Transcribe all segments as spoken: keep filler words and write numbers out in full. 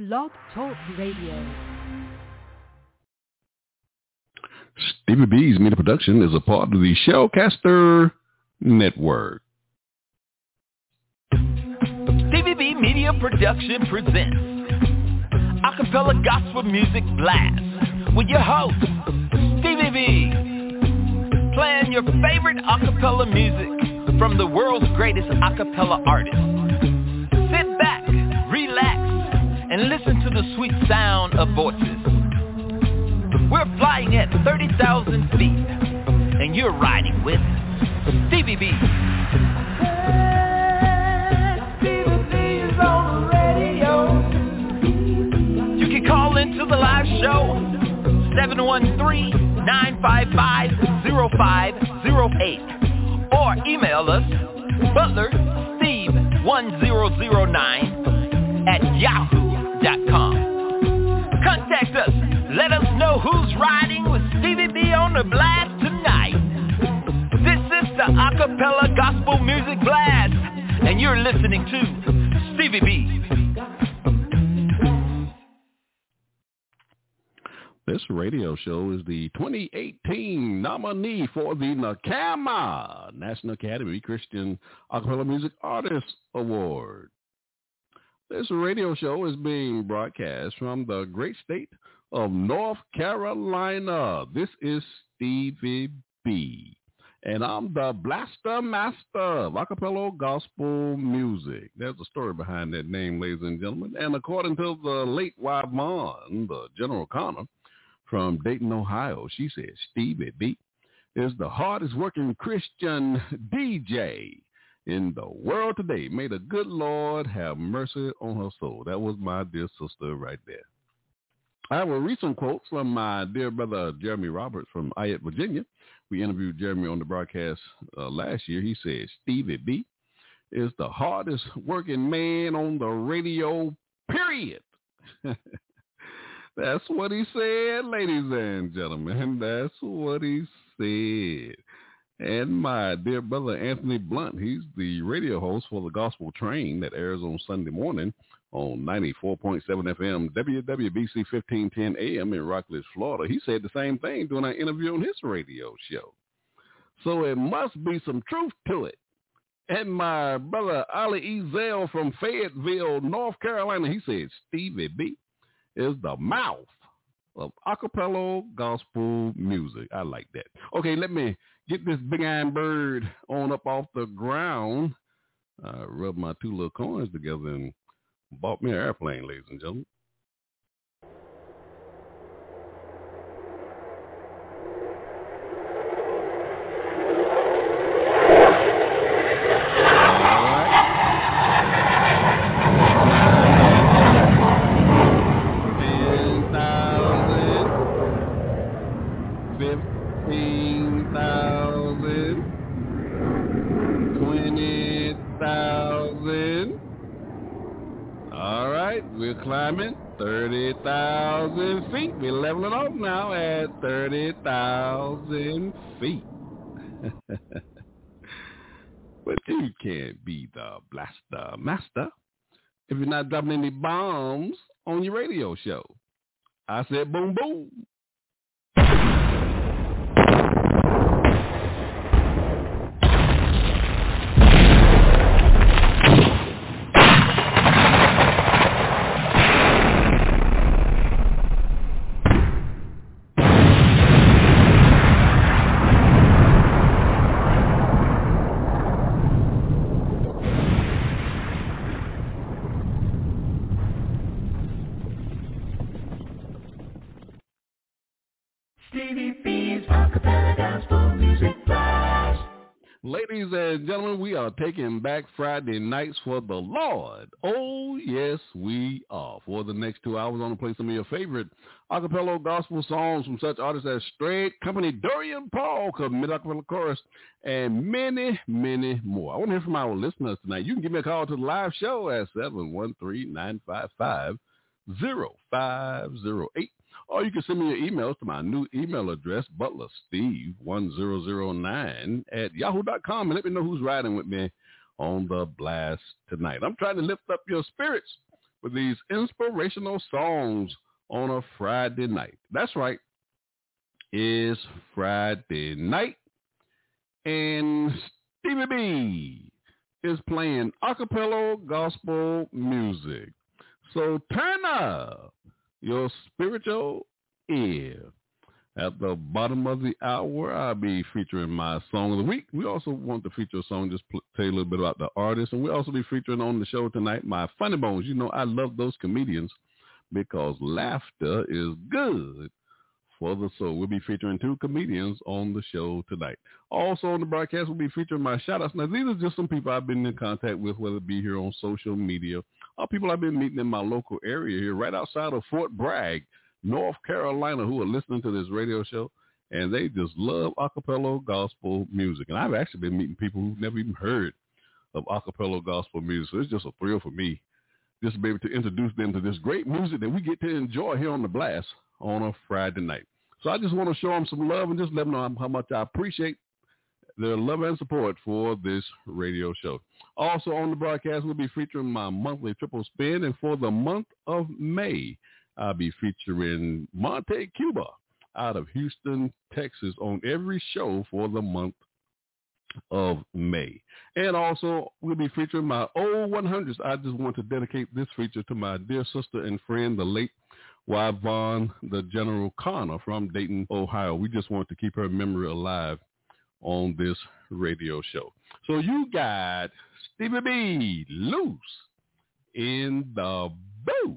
Blog Talk Radio. Stevie B's Media Production is a part of the Shellcaster Network. Stevie B Media Production presents Acapella Gospel Music Blast with your host, Stevie B. Playing your favorite acapella music from the world's greatest acapella artists. Sit back, relax, and listen to the sweet sound of voices. We're flying at thirty thousand feet, and you're riding with Stevie B. You can call into the live show, seven one three, nine five five, zero five zero eight, or email us, butler steve one zero zero nine at yahoo dot com. Contact us. Let us know who's riding with Stevie B on the blast tonight. This is the Acapella Gospel Music Blast, and you're listening to Stevie B. This radio show is the twenty eighteen nominee for the NACAMA, National Academy Christian Acapella Music Artists Award. This radio show is being broadcast from the great state of North Carolina. This is Stevie B, and I'm the Blaster Master of Acapella Gospel Music. There's a story behind that name, ladies and gentlemen. And according to the late wife Mon, the General Connor from Dayton, Ohio, she said Stevie B is the hardest working Christian D J in the world today. May the good Lord have mercy on her soul. That was my dear sister right there. I will read some quotes from my dear brother Jeremy Roberts from Ayette, Virginia. We interviewed Jeremy on the broadcast uh, last year. He said, Stevie B is the hardest working man on the radio, period. That's what he said, ladies and gentlemen. That's what he said. And my dear brother Anthony Blunt, he's the radio host for the Gospel Train that airs on Sunday morning on ninety-four point seven F M, W W B C fifteen ten A M in Rockledge, Florida. He said the same thing during our interview on his radio show. So it must be some truth to it. And my brother Ali Ezel from Fayetteville, North Carolina, he said Stevie B is the mouth of acapella gospel music. I like that. Okay, let me get this big iron bird on up off the ground. Uh, rub my two little coins together and bought me an airplane, ladies and gentlemen. Climbing thirty thousand feet. We're leveling off now at thirty thousand feet. But you can't be the Blaster Master if you're not dropping any bombs on your radio show. I said boom, boom. Ladies and gentlemen, we are taking back Friday nights for the Lord. Oh, yes, we are. For the next two hours, I'm going to play some of your favorite acapella gospel songs from such artists as Straight Company, Dorian Paul, Mid Acapella Chorus, and many, many more. I want to hear from our listeners tonight. You can give me a call to the live show at seven one three, nine five five, zero five zero eight. Or you can send me your emails to my new email address, butler steve one zero zero nine at yahoo dot com, and let me know who's riding with me on the blast tonight. I'm trying to lift up your spirits with these inspirational songs on a Friday night. That's right. It's Friday night, and Stevie B is playing acapella gospel music. So turn up your spiritual ear. At the bottom of the hour, I'll be featuring my song of the week. We also want to feature a song, just pl- tell you a little bit about the artist. And we'll also be featuring on the show tonight my Funny Bones. You know, I love those comedians because laughter is good for the soul. We'll be featuring two comedians on the show tonight. Also on the broadcast, we'll be featuring my shout-outs. Now, these are just some people I've been in contact with, whether it be here on social media or people I've been meeting in my local area here, right outside of Fort Bragg, North Carolina, who are listening to this radio show, and they just love acapella gospel music. And I've actually been meeting people who've never even heard of acapella gospel music. So it's just a thrill for me just to be able to introduce them to this great music that we get to enjoy here on The Blast on a Friday night. So I just want to show them some love and just let them know how much I appreciate their love and support for this radio show. Also on the broadcast, we'll be featuring my monthly triple spin, and for the month of May, I'll be featuring Monte Cuba out of Houston, Texas on every show for the month of May. And also, we'll be featuring my old one hundreds. I just want to dedicate this feature to my dear sister and friend, the late Yvonne, the General Connor from Dayton, Ohio. We just want to keep her memory alive on this radio show. So you got Stevie B loose in the booth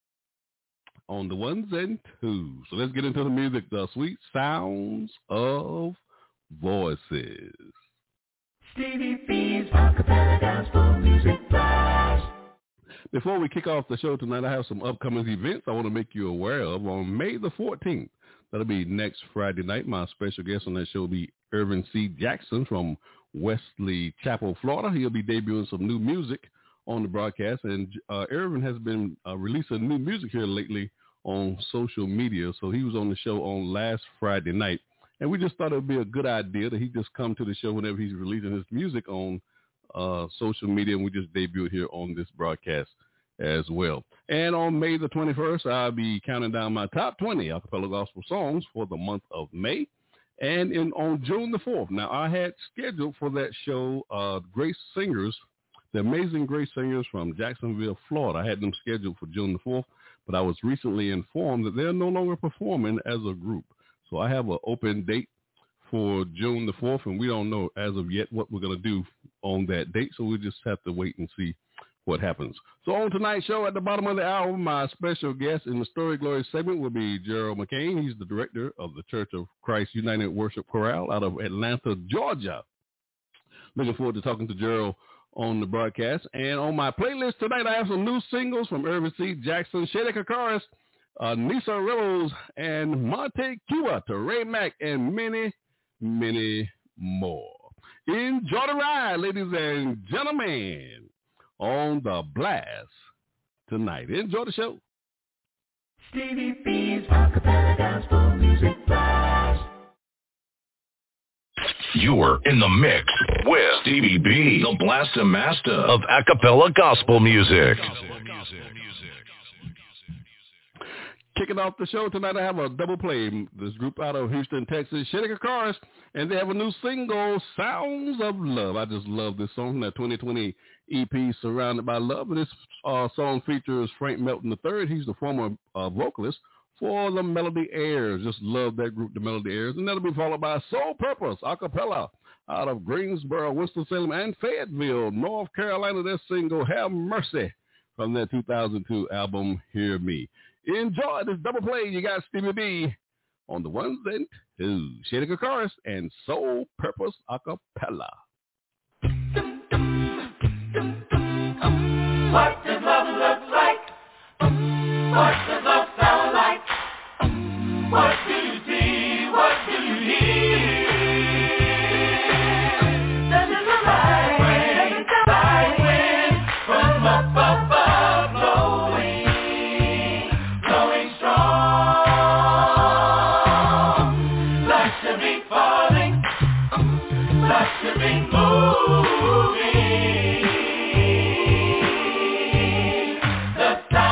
on the ones and twos. So let's get into the music, the sweet sounds of voices. Stevie B's acapella gospel music blast. Before we kick off the show tonight, I have some upcoming events I want to make you aware of. On May the fourteenth, that'll be next Friday night, my special guest on that show will be Irvin C. Jackson from Wesley Chapel, Florida. He'll be debuting some new music on the broadcast, and uh, Irvin has been uh, releasing new music here lately on social media, so he was on the show on last Friday night, and we just thought it would be a good idea that he just come to the show whenever he's releasing his music on uh, social media, and we just debuted here on this broadcast as well. And on May the twenty-first, I'll be counting down my top twenty acapella gospel songs for the month of May. And in on June the fourth, now I had scheduled for that show uh, Grace Singers, the Amazing Grace Singers from Jacksonville, Florida. I had them scheduled for June the fourth, but I was recently informed that they're no longer performing as a group. So I have an open date for June the fourth, and we don't know as of yet what we're going to do on that date, so we just have to wait and see what happens. So on tonight's show, at the bottom of the hour, my special guest in the Story Glory segment will be Gerald McCain. He's the director of the Church of Christ United Worship Chorale out of Atlanta, Georgia. Looking forward to talking to Gerald on the broadcast. And on my playlist tonight, I have some new singles from Irvin C. Jackson, Shady Kakaris, uh, Nisa Rose, and Monte Cuba, to Ray Mack, and many, many more. Enjoy the ride, ladies and gentlemen, on the blast tonight. Enjoy the show. Stevie B's acapella gospel music blast. You're in the mix with Stevie B, the Blaster Master of acapella gospel music. Kicking off the show tonight, I have a double play. This group out of Houston, Texas, Shady Kakaris, and they have a new single, Sounds of Love. I just love this song from their twenty twenty E P, Surrounded by Love. And this uh, song features Frank Melton the third. He's the former uh, vocalist for the Melody Airs. Just love that group, the Melody Airs. And that'll be followed by Soul Purpose, a cappella, out of Greensboro, Winston-Salem, and Fayetteville, North Carolina. Their single, Have Mercy, from their two thousand two album, Hear Me. Enjoy this double play. You got Stevie B on the ones and twos, Shady Kakaris and Soul Purpose a cappella. What does love look like? What does love sound like? What do you see? What do you hear? Does it look like rain? Like wind from up above, blowing, blowing strong? Like to be falling, like to be moving. The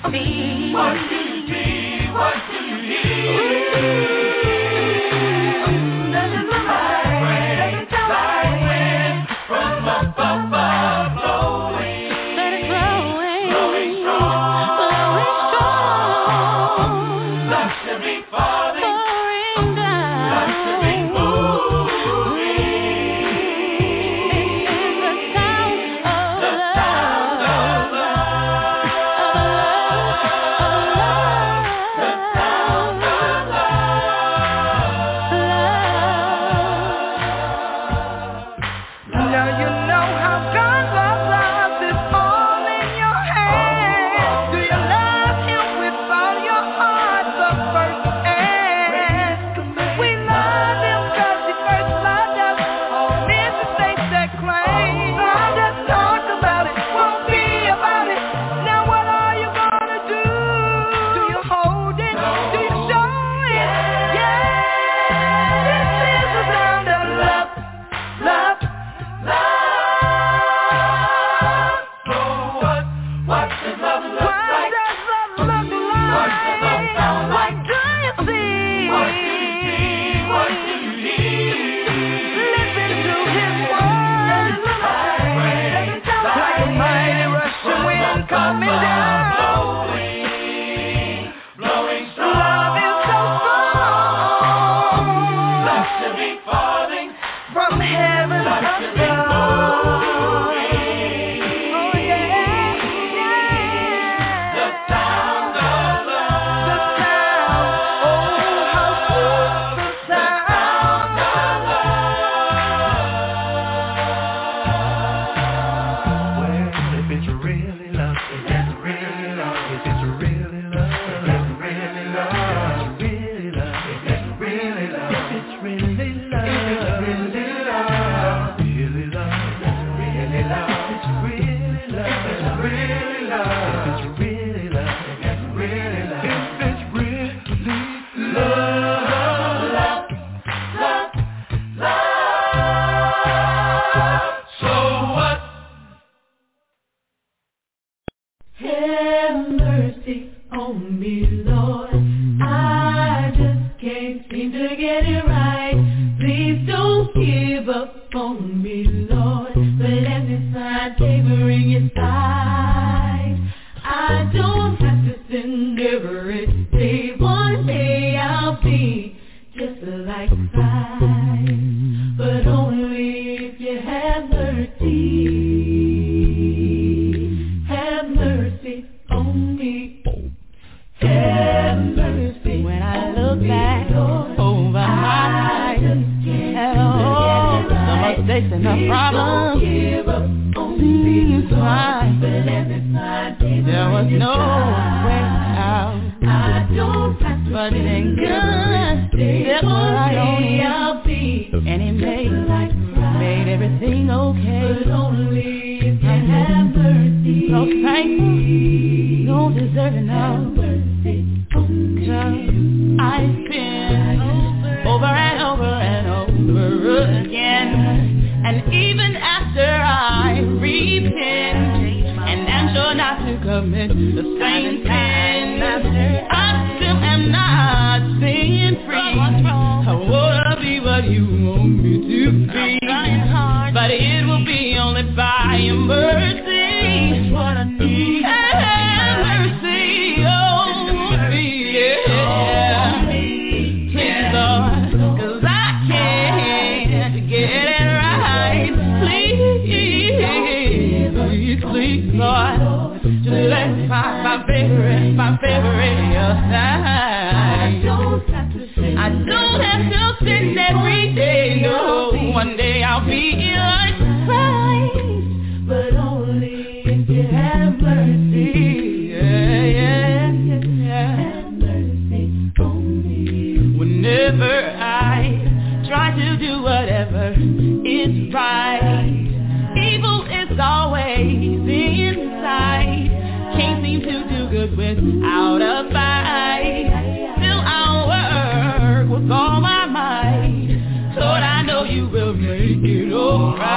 see? What do you see? What do you hear?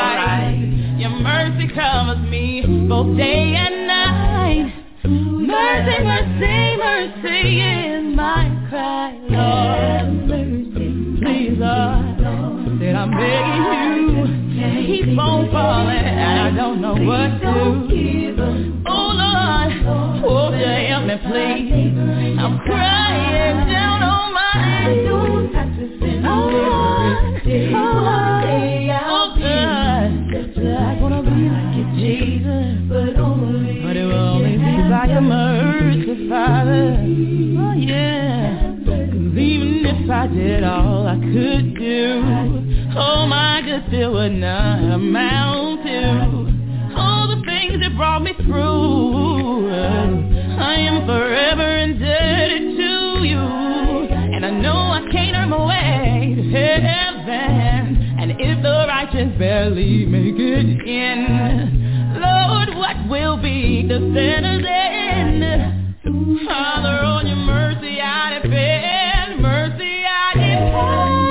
Both day and night, mercy. Mercy, mercy, mercy is my cry, Lord. Mercy, please, Lord. Said I'm begging you, keep on falling, and I don't know what to do. Oh Lord, won't you help me, please? I'm crying down on my knees. Oh Lord, oh Lord, oh God, I wanna be like you, Jesus, but only, but it will only be by your mercy, Father. Oh yeah, 'cause even if I did all I could do, oh my God, still would not amount to all the things that brought me through. I am forever indebted to you, and I know I can't earn my way to heaven. And if the righteous barely make it in, Lord, what will be the sinner's end? Father, on your mercy I depend, mercy I depend.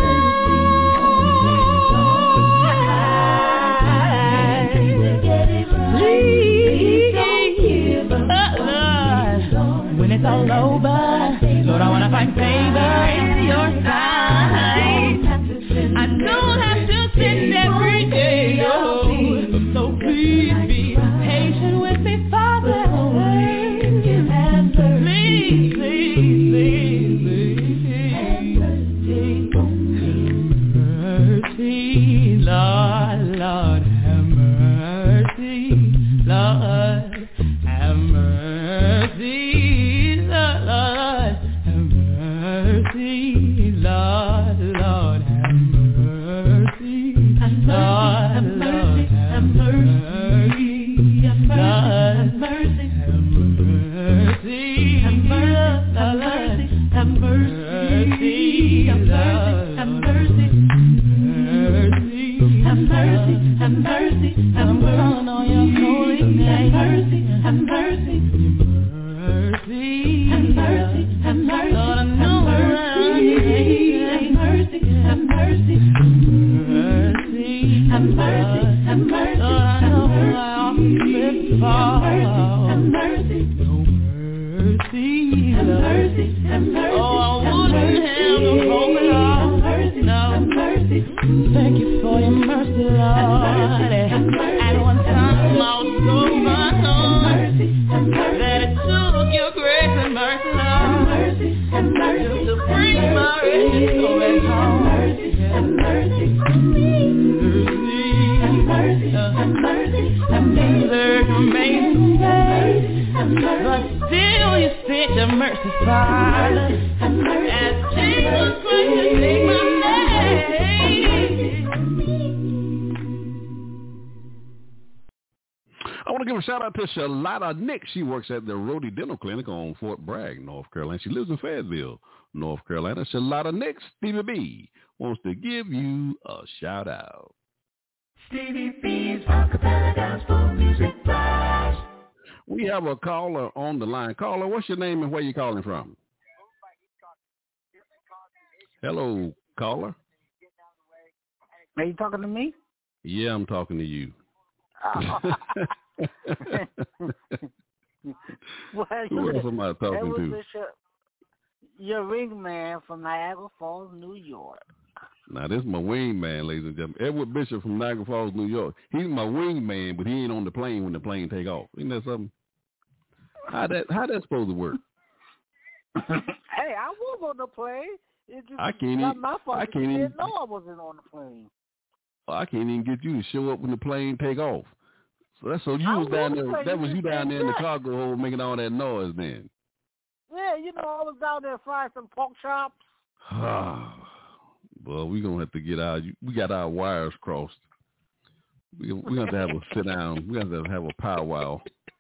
When it's all over, Lord, I wanna find favor in your sight. I don't have to sin every day, oh, so please be patient with me, Father. Please, please, please, please. Mercy, Lord, Lord, have mercy, Lord, have mercy. Lord, Lord, have mercy. Lord, Lord, have mercy. Have mercy. Have mercy. Have mercy. Have mercy. Have mercy. Have mercy. Have mercy. Have mercy. Have mercy on your holy name. Have mercy. Have mercy. Mercy. Have mercy. Have mercy. Lord, I know have mercy, have mercy, mercy, have mercy, have mercy, Lord, I know I ought to live far. Have mercy, mercy, have mercy, have mercy. Oh, I wouldn't have no hope at all. No, have mercy. Thank you for your mercy, Lord. At one time I was so unknown that it took your grace and mercy, Lord, just to bring my wretched soul back home. Have mercy, have mercy, have mercy, have mercy, have mercy. There's amazing grace, but still you sent your mercy, Father, as Jesus Christ to take my name. I want to give a shout out to Shalata Nick. She works at the Rody Dental Clinic on Fort Bragg, North Carolina. She lives in Fayetteville, North Carolina. Shalata Nick, Stevie B, wants to give you a shout out. Stevie B's Acapella Gospel Music Blast. We have a caller on the line. Caller, what's your name and where you calling from? Hello, caller. Are you talking to me? Yeah, I'm talking to you. Oh. Well, Who else am I talking was to? Bishop, your ring man from Niagara Falls, New York. Now, this is my wing man, ladies and gentlemen. Edward Bishop from Niagara Falls, New York. He's my wing man, but he ain't on the plane when the plane take off. Isn't that something? How that how that supposed to work? Hey, I was on the plane. It just I can't not even, my fault. I You can't even, didn't know I wasn't on the plane. I can't even get you to show up when the plane take off. So that's so you I was was down on the there. plane. That You was you just down said there in the yes. cargo hold making all that noise then. Yeah, you know, I was down there frying some pork chops. Well, we're gonna have to get our we got our wires crossed. We we have to have a sit down. We have to have a powwow.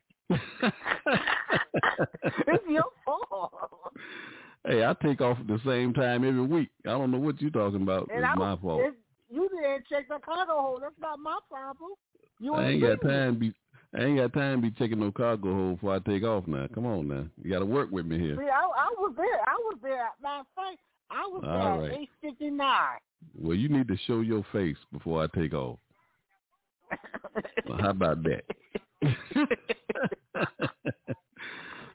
It's your fault. Hey, I take off at the same time every week. I don't know what you're talking about. And It's I my was, fault. It's, you didn't check the cargo hold. That's not my problem. You I ain't was got time to be. I ain't got time to be checking no cargo hold before I take off now. Come on now. You got to work with me here. See, I, I was there. I was there. Matter of fact, I was All there right. at eight fifty-nine. Well, you need to show your face before I take off. Well, how about that?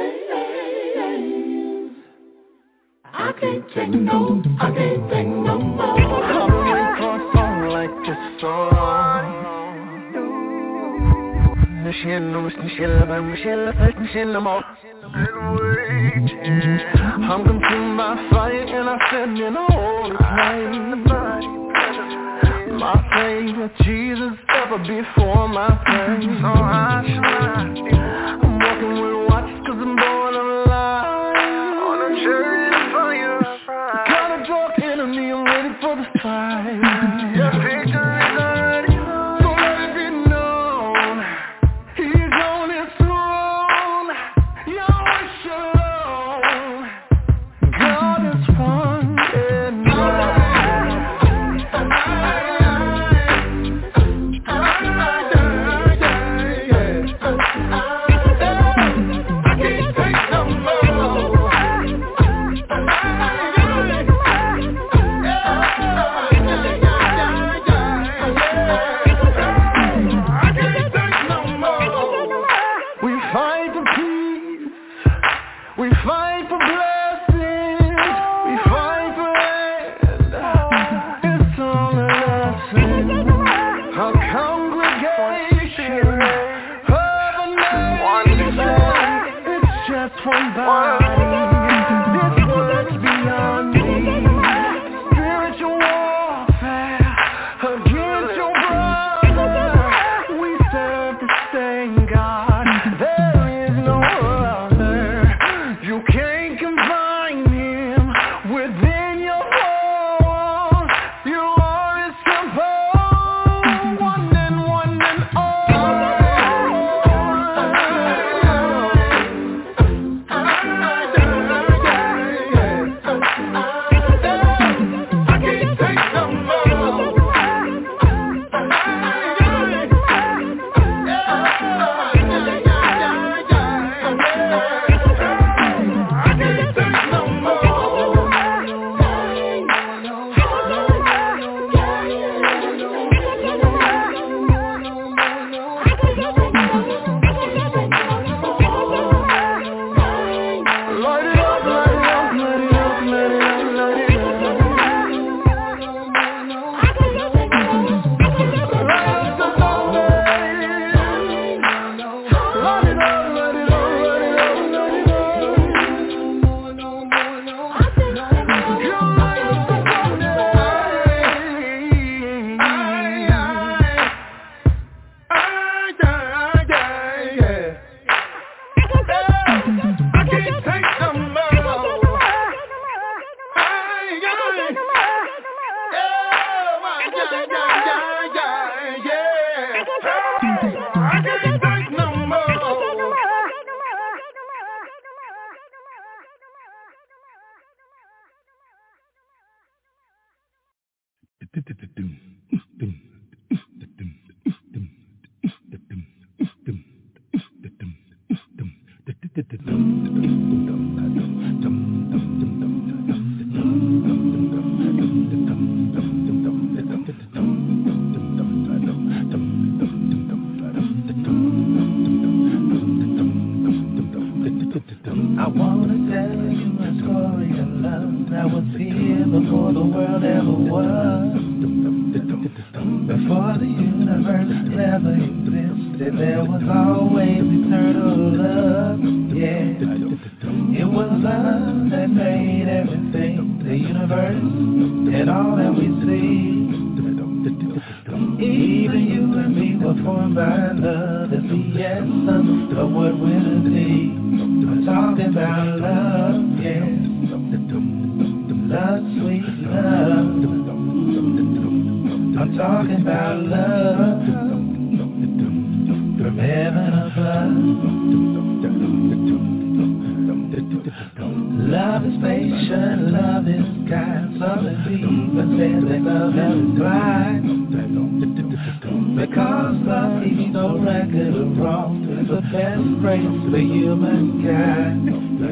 I can't take no, I can't take no more. I've been waiting for a song like this so long. Michelle, Michelle, Michelle, Michelle, more. I'm consumed by fire and I stand in a holy flame. My Savior Jesus ever before my pain. So I shine. I'm walking with watches cause I'm born alive. On a chariot fire. Got a dark enemy, I'm ready for the fight. Your victory's already won. So let it be known. He's on his throne. Yahweh Shalom. God is one and one. Yeah. I wanna tell you a story of love that was here before the world ever was. Before the universe ever existed, there was always eternal love. Yeah, it was love that made everything, the universe and all that we see. Even you and me were formed by love. It's the essence of what we'll be. I'm talking about love, yeah. Love, sweet love. I'm talking about love from heaven above. Love is patient, love is kind. Some people say that love is blind. Because love keeps no record of wrong. It's the best praise for humankind.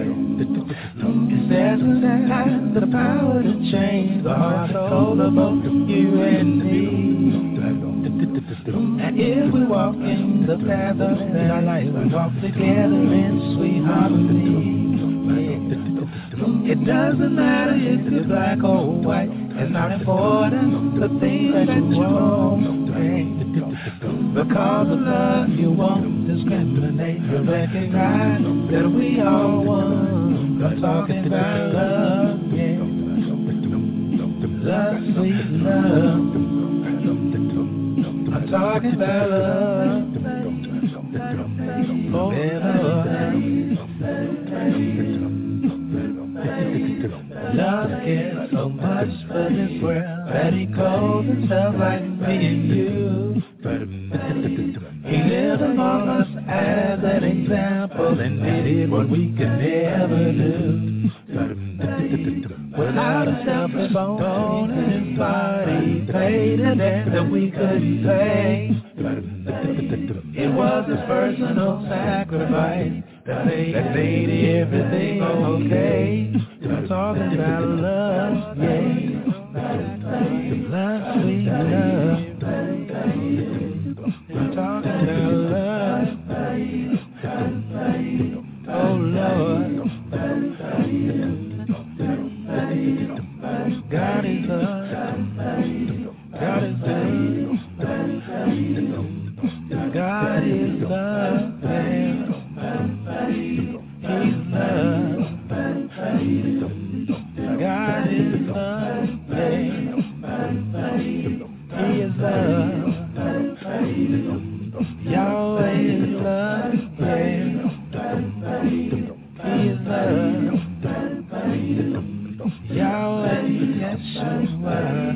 It says it has the power to change the heart of all of both you and me. And if we walk in the path of our life, we walk together in sweet harmony. It doesn't matter if it's black or white. It's not important the things that you won't bring. Because of love you won't discriminate. You recognize that we all one. I'm talking about love, yeah. Love, sweet love. I'm talking about love. Oh, love cares so much for this world that he calls himself like me and you. He lived among us as an example and did what we could never do. Without a selfish bone in his body, paid a debt that we couldn't pay. It was his personal sacrifice that made, that made everything okay. I'm talking about love, yeah. Love, sweet love. I'm talking about love. Oh Lord. God is love. God is good. God is love. He's love. God is love. He is love. Yahweh is love. He is love. Yahweh, Yeshua.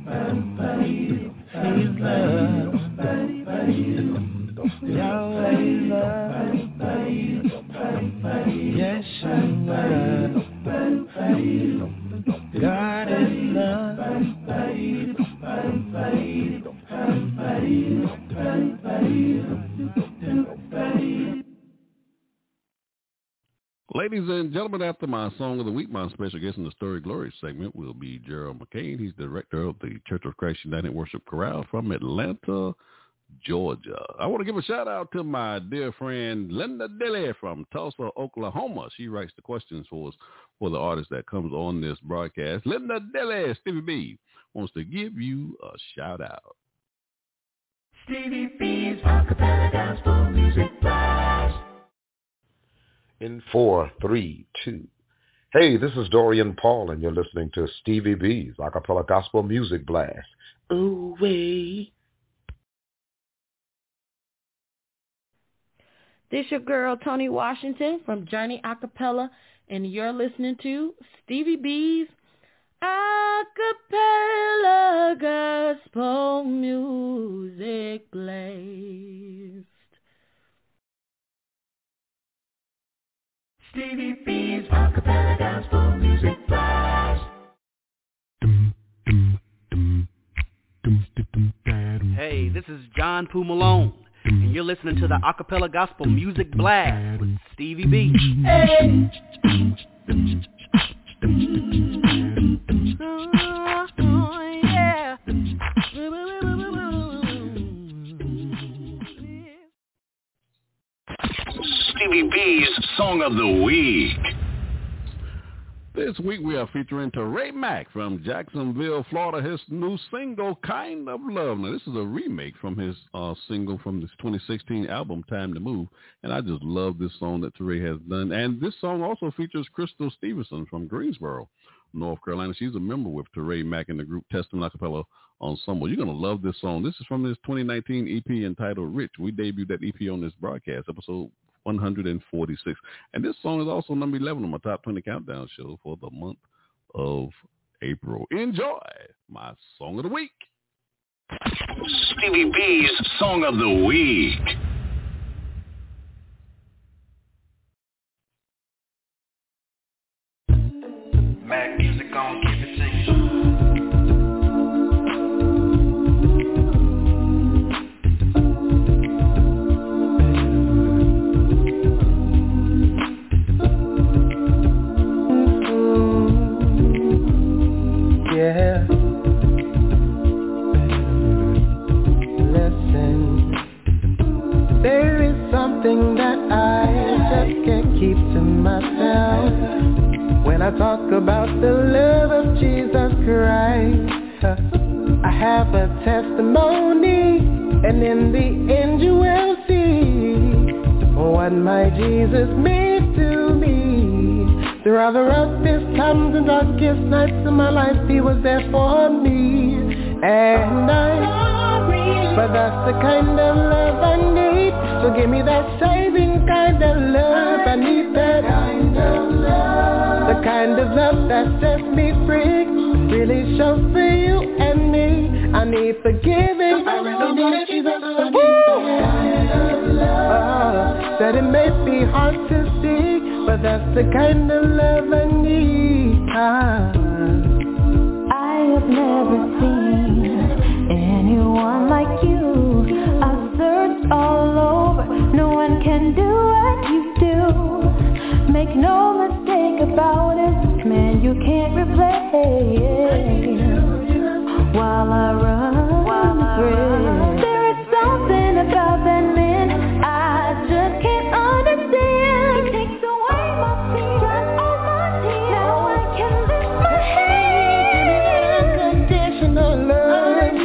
He's love. Yahweh is love. Yeshua. God is love. Ladies and gentlemen, after my Song of the Week, my special guest in the Story Glory segment will be Gerald McCain. He's the director of the Church of Christ United Worship Chorale from Atlanta, Georgia. I want to give a shout out to my dear friend Linda Dilly from Tulsa, Oklahoma. She writes the questions for us for the artist that comes on this broadcast. Linda Dilly, Stevie B, wants to give you a shout out. Stevie B's Acapella Gospel Music Blast. In four, three, two. Hey, this is Dorian Paul, and you're listening to Stevie B's Acapella Gospel Music Blast. Ooh wee. This your girl Tony Washington from Journey Acapella, and you're listening to Stevie B's Acapella Gospel Music Blast. Stevie B's Acapella Gospel Music Blast. Dum, dum, dum, dum, Hey, this is John Poo Malone, and you're listening to the Acapella Gospel Music Blast with Stevie B. Hey. Oh, yeah. Stevie B's Song of the Week. This week we are featuring Teray Mack from Jacksonville, Florida, his new single, Kind of Love. Now, this is a remake from his uh, single from his twenty sixteen album, Time to Move, and I just love this song that Teray has done. And this song also features Crystal Stevenson from Greensboro, North Carolina. She's a member with Teray Mack in the group Testament Acapella Ensemble. You're going to love this song. This is from his twenty nineteen E P entitled Rich. We debuted that E P on this broadcast, episode one hundred forty-six. And this song is also number eleven on my top twenty countdown show for the month of April. Enjoy my Song of the Week. Stevie B's Song of the Week. Mac music on, keep it singing. Yeah. Listen, there is something that I just can't keep to myself. When I talk about the love of Jesus Christ, I have a testimony, and in the end you will see what my Jesus made to me. Through all the roughest times and darkest nights of my life, he was there for me. And I, but that's the kind of love I need. So give me that saving kind of love. I need that kind of love. The kind of love that sets me free, really shows for you and me. I need forgiving. I really need Jesus to forgive. Kind of love that it may be hard to see, but that's the kind of love I need. Ah. I have never seen anyone like you. I've searched all over, no one can do what you do. Make no mistake about it, man, you can't replace. While I run, while I run, there is something about that man I just can't understand. He takes away my fear, done all my tears. Now I can lift my hands. Unconditional love,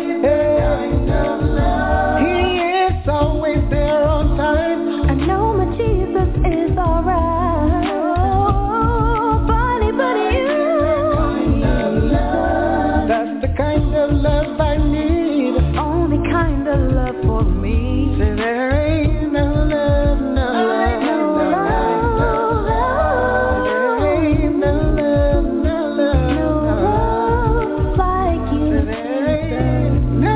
yeah. He is always there on time. I know my Jesus is alright. Oh, buddy, buddy, you. That's the kind of love I need. The only kind of love for me. Say there ain't no love, no love, no love, there ain't no love, no love, no love like you. There ain't no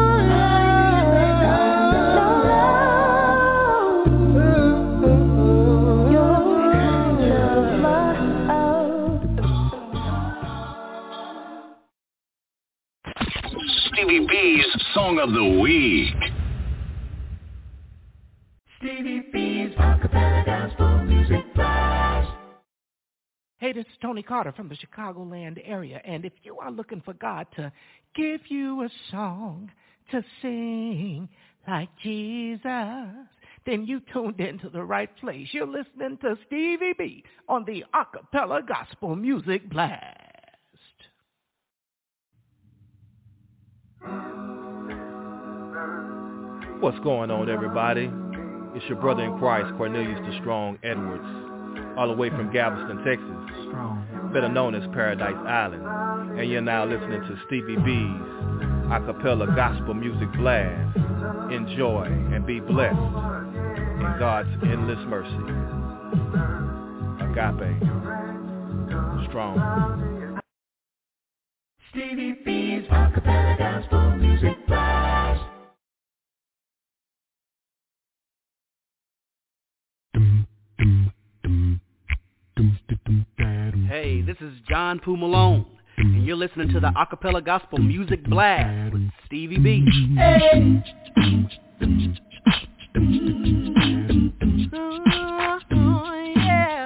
love, your kind of love. Stevie B's Song of the Week. Stevie B's Acapella Gospel Music Blast. Hey, this is Tony Carter from the Chicagoland area, and if you are looking for God to give you a song to sing like Jesus, then you tuned into the right place. You're listening to Stevie B on the Acapella Gospel Music Blast. What's going on, everybody? It's your brother in Christ, Cornelius the Strong Edwards, all the way from Galveston, Texas, better known as Paradise Island, and you're now listening to Stevie B's Acapella Gospel Music Blast. Enjoy and be blessed in God's endless mercy. Agape. Strong. Stevie B's Acapella Gospel Music Blast. Hey, this is John Poo Malone, and you're listening to the Acapella Gospel Music Blast with Stevie B. Hey. Oh, yeah.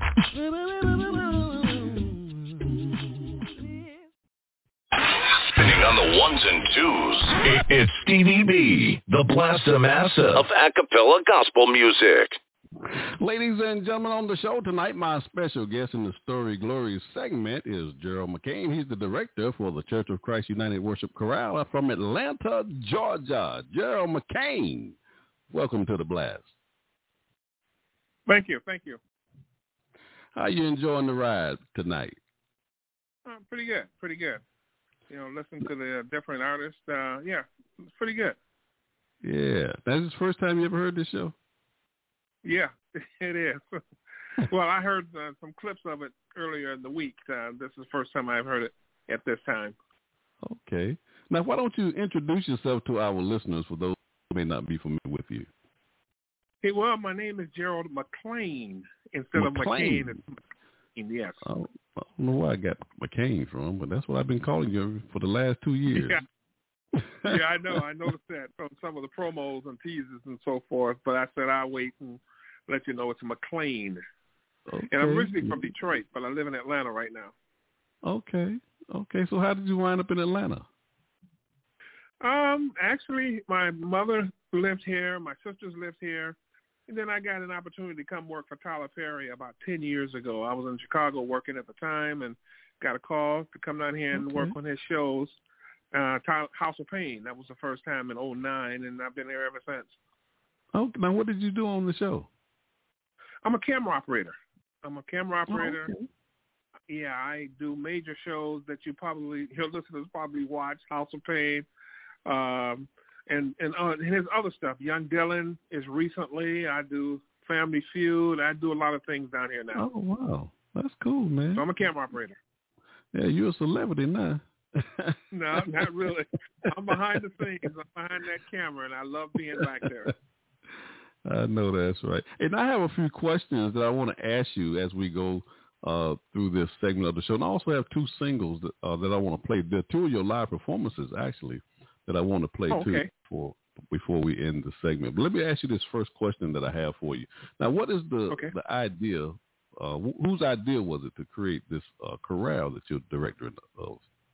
Spinning on the ones and twos, it, it's Stevie B, the Blaster Master of acapella gospel music. Ladies and gentlemen, on the show tonight, my special guest in the Story Glory segment is Gerald McCain. He's the director for the Church of Christ United Worship Chorale from Atlanta, Georgia. Gerald McCain, welcome to the Blast. Thank you, thank you. How you enjoying the ride tonight? Uh, pretty good, pretty good. You know, listen to the different artists. Uh, yeah, it's pretty good. Yeah. That's the first time you ever heard this show? Yeah, it is. Well, I heard uh, some clips of it earlier in the week. Uh, this is the first time I've heard it at this time. Okay. Now, why don't you introduce yourself to our listeners for those who may not be familiar with you? Hey, well, my name is Gerald McClain instead McClain. of McCain. It's McCain, yes. Oh, I don't know where I got McCain from, but that's what I've been calling you for the last two years. Yeah. Yeah, I know. I noticed that from some of the promos and teasers and so forth. But I said I'll wait and let you know it's McClain. Okay. And I'm originally from Detroit, but I live in Atlanta right now. Okay. Okay. So how did you wind up in Atlanta? Um, actually, my mother lived here. My sisters lived here. And then I got an opportunity to come work for Tyler Perry about ten years ago. I was in Chicago working at the time and got a call to come down here and Okay. work on his shows. Uh, House of Pain. That was the first time in oh nine, and I've been there ever since. Oh, now what did you do on the show? I'm a camera operator. I'm a camera operator. Oh, okay. Yeah, I do major shows that you probably, your listeners probably watch, House of Pain, um, and and, uh, and his other stuff. Young Dylan is recently. I do Family Feud. I do a lot of things down here now. Oh, wow. That's cool, man. So I'm a camera operator. Yeah, you're a celebrity now. No, not really. I'm behind the scenes. I'm behind that camera, and I love being back there. I know that's right. And I have a few questions that I want to ask you as we go uh, through this segment of the show. And I also have two singles that, uh, that I want to play. There are two of your live performances, actually, that I want to play, oh, too, okay. before, before we end the segment. But let me ask you this first question that I have for you. Now, what is the, okay. the idea, uh, wh- whose idea was it to create this uh, chorale that you're director of?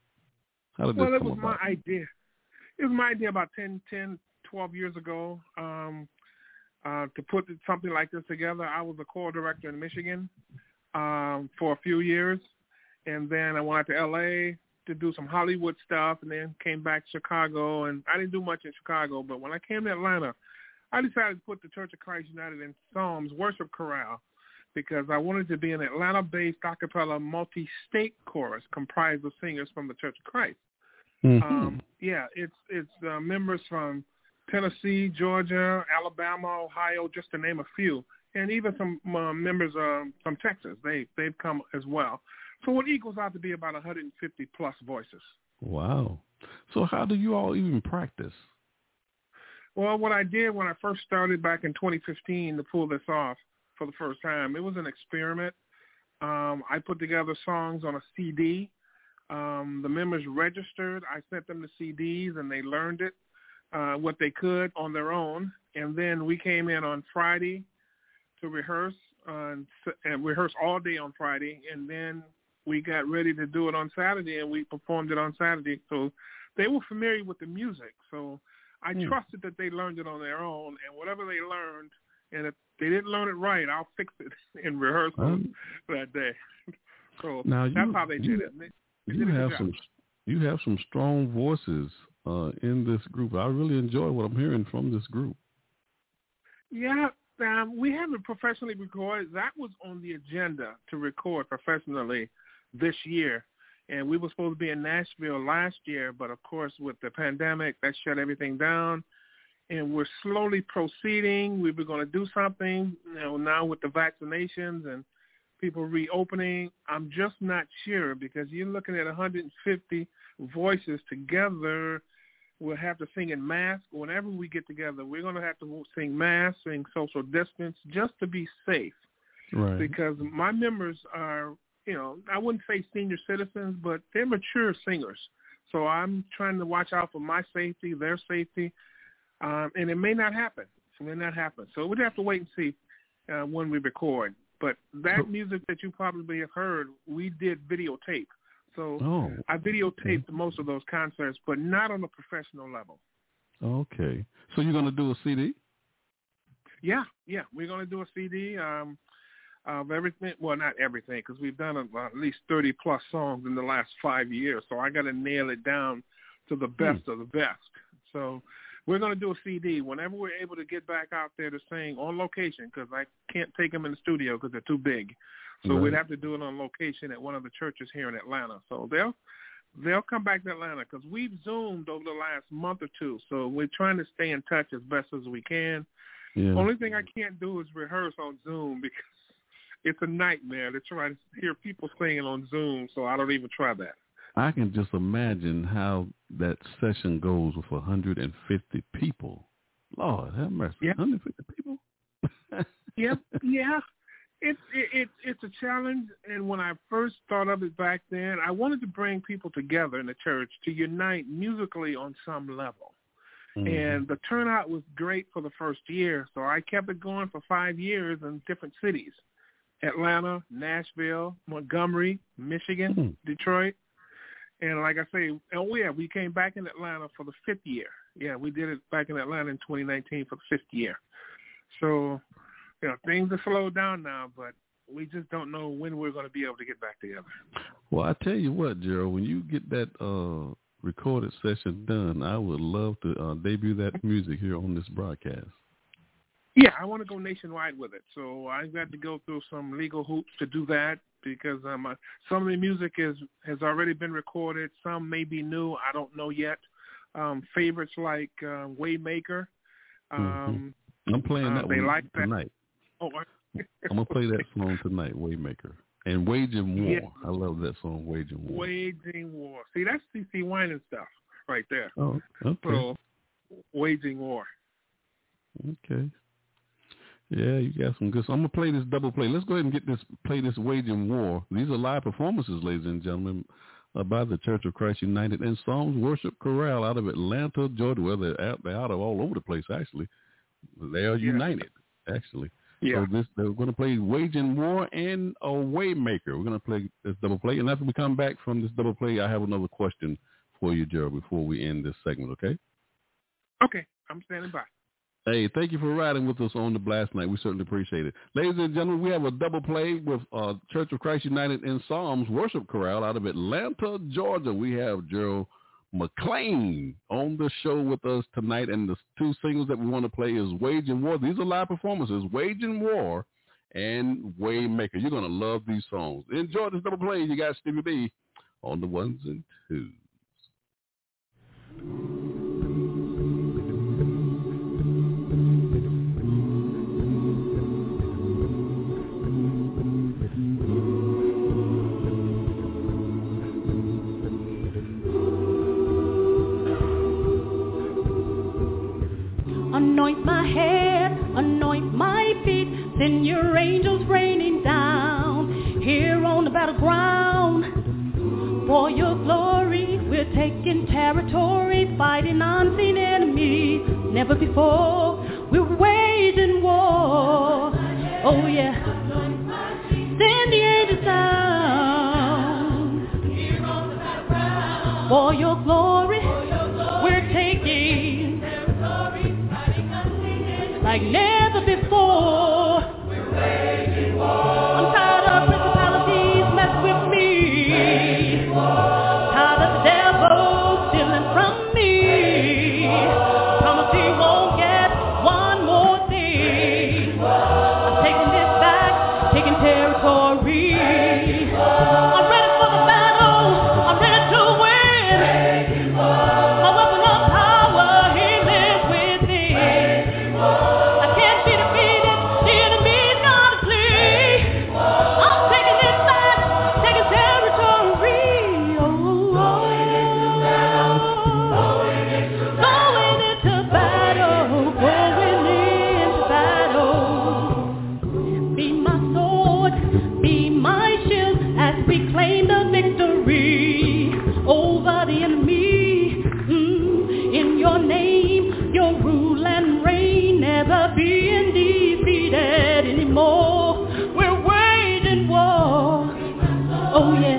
How did well, this it come was about? my idea. It was my idea about ten, ten, twelve years ago um, uh, to put something like this together. I was a choral director in Michigan um, for a few years, and then I went out to L A to do some Hollywood stuff, and then came back to Chicago. And I didn't do much in Chicago, but when I came to Atlanta, I decided to put the Church of Christ United in Psalms Worship Chorale, because I wanted to be an Atlanta-based a cappella multi-state chorus comprised of singers from the Church of Christ. Mm-hmm. Um, yeah, it's it's uh, members from Tennessee, Georgia, Alabama, Ohio, just to name a few, and even some uh, members uh, from Texas. They they've come as well. So it equals out to be about one hundred fifty plus voices. Wow. So how do you all even practice? Well, what I did when I first started back in twenty fifteen to pull this off for the first time, it was an experiment. Um, I put together songs on a C D. Um, the members registered. I sent them the C Ds, and they learned it, uh, what they could on their own. And then we came in on Friday to rehearse, uh, and, and rehearse all day on Friday. And then we got ready to do it on Saturday, and we performed it on Saturday. So they were familiar with the music. So I Hmm. trusted that they learned it on their own. And whatever they learned, and if they didn't learn it right, I'll fix it in rehearsal Um, that day. So now that's you, how they you, did it. They, they you did a have good some job. you have some strong voices uh, in this group. I really enjoy what I'm hearing from this group. Yeah, um, we haven't professionally recorded. That was on the agenda to record professionally this year. And we were supposed to be in Nashville last year, but of course with the pandemic, that shut everything down. And we're slowly proceeding. We were going to do something, you know, now with the vaccinations and people reopening. I'm just not sure, because you're looking at one hundred fifty voices together. We'll have to sing in mass. Whenever we get together, we're going to have to sing mass, sing social distance, just to be safe. Right. Because my members are, you know, I wouldn't say senior citizens, but they're mature singers. So I'm trying to watch out for my safety, their safety, um, and it may not happen. It may not happen. So we'd have to wait and see uh, when we record. But that music that you probably have heard, we did videotape. So oh, I videotaped okay. most of those concerts, but not on a professional level. Okay. So you're going to do a C D? Yeah, yeah. We're going to do a C D um, of everything. Well, not everything, because we've done a, at least thirty-plus songs in the last five years. So I got to nail it down to the best hmm. of the best. So we're going to do a C D whenever we're able to get back out there to sing on location, because I can't take them in the studio because they're too big. So right. we'd have to do it on location at one of the churches here in Atlanta. So they'll they'll come back to Atlanta because we've Zoomed over the last month or two. So we're trying to stay in touch as best as we can. Yeah. Only thing I can't do is rehearse on Zoom because it's a nightmare to try to hear people singing on Zoom. So I don't even try that. I can just imagine how that session goes with one hundred fifty people. Lord have mercy. Yeah. one hundred fifty people? Yep. Yeah. It's it, it, it's a challenge, and when I first thought of it back then, I wanted to bring people together in the church to unite musically on some level. Mm-hmm. And the turnout was great for the first year, so I kept it going for five years in different cities: Atlanta, Nashville, Montgomery, Michigan, mm-hmm. Detroit. And like I say, oh yeah, we came back in Atlanta for the fifth year. Yeah, we did it back in Atlanta in twenty nineteen for the fifth year. So, you know, things are slowed down now, but we just don't know when we're going to be able to get back together. Well, I tell you what, Gerald, when you get that uh, recorded session done, I would love to uh, debut that music here on this broadcast. Yeah, I want to go nationwide with it. So I've got to go through some legal hoops to do that because um, uh, some of the music is, has already been recorded. Some may be new. I don't know yet. Um, favorites like uh, Waymaker. Um, mm-hmm. I'm playing that uh, they one like that. tonight. Oh, I'm going to play that song tonight, Waymaker. And Waging War. Yeah. I love that song, Waging War. Waging War. See, that's C C Winans stuff right there. Oh, okay. So, Waging War. Okay. Yeah, you got some good. So I'm gonna play this double play. Let's go ahead and get this play this Waging War. These are live performances, ladies and gentlemen, uh, by the Church of Christ United and Psalms Worship Chorale out of Atlanta, Georgia. Well, they're out, they're out of all over the place actually. They are yeah. united actually. Yeah. So this they're going to play Waging War and a Waymaker. We're going to play this double play, and after we come back from this double play, I have another question for you, Gerald, before we end this segment. Okay? Okay, I'm standing by. Hey, thank you for riding with us on the Blast Night. We certainly appreciate it. Ladies and gentlemen, we have a double play with uh, Church of Christ United in Psalms Worship Chorale out of Atlanta, Georgia. We have Gerald McClain on the show with us tonight, and the two singles that we want to play is Waging War. These are live performances, Waging War and Waymaker. You're going to love these songs. Enjoy this double play. You got Stevie B on the ones and twos. Anoint my head, anoint my feet, send your angels raining down here on the battleground. For your glory, we're taking territory, fighting unseen enemies. Never before, we're waging war. Oh yeah, send the angels down. For your glory, we're taking like never before. We're waging war. I'm tired of principalities mess with me. Tired of the devil stealing from me. Promise he won't get one more thing. I'm taking this back, taking territory. I'm ready for the battle. I'm ready to win. My weapon of power, he lives within. I can't be name, your rule and reign, never being defeated anymore. We're waging war. Oh yeah.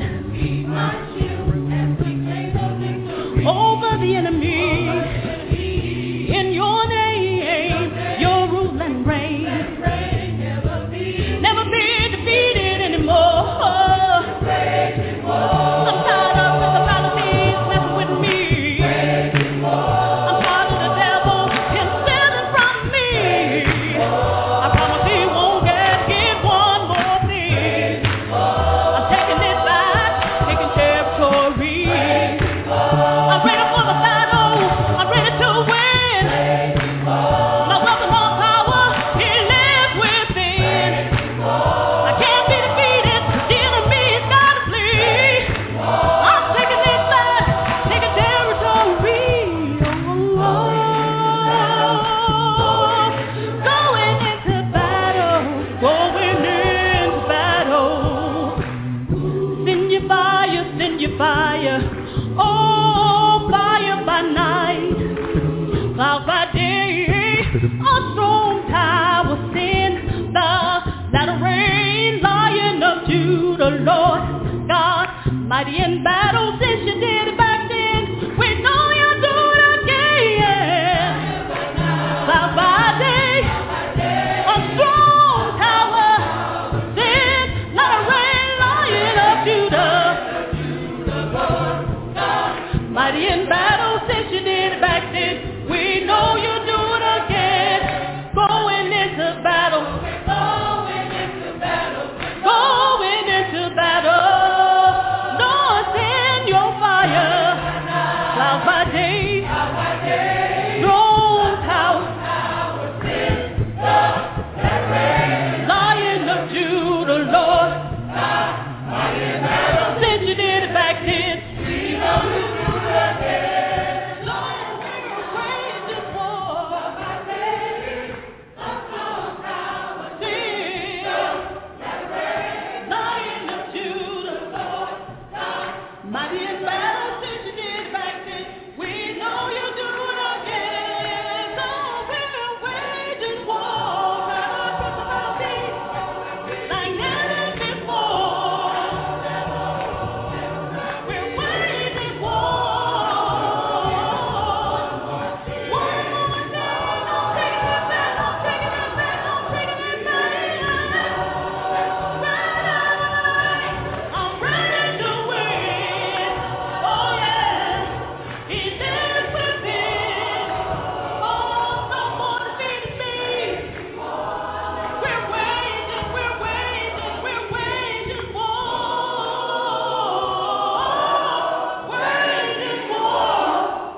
Over the enemy. In your name, your rule and reign, never be defeated anymore. I'm tired of principalities messing with me. I'm tired of the devil stealing from me. I promise he won't get get one more thing. I'm taking it back, taking territory. I'm ready for the battle. I'm ready to win. My weapon of power, he lives within. I can't be defeated. The enemy's gotta flee. I'm taking it back, taking territory. Oh, going into battle, going into battle. Send your fire, send your fire. Oh, fire by night, cloud by day, a strong tower send the latter rain, Lion of Judah, Lord God, mighty in battle, since you did it back then, we know you'll do it again. Cloud by day, a strong tower send latter rain, Lion of Judah, mighty in battle, since you did it back then, we know you'll do it again. Going into battle, going into battle, going into battle. Lord, send your fire, cloud by day, strong tower, Lion of Judah, Lord, since you did it back then, we know you do it again. Lord, we're waging war. Lion of Judah, Lord, mighty in battle, since you did it back then, we know you'll do it again. So we're waging war, like never before. We're waging war. One more day, I'm taking it back, I'm taking it back, I'm taking it back. I'm ready to win. Oh yeah, he lives within. Oh, no more defeated me. We're waging, we're waging, we're waging war. Waging war.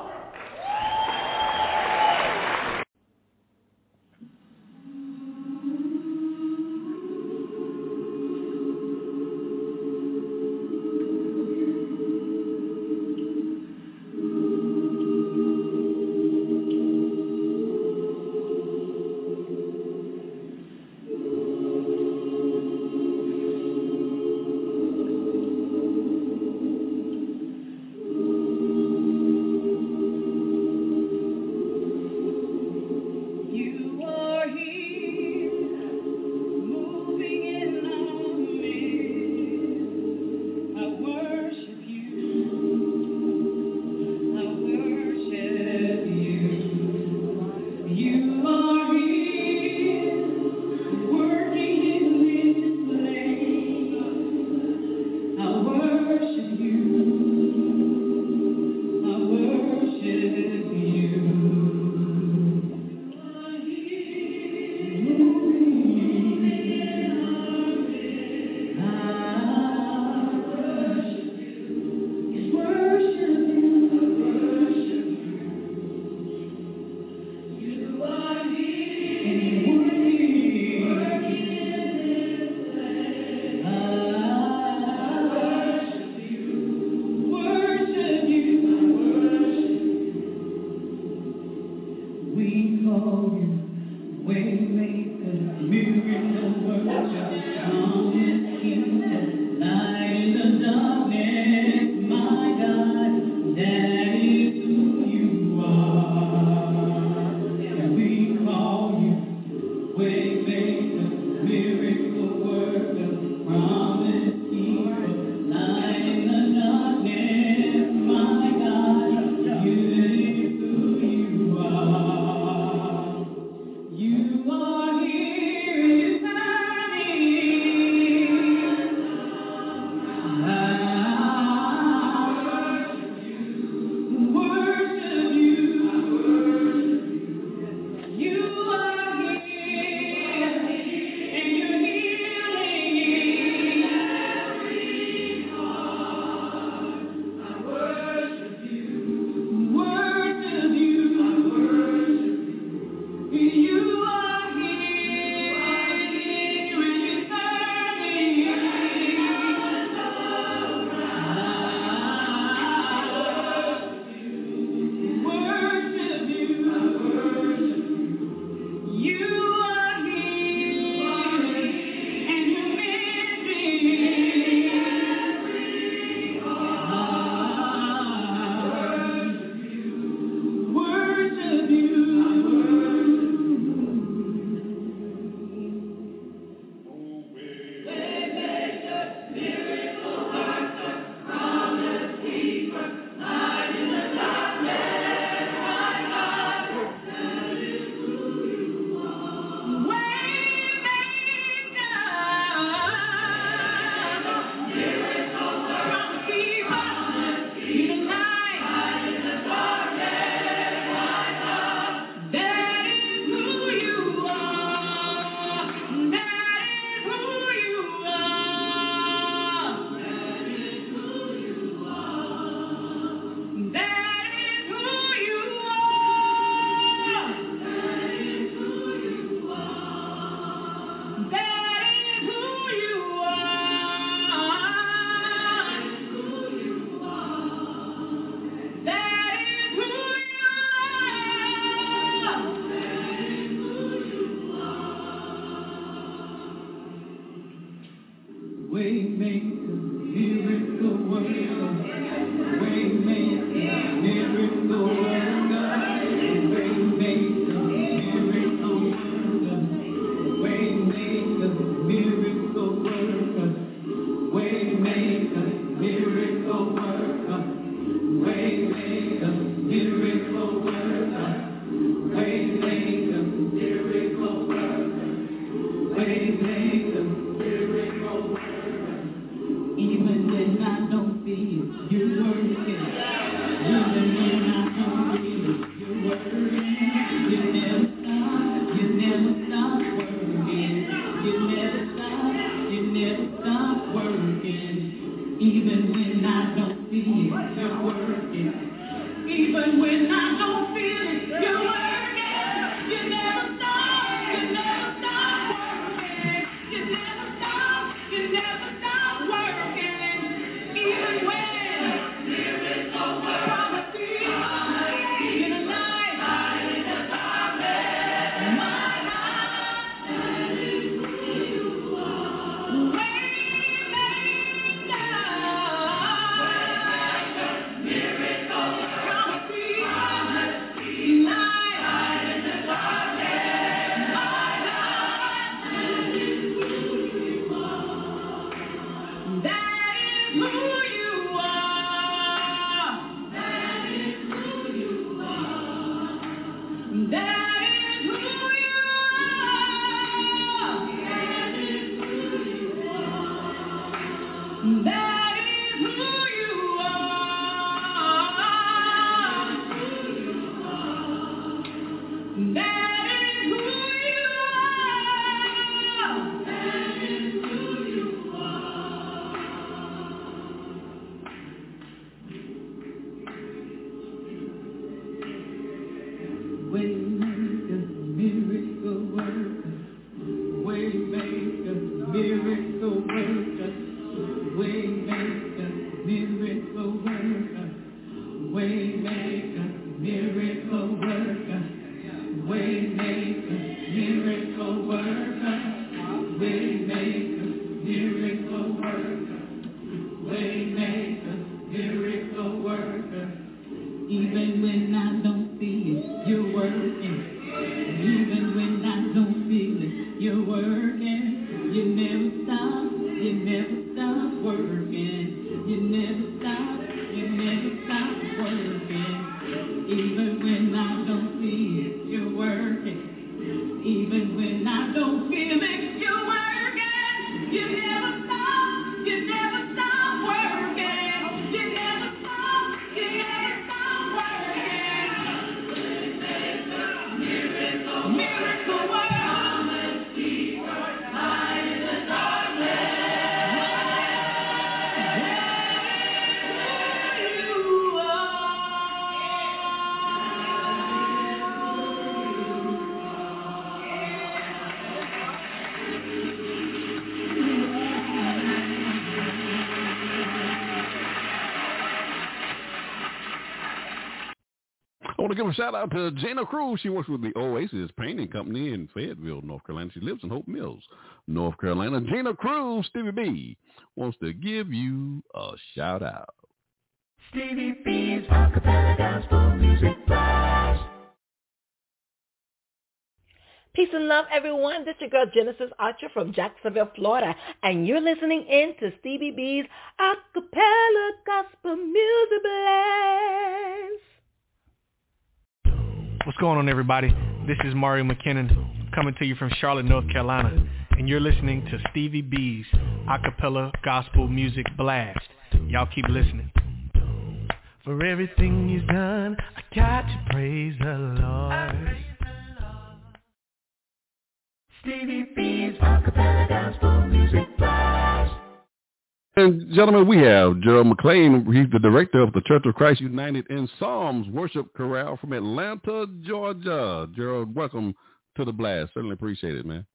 You are here, moving in our midst. I worship you. I worship you. You are here, working in this place. I worship you. I worship you. That is who you are. I want to give a shout out to Gina Cruz. She works with the Oasis Painting Company in Fayetteville, North Carolina. She lives in Hope Mills, North Carolina. Gina Cruz, Stevie B, wants to give you a shout out. Stevie B's Acapella Gospel Music Blast. Peace and love, everyone. This is your girl, Genesis Archer from Jacksonville, Florida, and you're listening in to Stevie B's Acapella Gospel Music Blast. What's going on, everybody? This is Mario McKinnon coming to you from Charlotte, North Carolina, and you're listening to Stevie B's Acapella Gospel Music Blast. Y'all keep listening. For everything he's done, I got to praise the Lord. Stevie B's Acapella Gospel Music Blast. And gentlemen, we have Gerald McLean. He's the director of the Church of Christ United in Psalms Worship Chorale from Atlanta, Georgia. Gerald, welcome to the blast. Certainly appreciate it, man.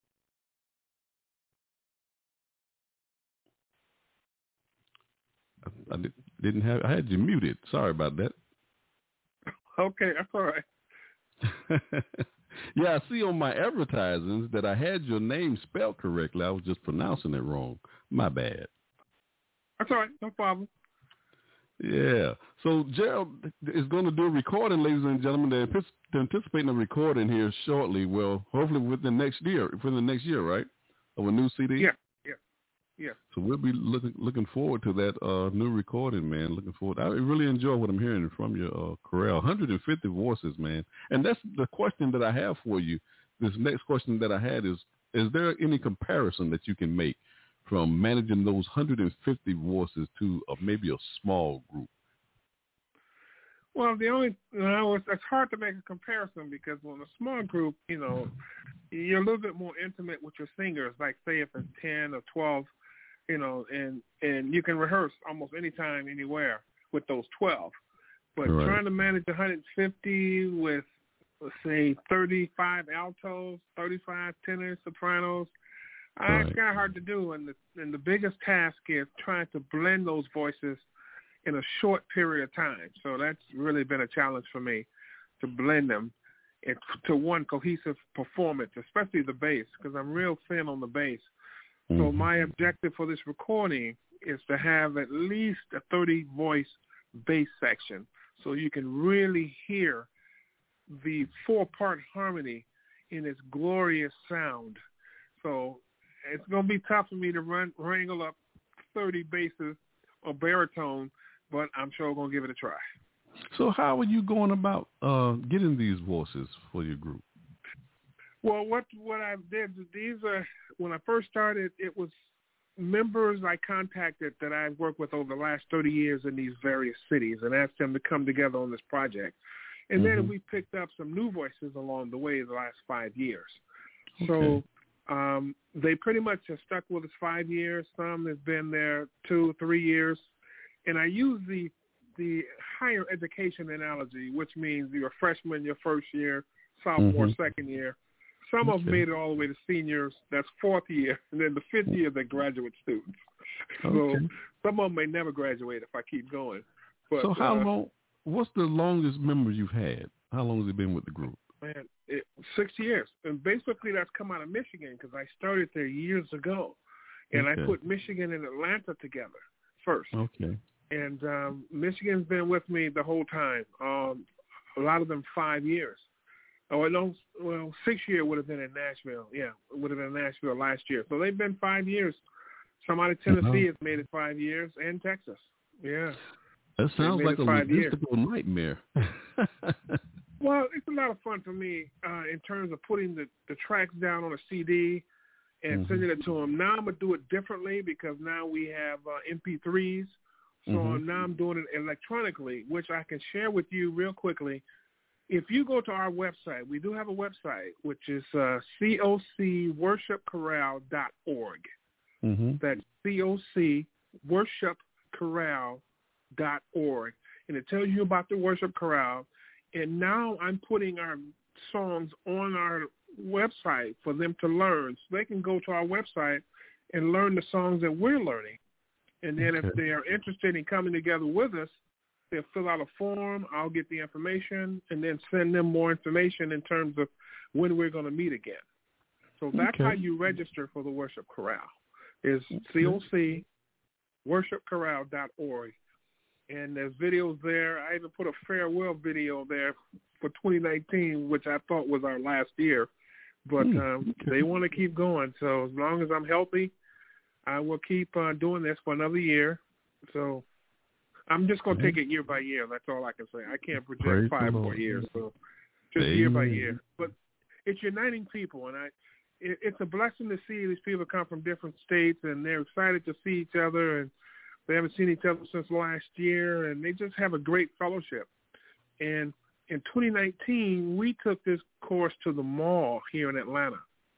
I, I didn't have. I had you muted. Sorry about that. Okay, that's all right. Yeah, I see on my advertisements that I had your name spelled correctly. I was just pronouncing it wrong. My bad. That's all right. No problem. Yeah. So Gerald is going to do a recording, ladies and gentlemen. They're antici- they're anticipating a recording here shortly. Well, hopefully within the next year, within the next year, right? Of a new C D? Yeah, yeah, yeah. So we'll be looking looking forward to that uh, new recording, man. Looking forward. I really enjoy what I'm hearing from your uh, chorale. one hundred fifty voices, man. And that's the question that I have for you. This next question that I had is, is there any comparison that you can make from managing those one hundred fifty voices to uh, maybe a small group? Well, the only, you know, it's, it's hard to make a comparison because when a small group, you know, you're a little bit more intimate with your singers. Like, say, if it's ten or twelve, you know, and and you can rehearse almost anytime, anywhere with those twelve. But right. trying to manage one hundred fifty with, let's say, thirty-five altos, thirty-five tenors, sopranos, right. uh, it's kind of hard to do. And the and the biggest task is trying to blend those voices in a short period of time. So that's really been a challenge for me, to blend them into one cohesive performance, especially the bass, because I'm real thin on the bass. Mm-hmm. So my objective for this recording is to have at least a thirty-voice bass section so you can really hear the four-part harmony in its glorious sound. So it's going to be tough for me to run, wrangle up thirty basses or baritone, but I'm sure we're going to give it a try. So how are you going about uh, getting these voices for your group? Well, what what I did, these are, when I first started, it was members I contacted that I've worked with over the last thirty years in these various cities and asked them to come together on this project. And mm-hmm. then we picked up some new voices along the way the last five years. Okay. So um, they pretty much have stuck with us five years. Some have been there two, three years. And I use the the higher education analogy, which means you're a freshman your first year, sophomore mm-hmm. second year. Some okay. have made it all the way to seniors. That's fourth year. And then the fifth year, they're graduate students. Okay. So some of them may never graduate if I keep going. But, so how uh, long, what's the longest member you've had? How long has it been with the group? Man, it, six years. And basically that's come out of Michigan because I started there years ago. And okay. I put Michigan and Atlanta together first. Okay. And um, Michigan's been with me the whole time. Um, a lot of them five years. Oh, no, well, six year would have been in Nashville. Yeah, it would have been in Nashville last year. So they've been five years. Some out of Tennessee uh-huh. has made it five years, and Texas. Yeah. That sounds like a logistical years. nightmare. Well, it's a lot of fun for me uh, in terms of putting the, the tracks down on a C D and mm-hmm. sending it to them. Now I'm going to do it differently because now we have uh, M P threes. So mm-hmm. now I'm doing it electronically, which I can share with you real quickly. If you go to our website, we do have a website, which is uh, C O C worship chorale dot org. Mm-hmm. That's C O C worship chorale dot org. And it tells you about the worship chorale. And now I'm putting our songs on our website for them to learn. So they can go to our website and learn the songs that we're learning. And then okay. if they are interested in coming together with us, they'll fill out a form. I'll get the information and then send them more information in terms of when we're going to meet again. So that's okay. how you register for the Worship Chorale is okay. C O C worship chorale dot org. And there's videos there. I even put a farewell video there for twenty nineteen, which I thought was our last year. But mm, um, okay. they want to keep going. So as long as I'm healthy, I will keep uh, doing this for another year. So I'm just going to take it year by year. That's all I can say. I can't project Praise five more years. So just Amen. year by year. But it's uniting people, and I, it, it's a blessing to see these people come from different states, and they're excited to see each other, and they haven't seen each other since last year, and they just have a great fellowship. And in twenty nineteen, we took this course to the mall here in Atlanta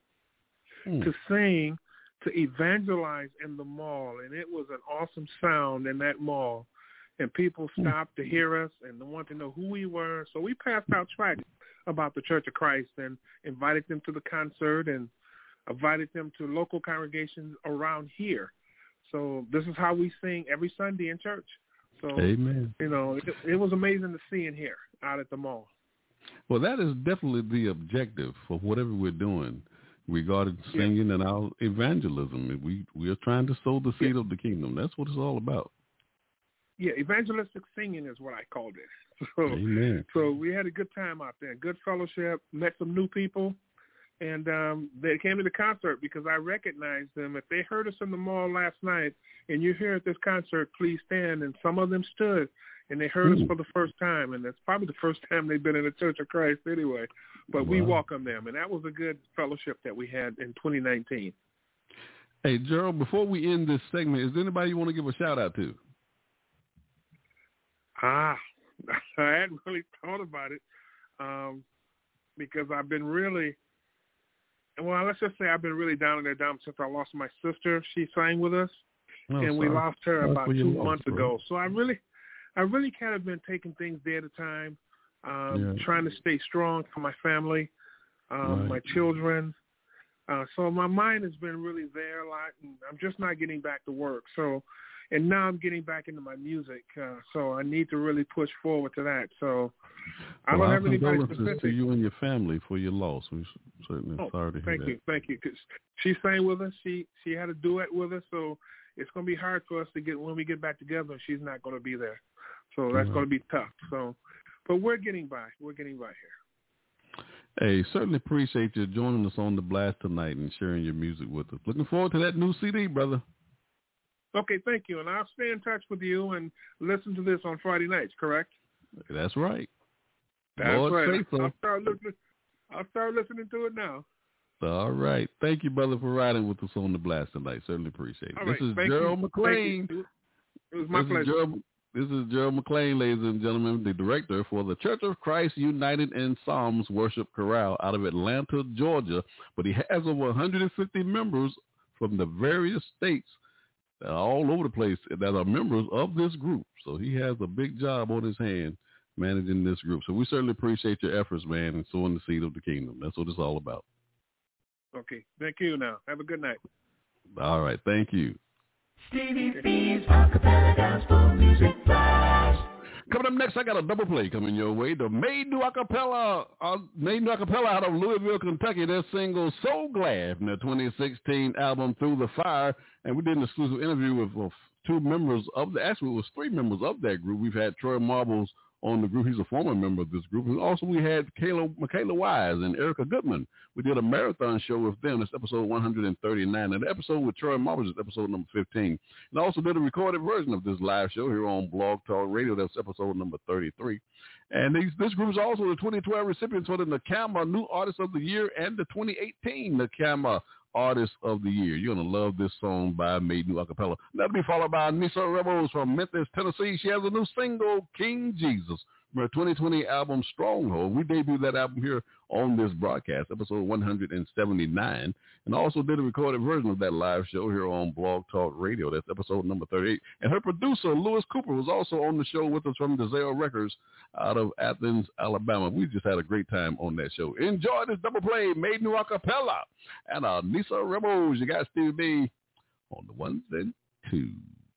hmm. to sing, to evangelize in the mall, and it was an awesome sound in that mall. And people stopped to hear us and want to know who we were. So we passed out tracts about the Church of Christ and invited them to the concert and invited them to local congregations around here. So this is how we sing every Sunday in church. So, Amen. you know, it, it was amazing to see and hear out at the mall. Well, that is definitely the objective for whatever we're doing regarding singing yeah. and our evangelism. We we are trying to sow the seed yeah. of the kingdom. That's what it's all about. Yeah, evangelistic singing is what I called it. So, Amen. So we had a good time out there, good fellowship, met some new people, and um, they came to the concert because I recognized them. If they heard us in the mall last night and you're here at this concert, please stand. And some of them stood, and they heard Ooh. us for the first time, and that's probably the first time they've been in the Church of Christ anyway. But wow. we welcomed them, and that was a good fellowship that we had in twenty nineteen. Hey, Gerald, before we end this segment, is there anybody you want to give a shout-out to? Ah, I hadn't really thought about it um, because I've been really, well, let's just say I've been really down in there down since I lost my sister. She sang with us, oh, and sorry. we lost her sorry about two months lost, ago. So I really, I really kind of been taking things day at a time, um, yeah. trying to stay strong for my family, um, right. my children. Uh, so my mind has been really there a lot, and I'm just not getting back to work. So. And now I'm getting back into my music, uh, so I need to really push forward to that. So I well, don't have anybody specific. To you and your family for your loss. We're certainly oh, sorry to hear thank that. you, thank you. Cause she sang with us. She she had a duet with us, so it's going to be hard for us to get when we get back together. She's not going to be there, so that's right. going to be tough. So, but we're getting by. We're getting by here. Hey, certainly appreciate you joining us on the blast tonight and sharing your music with us. Looking forward to that new C D, brother. Okay, thank you. And I'll stay in touch with you and listen to this on Friday nights, correct? That's right. That's Lord right. So. I'll start listening. I'll start listening to it now. All right. Thank you, brother, for riding with us on the blast tonight. Certainly appreciate it. All this right. is thank Gerald you. McLean. It was my this pleasure. Is Gerald, this is Gerald McLean, ladies and gentlemen, the director for the Church of Christ United in Psalms Worship Chorale out of Atlanta, Georgia. But he has over one hundred fifty members from the various states all over the place that are members of this group. So he has a big job on his hand managing this group. So we certainly appreciate your efforts, man, in sowing the seed of the kingdom. That's what it's all about. Okay. Thank you now. Have a good night. All right. Thank you. Stevie B's Acapella Gospel Music Blast. Coming up next, I got a double play coming your way. The Made New Acapella, uh, Made New Acapella out of Louisville, Kentucky. Their single "So Glad" from their twenty sixteen album "Through the Fire," and we did an exclusive interview with uh, two members of the. Actually, it was three members of that group. We've had Troy Marbles on the group. He's a former member of this group. And also, we had Kayla, Michaela Wise and Erica Goodman. We did a marathon show with them. It's episode one hundred thirty-nine. And the episode with Troy Marbles is episode number fifteen. And I also did a recorded version of this live show here on Blog Talk Radio. That's episode number thirty-three. And these, this group is also the twenty twelve recipients for the NACAMA New Artist of the Year and the twenty eighteen NACAMA Artist of the Year. You're going to love this song by Made New Acapella. That'll be followed by Nisa Rebels from Memphis, Tennessee. She has a new single, King Jesus, from her twenty twenty album, Stronghold. We debuted that album here on this broadcast, episode one hundred seventy-nine, and also did a recorded version of that live show here on Blog Talk Radio. That's episode number thirty-eight. And her producer, Lewis Cooper, was also on the show with us from Dezeo Records out of Athens, Alabama. We just had a great time on that show. Enjoy this double play, Made New Acapella, and uh, Nisa Rebels. You got Stevie B on the ones and twos.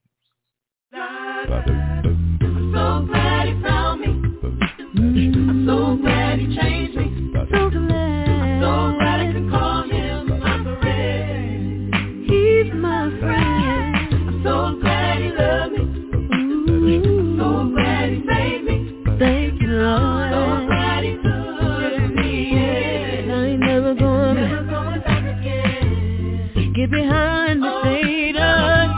I'm so glad he found me. I'm so glad he changed me. So glad. I'm so glad I can call him my friend. He's my friend. I'm so glad he loved me. I'm so glad he saved me. Thank you, Lord. I'm so glad he took me in. I ain't never going, never going back again. Get behind the Satan.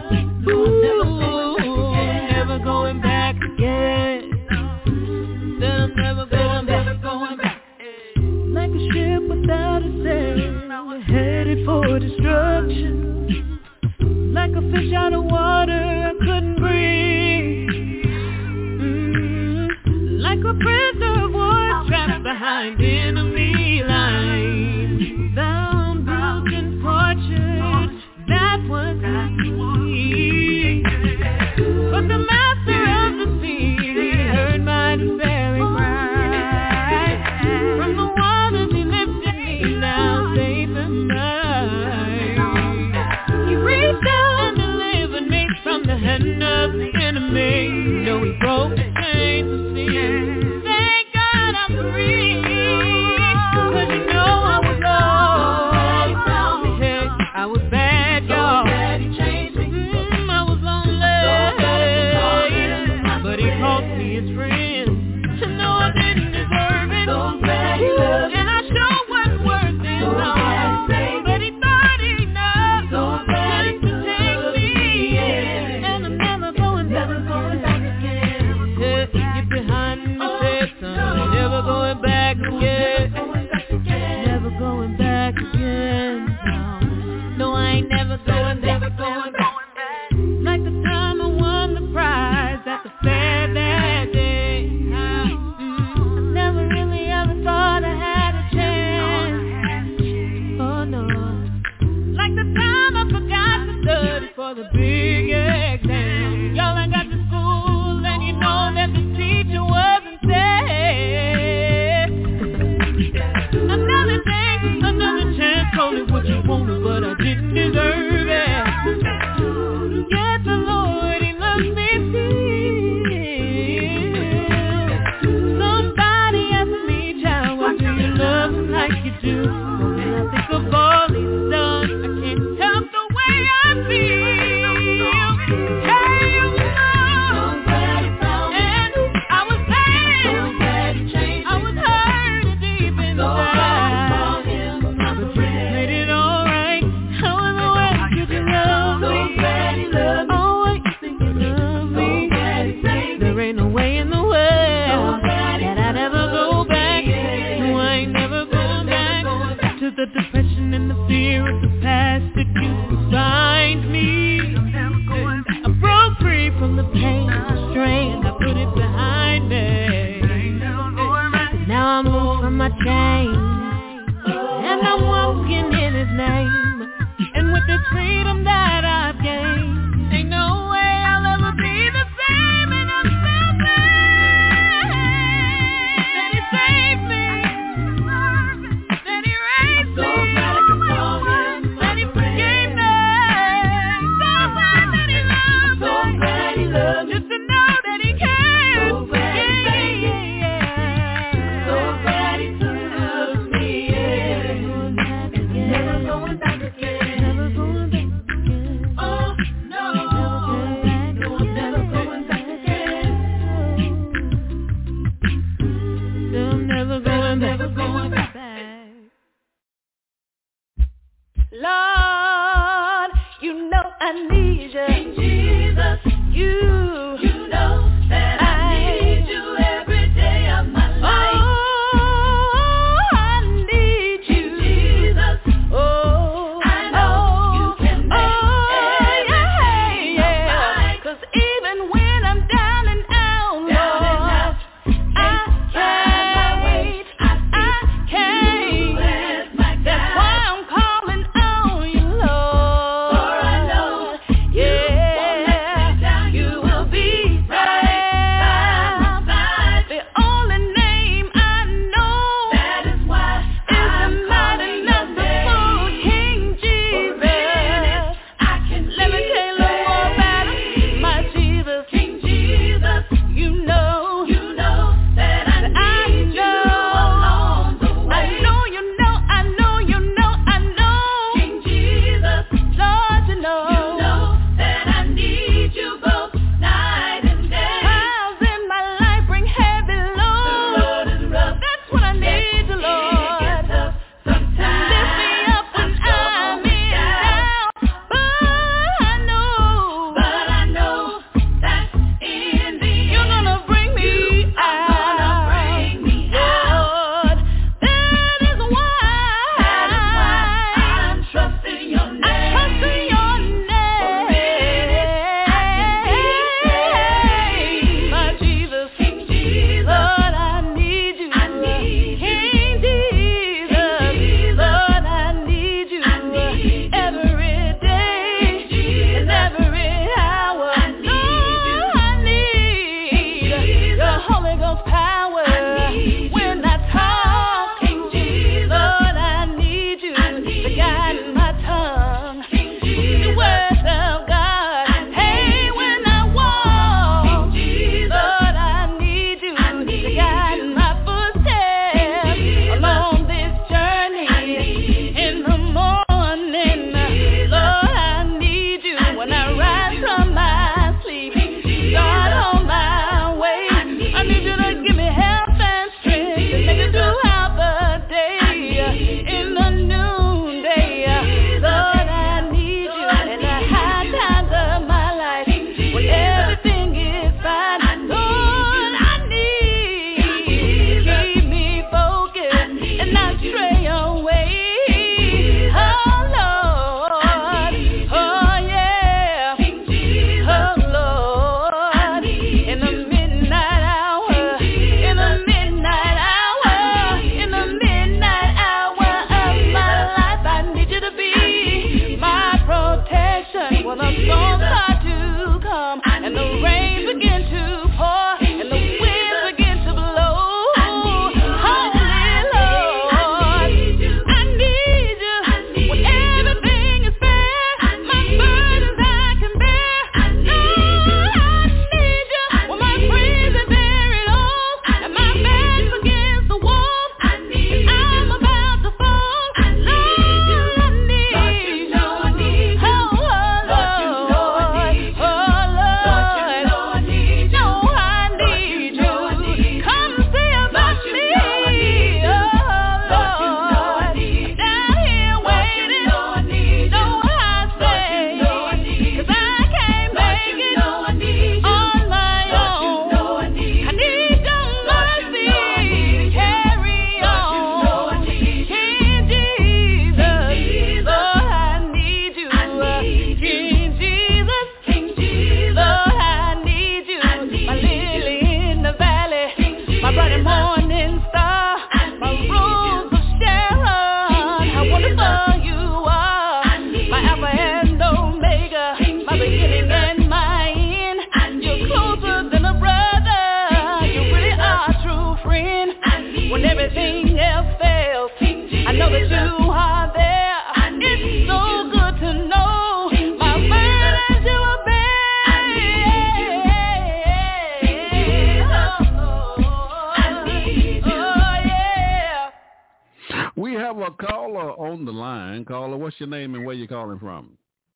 Ooh, never going back again. I'm never going back. Never going back. Like a ship without a sail, headed for destruction. Like a fish out of water, I couldn't breathe. Mm-hmm. Like a prisoner of war, trapped behind enemy lines. Bound, broken, tortured, that was me. But the master of the sea, he heard my despairing cry. From the waters he lifted me, now safe and mine. He reached out and delivered me from The depression and the fear of the past that used to bind me. I broke free from the pain and the strain. I put it behind me. Now I'm loose from my chains, and I'm walking in His name. And with this freedom that I've gained, ain't no way I'll ever be the same. And I'm so glad that He saved me. So glad I could call Him, that He forgave me. So glad that He loved me. So glad He loved me. Just to know that He cares. So glad He saved me. So glad He took me in. Never going back again. Never going back again. Oh no, no, I'm never going back again. No, I'm never going back. Never going back. Lord, you know I need you. Jesus, you, you know that I, I need you every day of my life. Oh, I need you. Jesus, oh, I know oh, you can make oh, everything yeah, right. 'Cause even when I'm down and out, down Lord, and out, I can't wait. I, I can't. That's why I'm calling on you, Lord. For I know you won't let me down. You will that you are there. It's so good to know my burdens you will bear. We have a caller on the line. Caller, what's your name and where you calling from?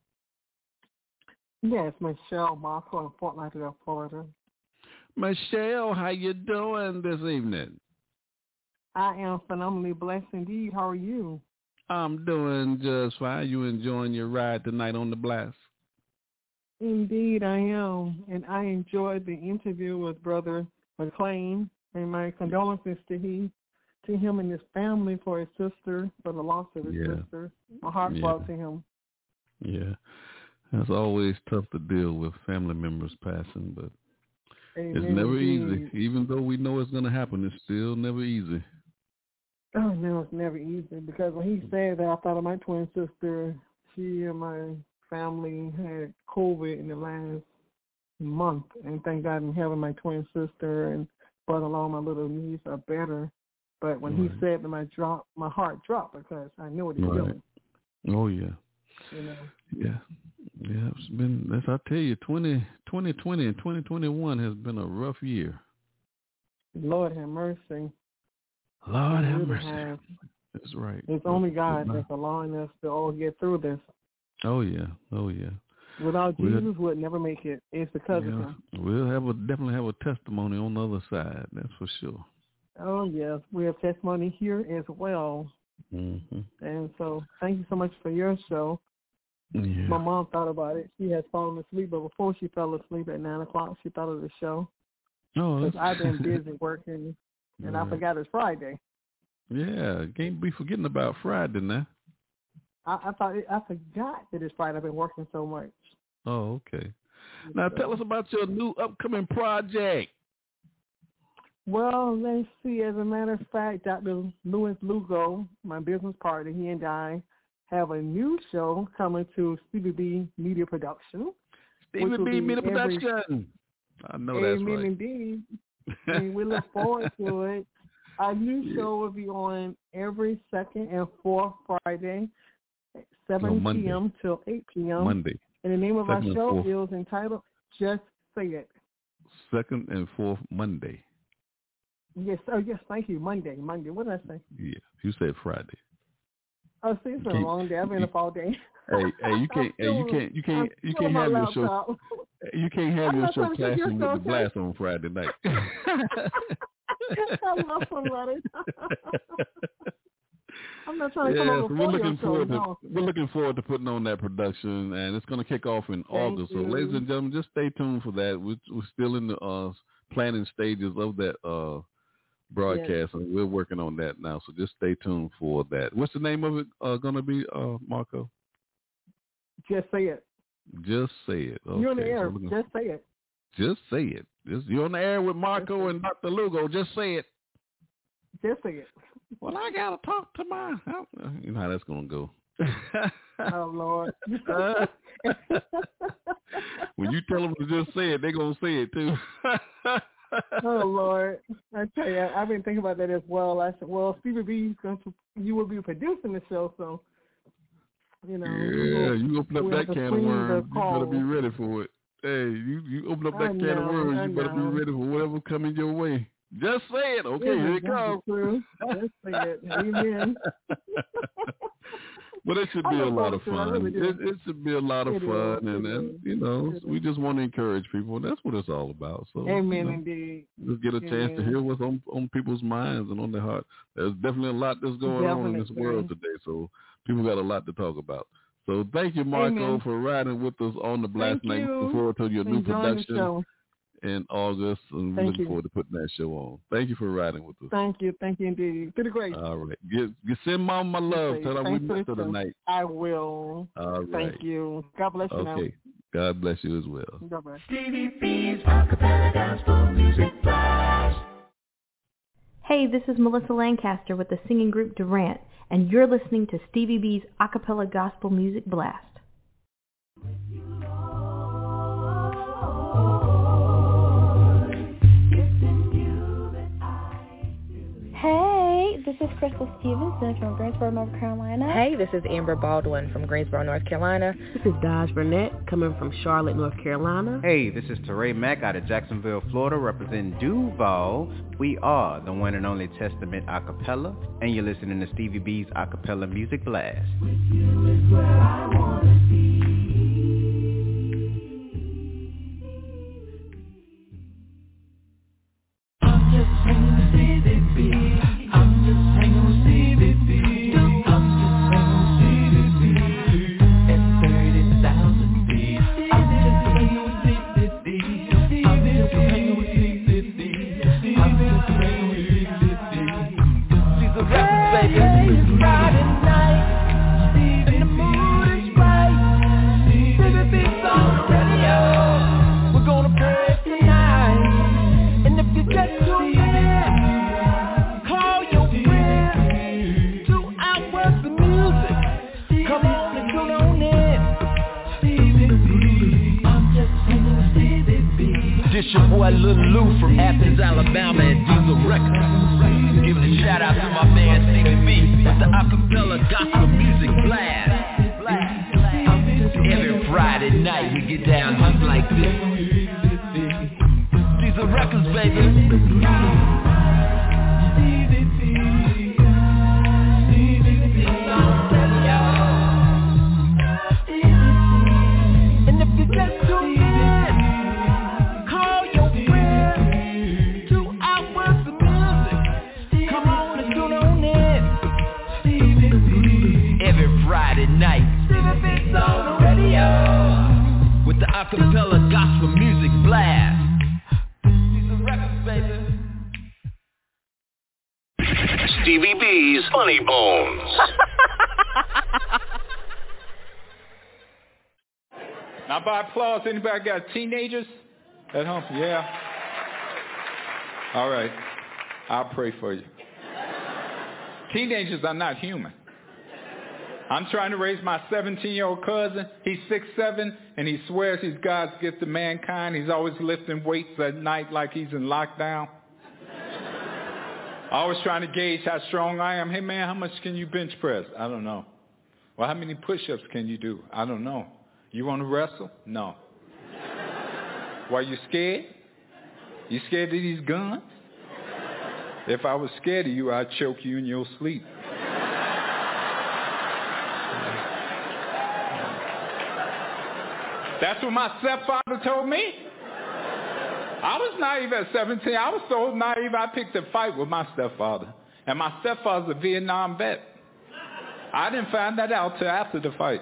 Yes, Michelle Marco in Fort Lauderdale, Florida. Michelle, how you doing this evening? I am phenomenally blessed indeed. How are you? I'm doing just fine. You enjoying your ride tonight on the blast? Indeed, I am. And I enjoyed the interview with Brother McLean, and my condolences to he, to him and his family for his sister, for the loss of his Yeah. sister. My heart Yeah. goes out to him. Yeah. It's always tough to deal with family members passing, but Amen, it's never indeed. easy. Even though we know it's going to happen, it's still never easy. Oh, no, it's never easy, because when he said that, I thought of my twin sister. She and my family had COVID in the last month, and thank God in heaven my twin sister and brother-in-law, my little niece, are better. But when Right. he said that, my drop, my heart dropped, because I knew what he was Right. doing. Oh, yeah. You know. Yeah. Yeah, it's been, as I tell you, twenty, twenty twenty and twenty twenty-one has been a rough year. Lord have mercy. Lord It have really mercy. has. That's right. It's only God It's not- that's allowing us to all get through this. Oh, yeah. Oh, yeah. Without We'll- Jesus, we'd never make it. It's because of yeah. him. We'll have a definitely have a testimony on the other side. That's for sure. Oh, yes. We have testimony here as well. Mm-hmm. And so thank you so much for your show. Yeah. My mom thought about it. She has fallen asleep, but before she fell asleep at nine o'clock, she thought of the show. Oh, Because that's- I've been busy working, and I Right. forgot it's Friday. Yeah, can't be forgetting about Friday now. I, I thought it, I forgot that it's Friday. I've been working so much. Oh, okay. Now tell us about your new upcoming project. Well, let's see. As a matter of fact, Doctor Louis Lugo, my business partner, he and I have a new show coming to Stevie B Media Production. Stevie which will B be Media every- Production. I know that's Amen, right. indeed. And we look forward to it. Our new Yeah. show will be on every second and fourth Friday, No, seven Monday. p.m. till eight p.m. Monday. And the name of Second our and show fourth. is entitled Just Say It. Second and fourth Monday. Yes, oh yes, thank you. Monday, Monday. What did I say? Yeah, you said Friday. Oh, see, it's been a Keep- long day. I've been up all day. Hey, hey, you can't, hey, you can't, you can't, you I'm can't still on have my your show. laptop. You can't have I'm your not show trying to take your clashing with show, the blast on Friday night. I love somebody. I'm not trying to come Yeah, over so for we're looking your show, forward to no. we're looking forward to putting on that production, and it's going to kick off in August. So, you. ladies and gentlemen, just stay tuned for that. We're, we're still in the uh, planning stages of that uh, broadcast, and we're working on that now. So, just stay tuned for that. What's the name of it uh, going to be, uh, Marco? Just say it. Just say it. Okay. You're on the air. So we're gonna- Just say it. just say it. Just, you're on the air with Marco and Doctor Lugo. Just say it. Just say it. Well, I gotta talk to my. You know how that's gonna go. Oh Lord. Uh, when you tell them to just say it, they're gonna say it too. Oh Lord. I tell you, I've been thinking about that as well. I said, well, Stevie B, going to, you will be producing the show, so you know. Yeah, you open up we'll that have to can of screen the worms. You better be calls. ready for it. Hey, you, you open up I that can of know, worms. I You better know. be ready for whatever coming your way. Just say it. Okay, Yeah, here it that's comes. true. Just say it. Amen. But it should I be a look lot of forward to it. I fun. really do. It, it should be a lot of It is. fun, and, It and is. you know, It we just want to encourage people. That's what it's all about. So, Amen, you know, indeed. just get a chance to Amen. hear what's on on people's minds and on their heart. There's definitely a lot that's going on in this Definitely. world today. So people got a lot to talk about. So thank you, Marco, Amen. for riding with us on the Blast Thank Night. you. Looking forward to your new Enjoying the production show. in August, and we're Thank looking you. forward to putting that show on. Thank you for riding with us. Thank you. Thank you indeed. To the grace. All right. Get, get send mom my love. Tell her we Thanks for missed the her show. tonight. I will. All right. Thank you. God bless you now. Okay. God bless you as well. Bye-bye. Stevie B's Acapella Gospel Music Blast. Hey, this is Melissa Lancaster with the singing group Durant, and you're listening to Stevie B's Acapella Gospel Music Blast. Hey, This is Crystal Stevenson from Greensboro, North Carolina. Hey, this is Amber Baldwin from Greensboro, North Carolina. This is Dodge Burnett coming from Charlotte, North Carolina. Hey, this is Teray Mack out of Jacksonville, Florida, representing Duval. We are the one and only Testament Acapella, and you're listening to Stevie B's Acapella Music Blast. With you is where I wanna be. This your boy Lil Lou from Athens, Alabama at Diesel Records. Giving a shout out to my man Stevie B with the Acapella Gospel Music Blast. Every Friday night we get down just like this. Diesel Records, baby. Friday night on the radio with the Acapella Gospel Music Blast. These are records, baby. Stevie B's Funny Bones. Now, by applause, anybody got teenagers at home? Yeah. All right. I'll pray for you. Teenagers are not human. I'm trying to raise my seventeen-year-old cousin. He's six seven, and he swears he's God's gift to mankind. He's always lifting weights at night like he's in lockdown. Always trying to gauge how strong I am. Hey, man, how much can you bench press? I don't know. Well, how many push-ups can you do? I don't know. You want to wrestle? No. Why, you scared? You scared of these guns? If I was scared of you, I'd choke you in your sleep. That's what my stepfather told me. I was naive at seventeen. I was so naive I picked a fight with my stepfather. And my stepfather's a Vietnam vet. I didn't find that out till after the fight.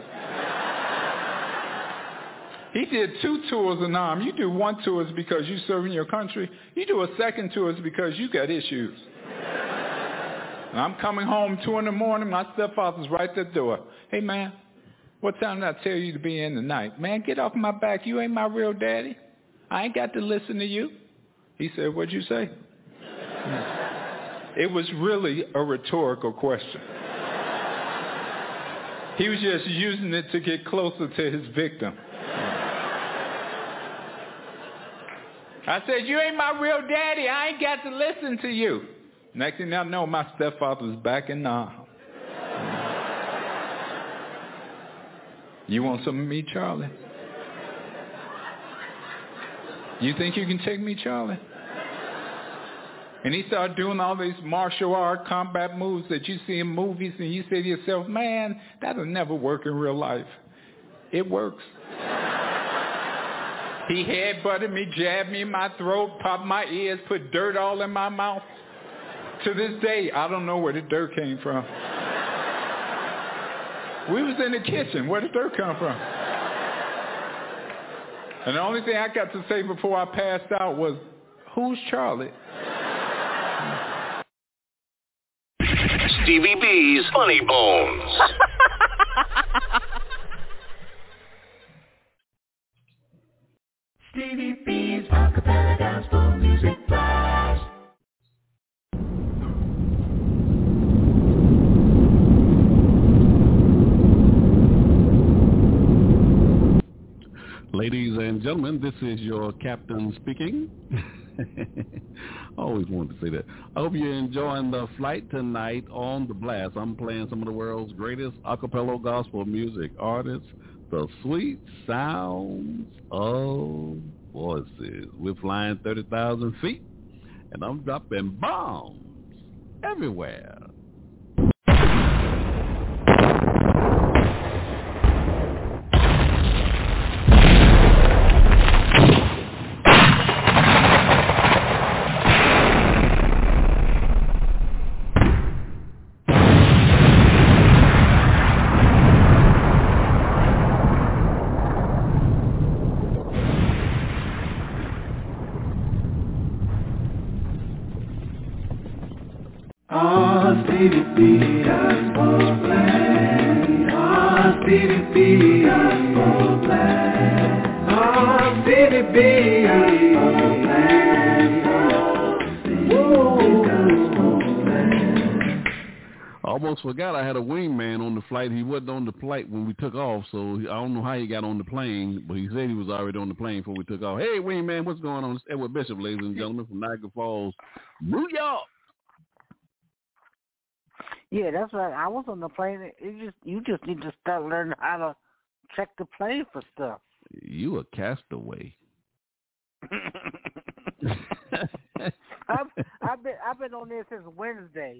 He did two tours in Nam. You do one tour is because you serve in your country. You do a second tour is because you got issues. And I'm coming home two in the morning. My stepfather's right at the door. Hey, man. What time did I tell you to be in tonight? Man, get off my back. You ain't my real daddy. I ain't got to listen to you. He said, what'd you say? It was really a rhetorical question. He was just using it to get closer to his victim. I said, you ain't my real daddy. I ain't got to listen to you. Next thing I know, my stepfather was back in Nam. You want some of me, Charlie? You think you can take me, Charlie? And he started doing all these martial art combat moves that you see in movies, and you say to yourself, man, that'll never work in real life. It works. He headbutted me, jabbed me in my throat, popped my ears, put dirt all in my mouth. To this day, I don't know where the dirt came from. We was in the kitchen. Where did dirt come from? And the only thing I got to say before I passed out was, who's Charlie? Stevie B's Funny Bones. Stevie B's Acapella Gospel Music Blast. Ladies and gentlemen, this is your captain speaking. Always wanted to say that. I hope you're enjoying the flight tonight on The Blast. I'm playing some of the world's greatest a cappella gospel music artists, the sweet sounds of voices. We're flying thirty thousand feet, and I'm dropping bombs everywhere. Forgot I had a wingman on the flight. He wasn't on the flight when we took off, so I don't know how he got on the plane, but he said he was already on the plane before we took off. Hey, wingman, what's going on? It's Edward Bishop, ladies and gentlemen, from Niagara Falls, New York. Yeah, that's right. I was on the plane. It just you just need to start learning how to check the plane for stuff. You a castaway. I've, I've been I've been on there since Wednesday.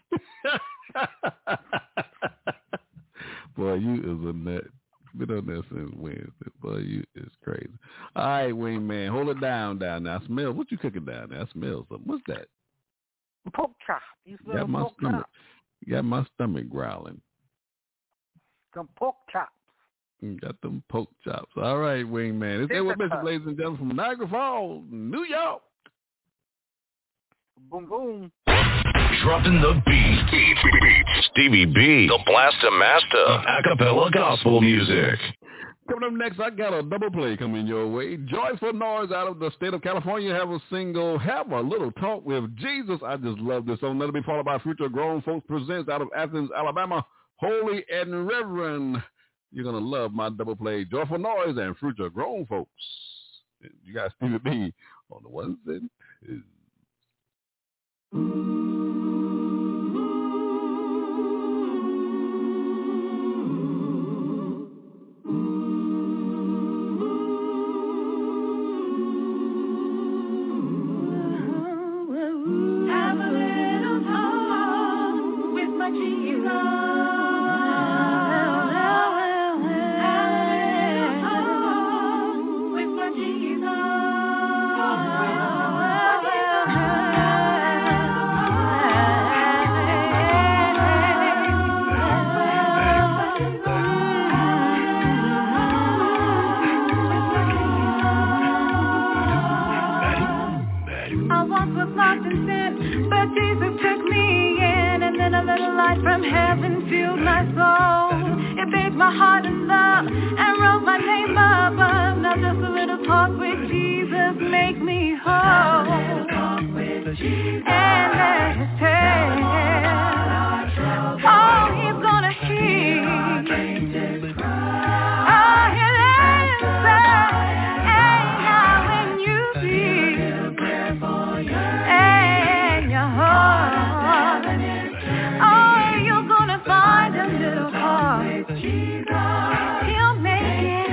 Boy, you is a nut. Been on there since Wednesday. Boy, you is crazy. All right, wingman, hold it down down there. I smell. What you cooking down there? I smell something. What's that? Pork chop. You smell got my pork stomach. chop? Got my stomach growling. Some pork chops. Got them pork chops. All right, wingman. It's Edward Bishop, ladies and gentlemen, from Niagara Falls, New York. Boom, boom. Dropping the beat. beat, beat, beat. Stevie B, the Blaster Master of Acapella Gospel Music. Coming up next, I got a double play coming your way. Joyful Noise out of the state of California have a single, Have a Little Talk with Jesus. I just love this song. That'll be followed by Future Grown Folks Presents out of Athens, Alabama, Holy and Reverend. You're going to love my double play, Joyful Noise and Future Grown Folks. You got Stevie B on the ones and twos. Have a little talk with my Jesus. But Jesus took me in, and then a little light from heaven filled my soul. It bathed my heart in love and wrote my name above. Now just a little talk with Jesus make me whole. And let his tale, oh, he's gonna heal. Oh, he'll answer. And now when you feel and your heart, oh, you're gonna find a little heart. He'll make it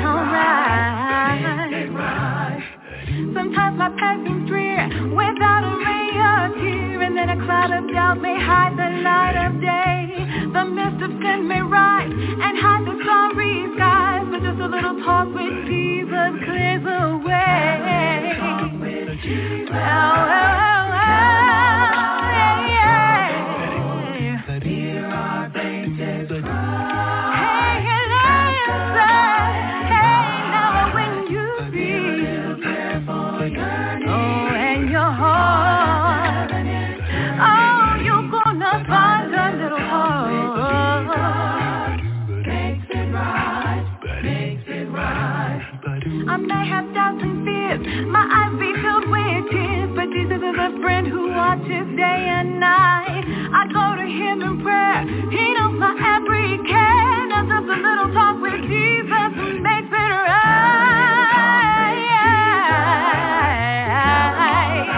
alright. Sometimes my path seems drear without a ray of tear, and then a cloud of doubt may hide the light of day. The mist of sin may rise and hide the starry skies, but just a little talk with Jesus clears the way. Well, well, well, yeah, yeah. Hear our faintest cry. Hey, he'll answer. Hey, now when you feel oh, and your heart, oh, you're gonna find a little heart. Makes it right, makes it right. I may have doubts and fears, my eyes be filled with tears, but Jesus is a friend who watches day and night. I go to him in prayer, he knows my every care. Now just a little talk with Jesus makes it right.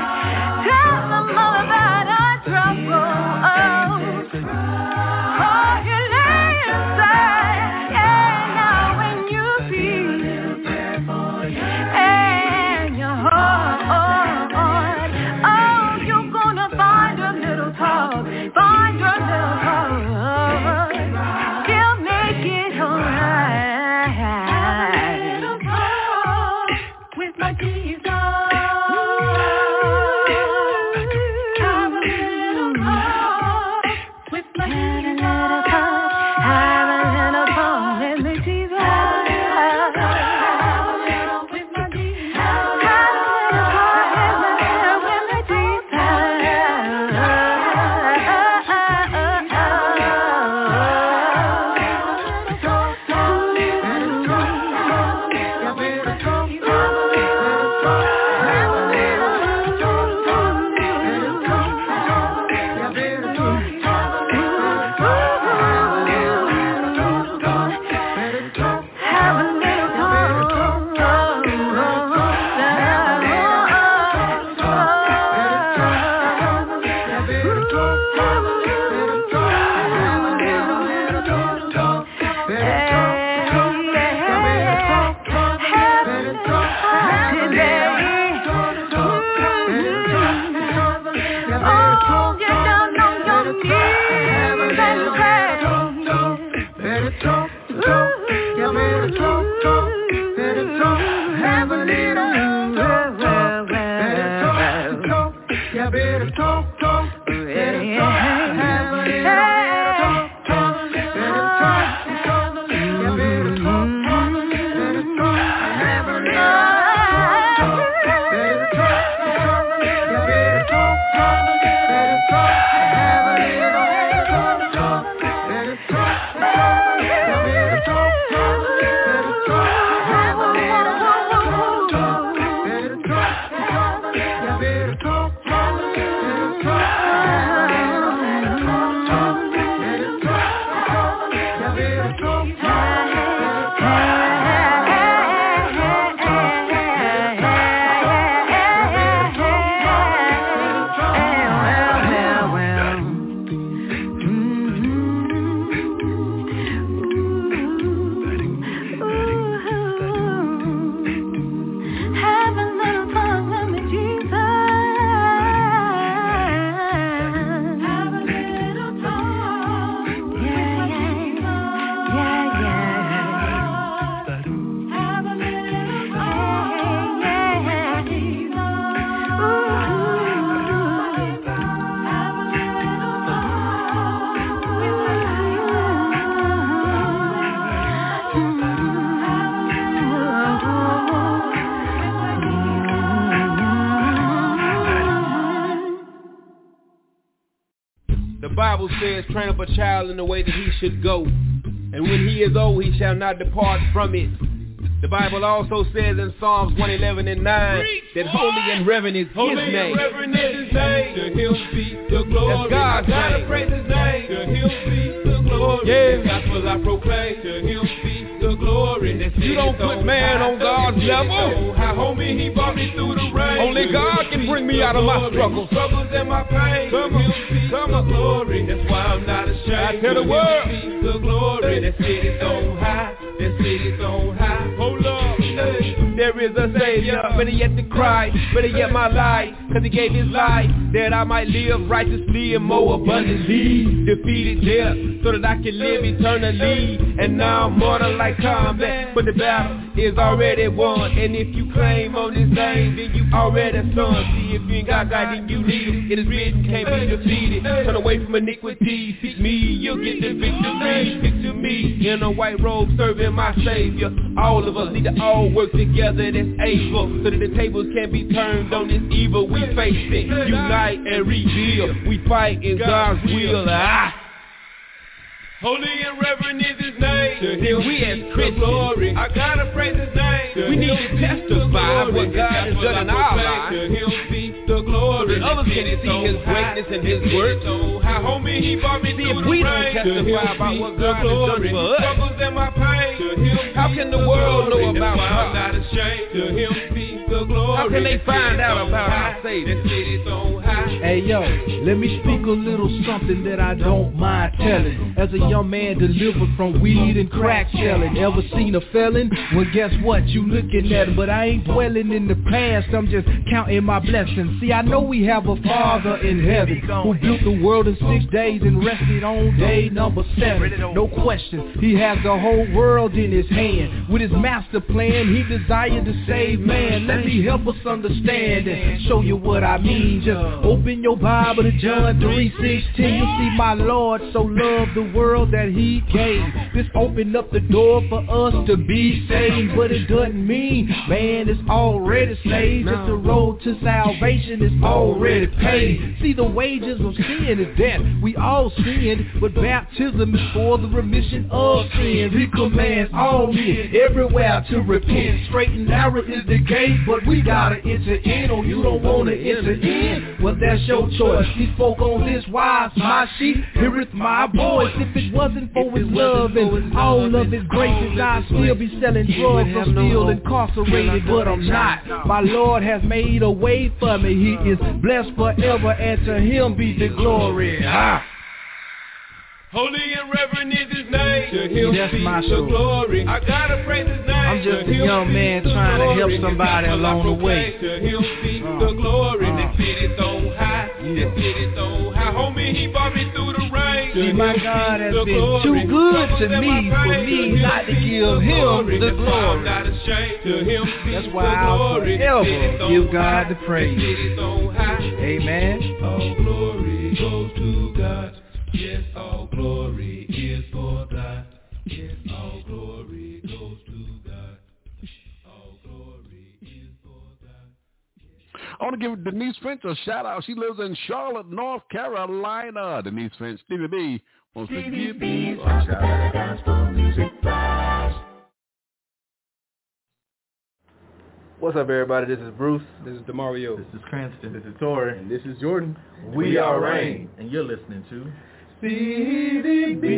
Bible says, train up a child in the way that he should go, and when he is old, he shall not depart from it. The Bible also says in Psalms one eleven and nine that holy and reverend is Holy his and name. reverend is his name. To him be the glory. That's God's I gotta name. praise his name. To him be the glory. Yeah. The gospel I proclaim. To him be the glory. That's You don't put man on God's level. How homie, he brought me through the rain. Only God can bring me out of my struggles. Struggles and my pain. Come on, come on, glory. That's why I'm not ashamed. I tell the To world. him be the glory. That city's on high. That city's on high. Hold up. There is a Savior, better yet to cry, better yet my life, cause he gave his life, that I might live righteously and more abundantly, defeated death, so that I can live eternally, and now I'm mortal like combat, but the battle is already won, and if you claim on his name, then you already son, see if you ain't got God, then you need him, it is written, can't be defeated, turn away from iniquity, seek me, you'll get the victory, picture me, in a white robe serving my Savior, all of us need to all work together, that's able, so that the tables can be turned on this evil we facing, unite and rebuild, we fight in God's will, ah! Holy and reverend is his name. To him we as Christians, glory. I gotta praise his name. We need to testify what God has done in our lives. To him be the glory. So that others can see his greatness and his work. How homie, he brought me See, through if the we don't rain. testify about what God has done for us, Struggles and my pain. To him how can the world know That's about why I'm God? not ashamed. To him be the glory. How can they find out about our Savior? That city's on high. Hey yo, let me speak a little something that I don't mind telling. As a young man delivered from weed and crack selling, ever seen a felon? Well, guess what? You looking at him, but I ain't dwelling in the past. I'm just counting my blessings. See, I know we have a Father in heaven who built the world in six days and rested on day number seven. No question, he has the whole world in his hand. With his master plan, he desired to save man. Let me help us understand and show you what I mean. Just open your Bible to John three sixteen. You'll see my Lord so loved the world that he gave. This opened up the door for us to be saved, but it doesn't mean man is already saved. Just the road to salvation is already paid. See, the wages of sin is death. We all sinned, but baptism is for the remission of sins. He commands all men everywhere to repent. Straight and narrow is the gate, but we gotta enter in. Oh, you don't wanna enter in? Well, that's your choice. He spoke on this wise, my sheep heareth my voice. If it wasn't for his love and all of his graces, I'd still be selling drugs or still incarcerated, but I'm not. My Lord has made a way for me. He is blessed forever, and to him be the glory. Ah. Holy and reverend is his name. To him That's be my the show. glory. I gotta praise his name. I'm just a young man trying to help somebody along the way. To him be the glory. The city's on high. The city's on high. Homie, he brought me through the rain. See, my God has been too good to me for me not to give him the glory. That's why I'll forever give God the praise. Amen. All glory goes to God. Yes, all glory is for God. Yes, all glory goes to God. All glory is for God. I want to give Denise Finch a shout out. She lives in Charlotte, North Carolina. Denise Finch, Stevie B wants to give you a shout out. What's up, everybody? This is Bruce. This is DeMario. This is Cranston. This is Tori. And this is Jordan. We, we are Rain. And you're listening to Stevie B.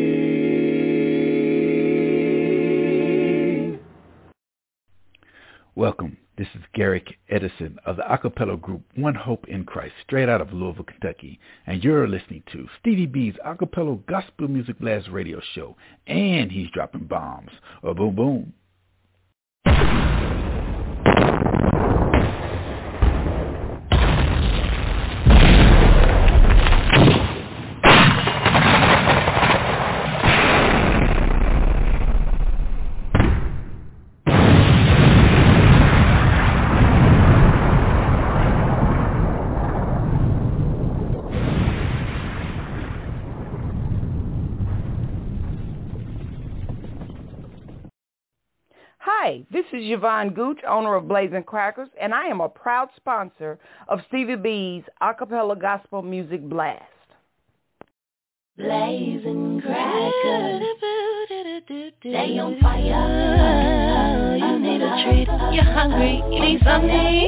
Welcome. This is Garrick Edison of the acapella group One Hope in Christ, straight out of Louisville, Kentucky. And you're listening to Stevie B's acapella gospel music blast radio show. And he's dropping bombs. Oh, boom, boom. Hi, this is Yvonne Gooch, owner of Blazing Crackers, and I am a proud sponsor of Stevie B's Acapella Gospel Music Blast. blazing crackers. They on fire. You need a treat. You're hungry. You need something to eat.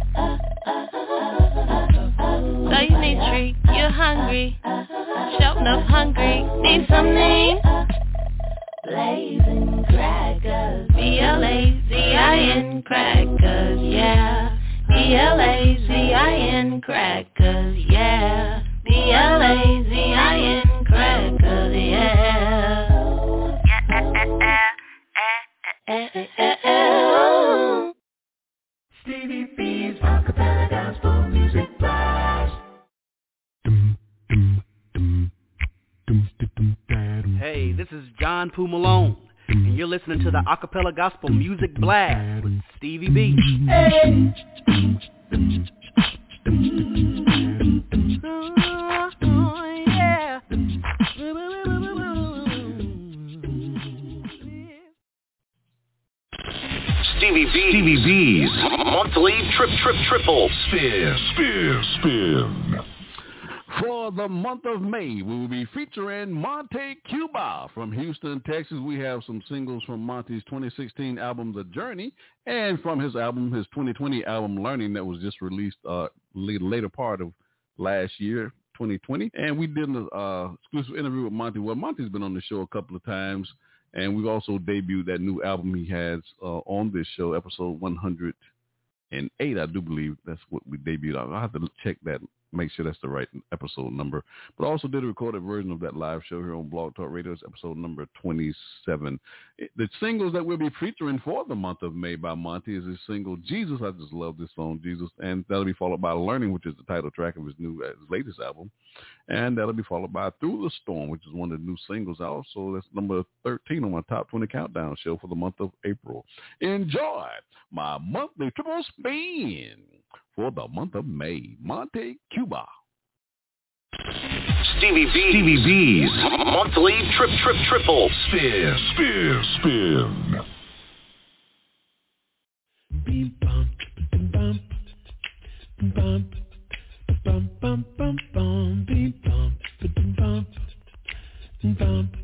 So you need a treat. You're hungry. Shouting up hungry. Need something to eat. Blazing crackers. B L A Z I N crackers. Yeah. B L A Z I N crackers. Yeah. B L A Z I N crackers. Yeah. Stevie B's Acapella Gospel Music Blast. Hey, this is John Poo Malone, and you're listening to the Acapella Gospel Music Blast with Stevie B. Hey. Oh, yeah. Stevie B. Stevie B's monthly trip trip triple spin spin spin. For the month of May, we will be featuring Monte Cuba from Houston, Texas. We have some singles from Monte's twenty sixteen album, The Journey, and from his album, his twenty twenty album, Learning, that was just released uh, later part of last year, twenty twenty. And we did an uh, exclusive interview with Monte. Well, Monte's been on the show a couple of times, and we've also debuted that new album he has uh, on this show, episode one hundred eight, I do believe. That's what we debuted. I'll have to check that, make sure that's the right episode number. But I also did a recorded version of that live show here on Blog Talk Radio. It's episode number twenty-seven. The singles that we'll be featuring for the month of May by Monte is his single, Jesus. I just love this song, Jesus. And that'll be followed by Learning, which is the title track of his new, his latest album. And that'll be followed by Through the Storm, which is one of the new singles. Also, that's number thirteen on my top twenty countdown show for the month of April. Enjoy my monthly triple spin for the month of May. Monte Cuba. Stevie B. Stevie B's monthly trip trip triple spin spin spin. Beep bump bump bump bump bump bump bump beep bump bump bump.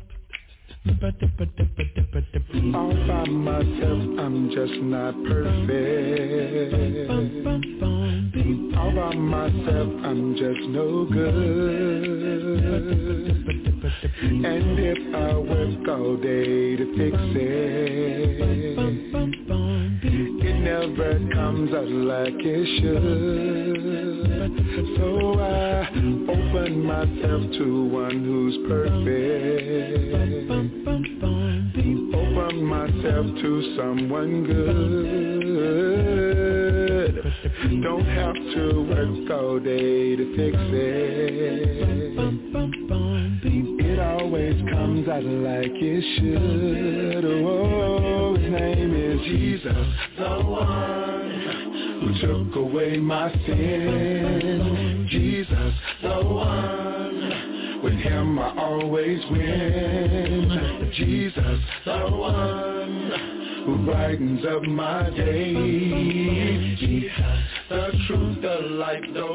All by myself, I'm just not perfect. All by myself, I'm just no good. And if I work all day to fix it, it never comes out like it should. So I open myself to one who's perfect. Open myself to someone good. Don't have to work all day to fix it. It always comes out like it should. Oh, his name is Jesus, the one who took away my sin. Jesus, the one, with him I always win. Jesus, the one who brightens up my day. Jesus, the truth, the light, the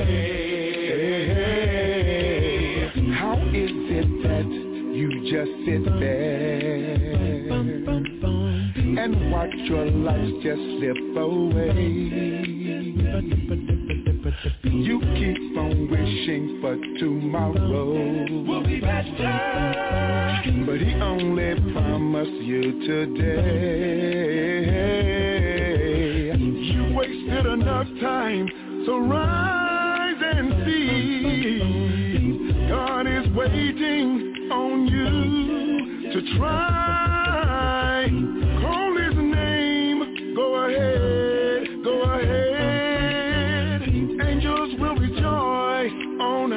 way. How is it that you just sit there and watch your life just slip away? You keep on wishing for tomorrow will be better, but he only promised you today. You wasted enough time, so rise and see. God is waiting on you to try. Call his name, go ahead, go ahead. Angels will rejoice on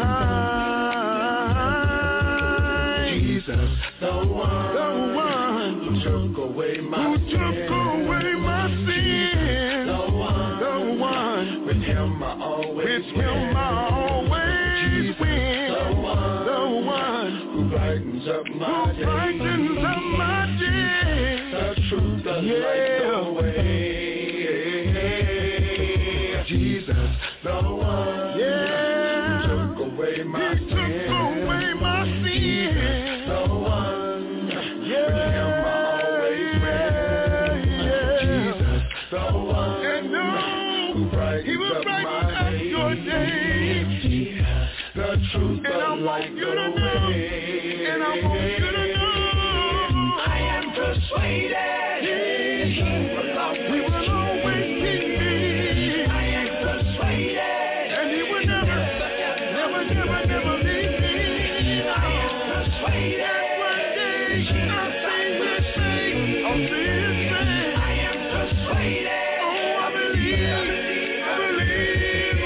high. Jesus, the one, the one who took away my who sin. took away my sin. The one, the one with him I always with win. him I always Jesus, win. The one, the one who brightens up my who day. brightens up my day. The truth, the yeah. light, the way. The one, yeah, who took away my he sin. Took away my sin. light the way. And I want you to know I am persuaded we will always keep me. I am persuaded and he will never, never, never, never leave me. I am persuaded that one day I'll see his face. I'll see his face. I am persuaded. Oh, I believe, I believe,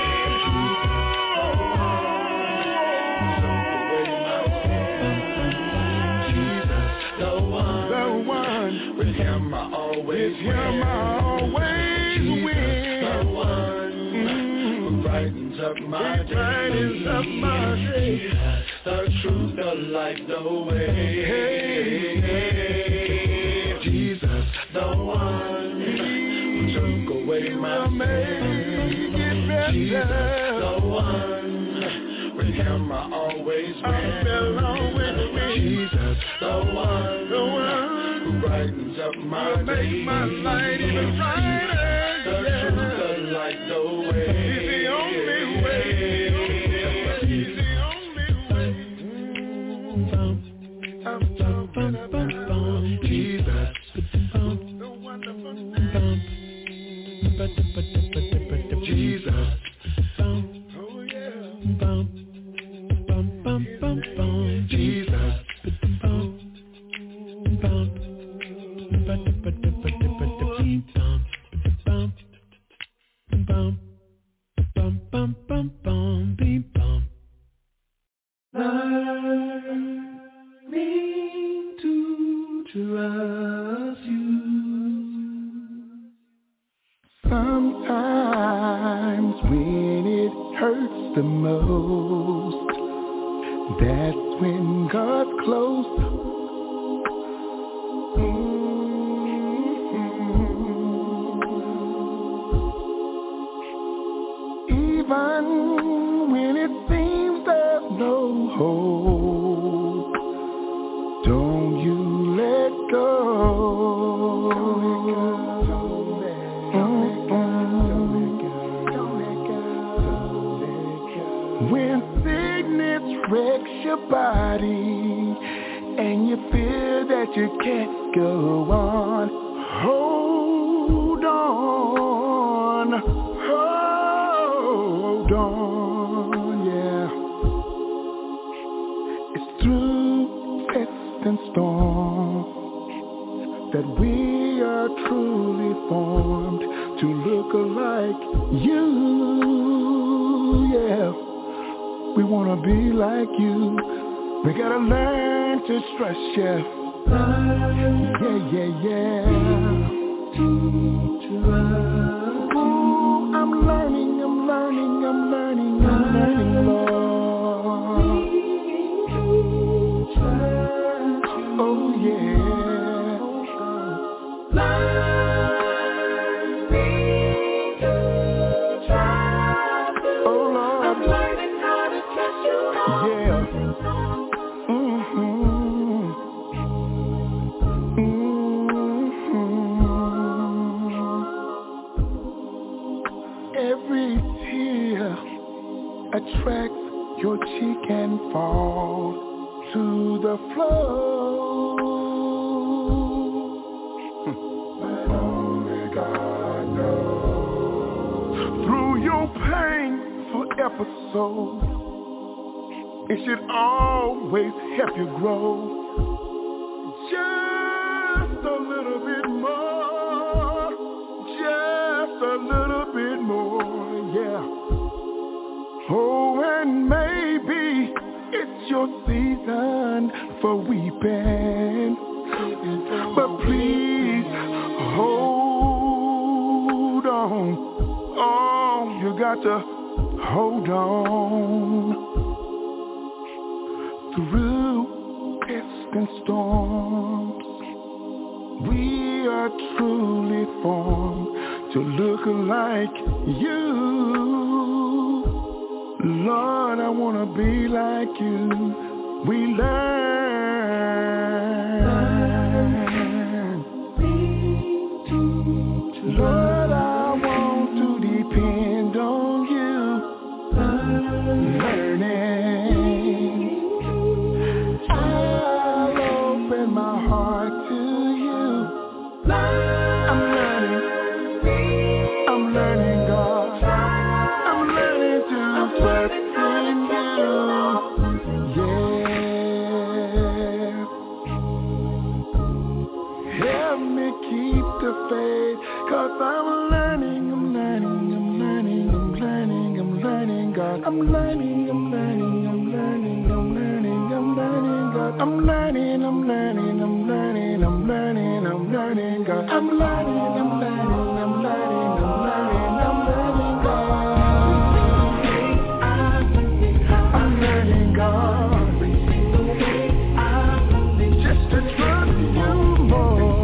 oh. Jesus, the one, the one. With him I always With him I always win. The one mm-hmm. who brightens up my day. Brightens up my day. The truth, the light, the way. Hey, hey. Jesus, the one who took away my pain. Jesus, the one. With him I always win. Always win. Jesus, the one, the one who brightens up my day. Make my light even brighter. The yeah. truth, the light, the way. He's the only way. He's the only way. I'm jumping up and down. Jesus, the wonderful name. Jesus, oh yeah. Jesus. Sometimes when it hurts the most, that's when God's close. Mm-hmm. Even when it seems there's no hope, don't you let go. Don't let go. When sickness wrecks your body and you feel that you can't go on, hold on, hold on, yeah. It's through tests and storms that we are truly formed to look alike you, yeah. We wanna be like you. We gotta learn to trust you. Yeah, yeah, yeah. Ooh, I'm learning, I'm learning, I'm learning, I'm learning, Lord. Oh yeah. Learn me to trust you. Oh Lord. I'm learning. Yeah. Mm-hmm. Mm-hmm. Every tear attracts your cheek and falls to the floor. But only God knows. Through your painful episode, it should always help you grow. Just a little bit more. Just a little bit more, yeah. Oh, and maybe it's your season for weeping. But please hold on. Oh, you got to hold on. Through tests and storms, we are truly formed to look like you. Lord, I want to be like you. We learn. Lord, I want to depend on you. Learning. Cause I'm learning, I'm learning, I'm learning, I'm learning, I'm learning, God. I'm learning, I'm learning, I'm learning, I'm learning, I'm learning, God. I'm learning, I'm learning, I'm learning, I'm learning, I'm learning, God. I'm learning, I'm learning, I'm learning, I'm learning, I'm learning, God. I'm learning, God. Just to trust you more.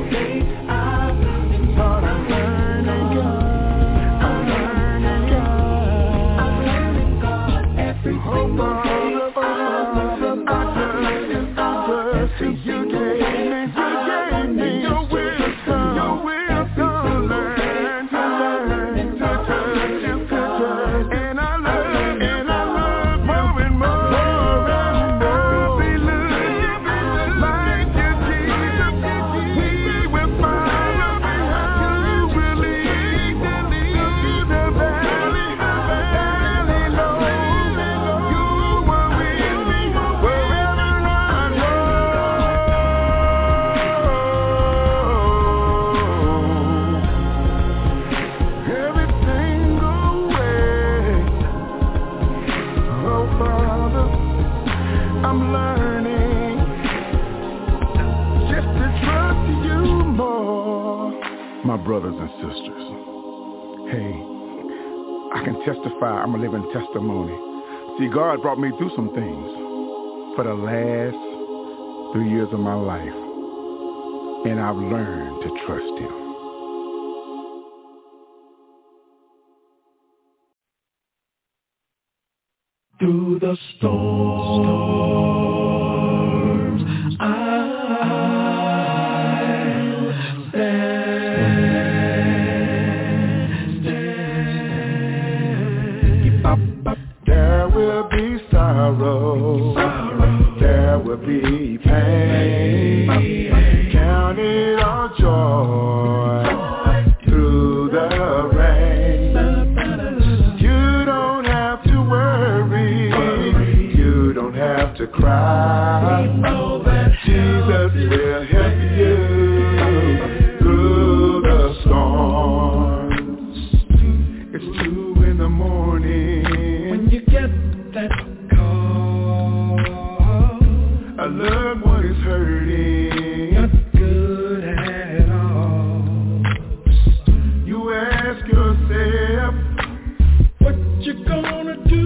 Brothers and sisters, hey, I can testify. I'm a living testimony. See, God brought me through some things for the last three years of my life, and I've learned to trust him. Through the storms, I'll stand. There will be sorrow, sorrow. There will be pain, pain. Count it all joy, joy. Through the rain. You don't have to worry, worry. You don't have to cry. We know that Jesus will help you through the storms. It's two in the morning. That call, a loved one is hurting, not good at all. You ask yourself, what you gonna do?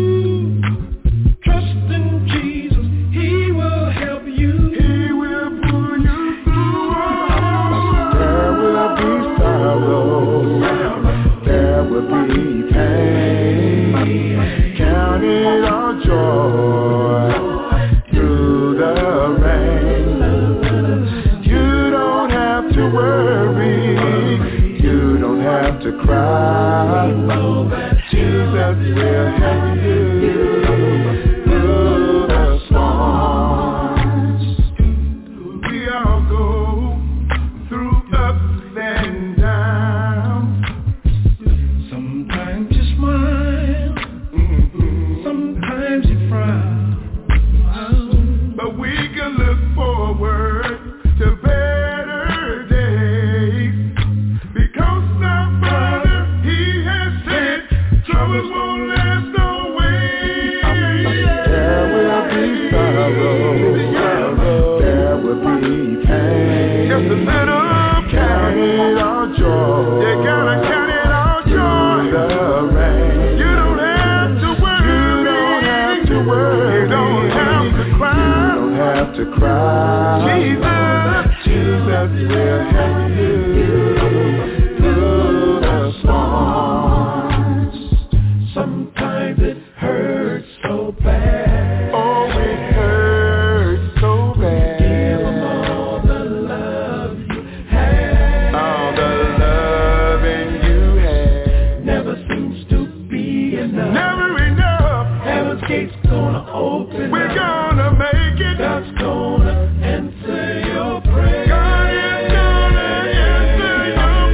Trust in Jesus, he will help you. He will pull you through. There will be sorrow, there will be pain. Count it all joy through the rain. You don't have to worry. You don't have to cry. Jesus will help you through the storms. We all go through ups and downs. Sometimes you smile, sometimes you frown, but we can look forward to better days, because our Father, he has said, trouble won't last always. There will be sorrow, there will be pain. Just a little count it all joy. You gotta count it all joy. The rain. You don't have to worry. You don't have to cry. You don't have to cry. Jesus, Jesus will help you through the storms. Sometimes it hurts so bad. Oh, it hurts so bad. Give them all the love you have. All the loving you have. Never seems to be enough. Never enough. Heaven's gates gonna open. We're up. Gonna make it. God's gonna answer your prayer. God is gonna answer your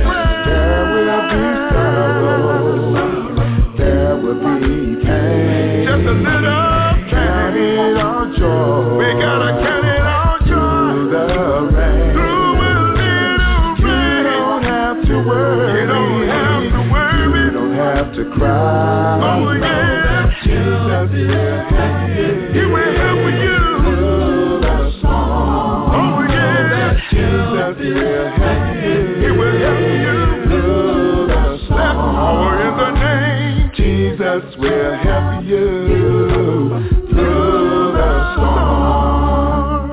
to cry. Oh, yeah. Jesus will help you. He will help you. Through the storm. Oh, yeah. Jesus will help you. He will help you. Through the storm. Power in the name. Jesus will help you. Through the storm.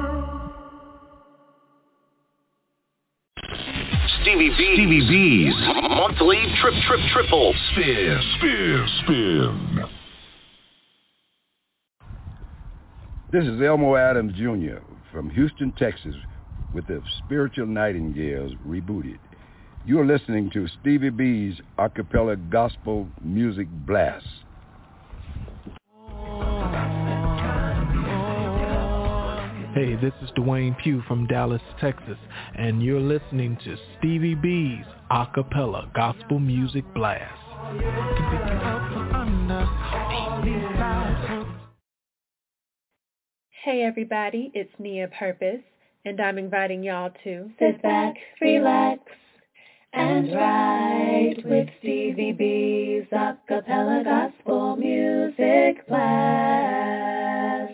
Stevie B. Stevie B's monthly trip, trip, triple spin, spin, spin. This is Elmo Adams Junior from Houston, Texas, with the Spiritual Nightingales rebooted. You're listening to Stevie B's Acapella Gospel Music Blast. Hey, this is Dwayne Pugh from Dallas, Texas, and you're listening to Stevie B's Acapella Gospel Music Blast. Hey everybody, it's Nia Purpose, and I'm inviting y'all to sit back, relax, and ride with Stevie B's Acapella Gospel Music Blast.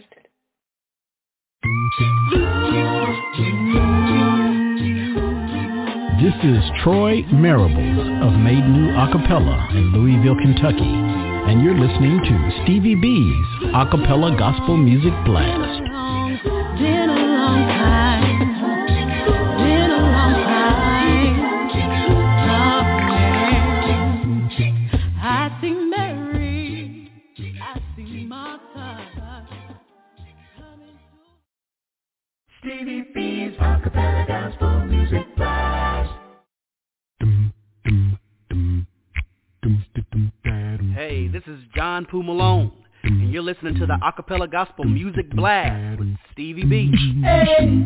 This is Troy Marables of Made New Acapella in Louisville, Kentucky, and you're listening to Stevie B's Acapella Gospel Music Blast. Been a long time, been a long time, oh, I see Mary, I see Martha. Stevie B's Acapella Gospel Music Blast. Hey, this is John Poo Malone, and you're listening to the Acapella Gospel Music Blast with Stevie B. Hey.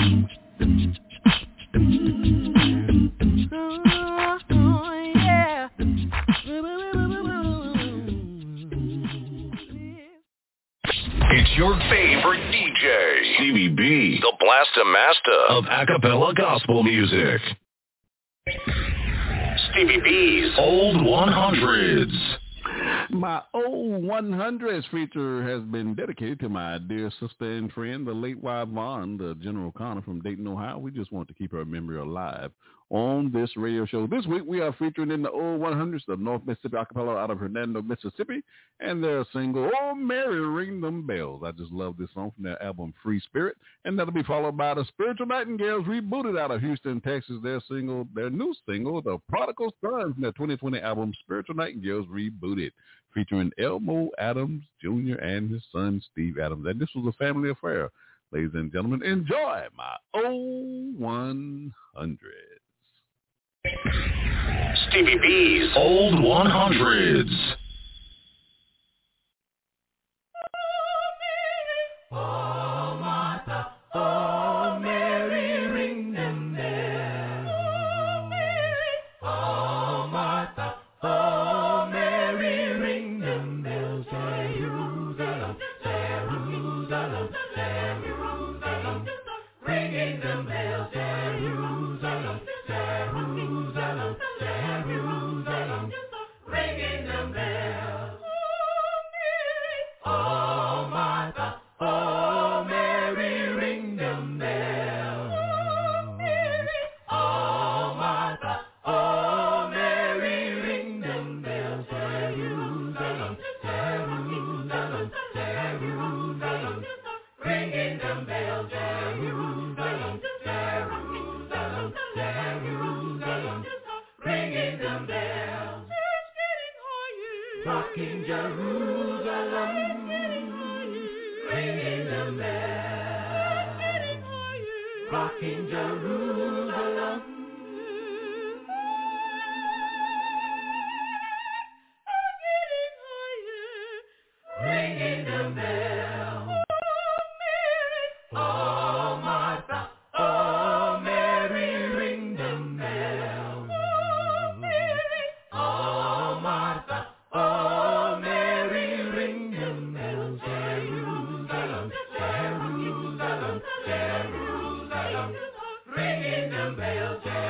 Oh, yeah. It's your favorite D J, Stevie B, the Blaster Master of Acapella Gospel Music. Stevie B's Old one hundreds. My old one hundreds feature has been dedicated to my dear sister and friend, the late wife Vaughn, the General Connor from Dayton, Ohio. We just want to keep her memory alive on this radio show. This week we are featuring in the old one hundreds the North Mississippi Acapella out of Hernando, Mississippi, and their single, Oh Mary, Ring Them Bells. I just love this song from their album Free Spirit, and that'll be followed by the Spiritual Nightingales rebooted out of Houston, Texas, their single, their new single, The Prodigal Son, from their twenty twenty album Spiritual Nightingales Rebooted, featuring Elmo Adams Junior and his son Steve Adams. And this was a family affair. Ladies and gentlemen, enjoy my old one hundreds. Stevie B's Old one hundreds. Oh, Martha, oh, Mary, ring them bells. Oh, Mary, oh, Martha, oh, Mary, ring them bells. Jerusalem, Jerusalem, Jerusalem, ringing them bells. Jerusalem, Jerusalem, Jerusalem, ringing them bells. Oh, Martha, oh, Mary, ring them bells. Oh, Martha, oh, Mary, ring them bells. Jerusalem, Jerusalem, Jerusalem, ringing them bells. Jerusalem, Jerusalem, Jerusalem, ringing them bells. Rocking Jerusalem, ringing them bells. Rocking Jerusalem. Ringing them bells. Oh, Martha, oh, Mary, ring them bells. Oh, Martha, oh, Mary, ring them bells. Jerusalem, Jerusalem, Jerusalem, ringing them bells.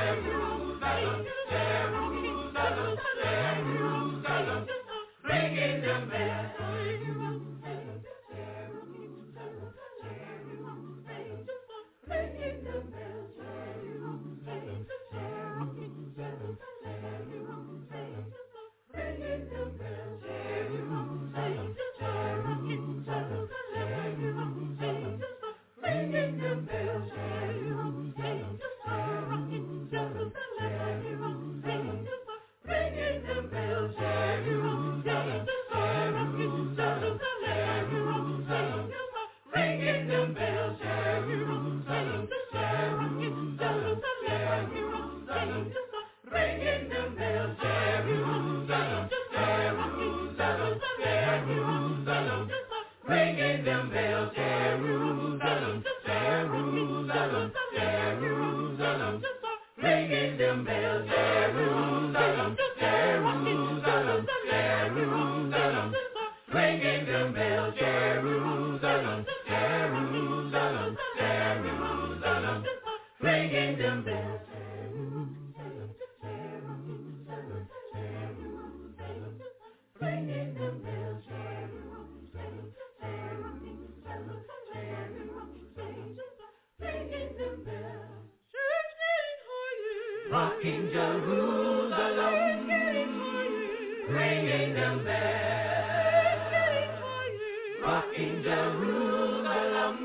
rocking Jerusalem, ringing them bells, rocking Jerusalem.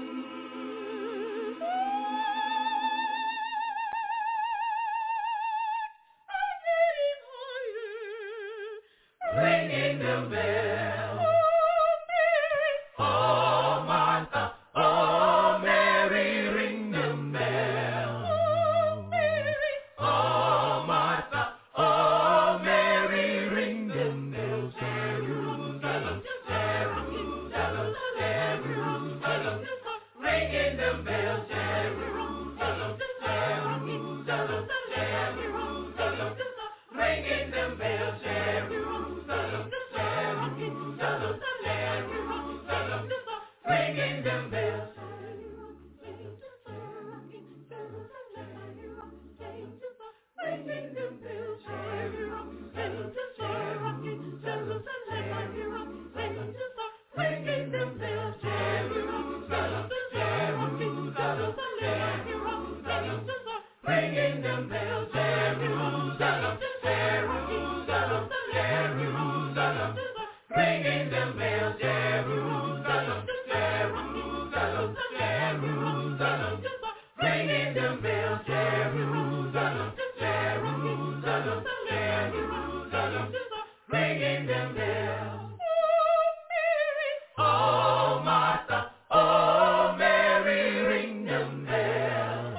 Ringing them bells, oh Martha, oh Mary, ring them bells, oh Martha, oh Mary, ring them bells, Jerusalem, Jerusalem, Jerusalem, ringing them bells, Jerusalem, Jerusalem, Jerusalem, ringing them bells, Jerusalem. Ringing them bells, ringing them bells, ringing them bells, ringing them bells, Jerusalem, Jerusalem, Jerusalem, ringing them bells, Jerusalem, Jerusalem, Jerusalem, ringing them bells, Jerusalem, Jerusalem, Jerusalem, ringing them bells. Oh Martha, oh Mary, ring them bells.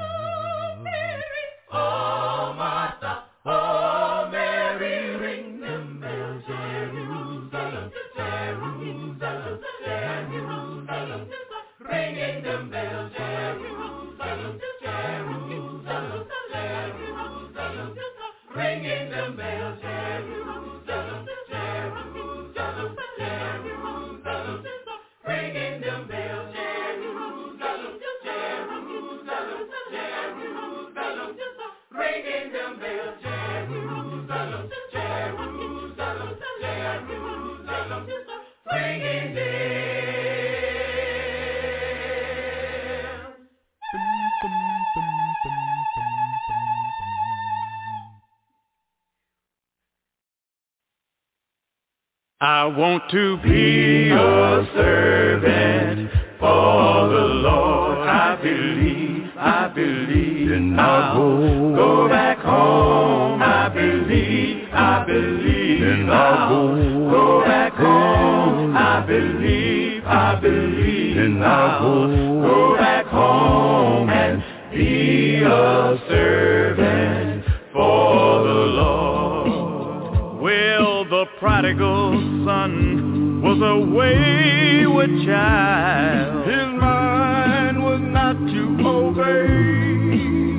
Oh Martha, oh Mary, ring them bells, Jerusalem, Jerusalem, Jerusalem, ringing them bells, Jerusalem, Jerusalem, Jerusalem, ringing them bells, Jerusalem, Jerusalem, Jerusalem, ringing them bells, Jerusalem, Jerusalem, Jerusalem, ringing them bells, Jerusalem, Jerusalem, Jerusalem, ringing them. I want to be a servant for the Lord. I believe, I believe, and I'll go, go back home. I believe, I believe, and I'll go, go back home. I believe, I believe, and I'll go, go back home and be a servant for the Lord. Well, the prodigal son was a wayward child. His mind was not to obey.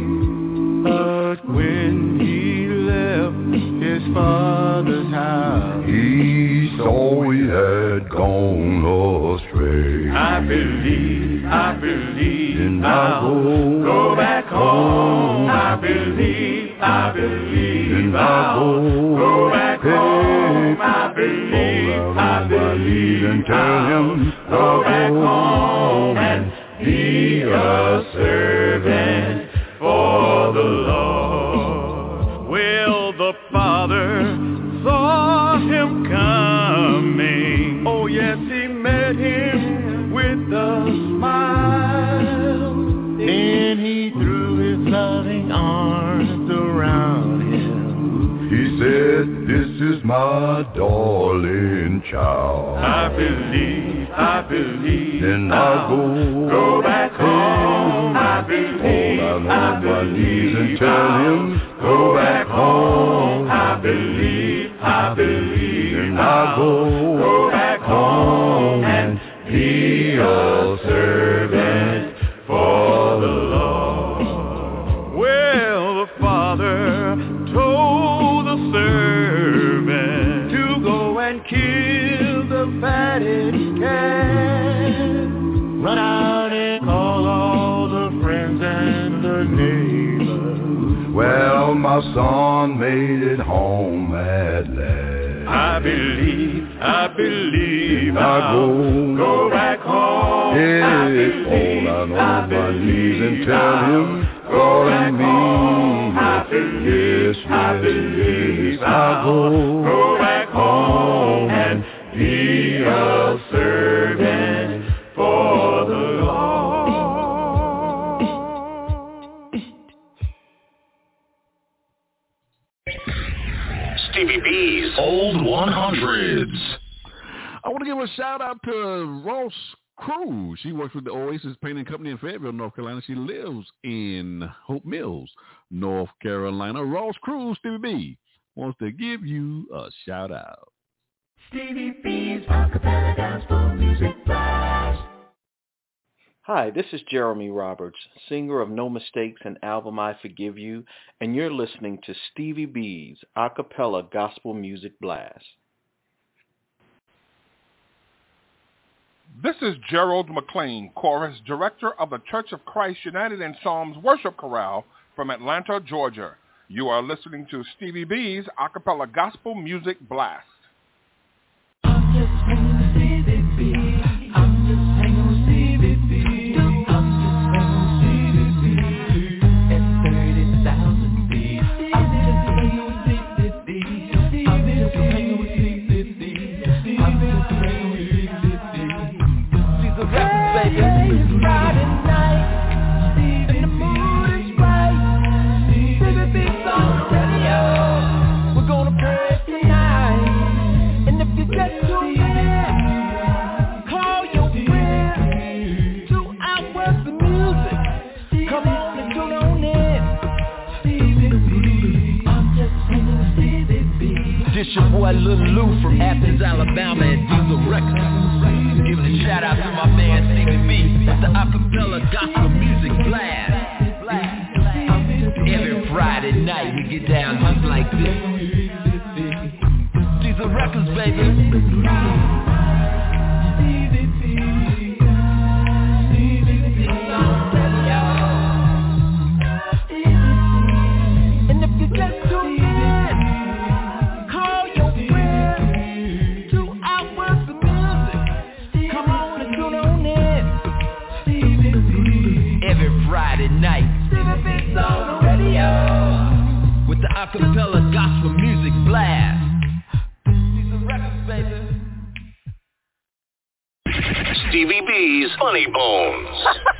But when he left his father's house, He saw he had gone astray. I believe, I believe, and I'll go, go back home. I believe, I believe, and I'll go, go back home. I believe, I believe, and tell him, go back home and be a servant for the Lord. Well, the father saw him coming. Oh yes, he met him with a smile. Then he threw his loving arms around him. He said, this is my darling child. I believe, I believe, and I'll go, go back home. I believe, fall I on my knees and believe, tell him, go back home. I believe, I believe, and I'll go, go back home and be a servant for the Lord. Well, the father told the servant to go and kill the fatted calf. Run out and call all the friends and the neighbors. Well, my son made it home at last. I believe, I believe I go, go back home. Yeah, I believe, fall down on I my knees and believe tell him, go back me. home. I believe, yes, I believe I'll go back home and be a servant for the Lord. Stevie B's Old one hundreds. I want to give a shout out to Ross Cruz. She works with the Oasis Painting Company in Fayetteville, North Carolina. She lives in Hope Mills, North Carolina. Ross Cruz, Stevie B, wants to give you a shout out. Stevie B's Acapella Gospel Music Blast. Hi, this is Jeremy Roberts, singer of No Mistakes and album I Forgive You, and you're listening to Stevie B's Acapella Gospel Music Blast. This is Gerald McLean, chorus director of the Church of Christ United in Psalms Worship Chorale from Atlanta, Georgia. You are listening to Stevie B's Acapella Gospel Music Blast. It's your boy Lil Lou from Athens, Alabama at Diesel Records. Giving a shout out to my man Stevie B with the Acapella Gospel Music Blast. Every Friday night we get down just like this. Diesel Records, baby. Friday night on the radio with the Acapella Gospel Music Blast. These are records, baby. Stevie B's Funny Bones.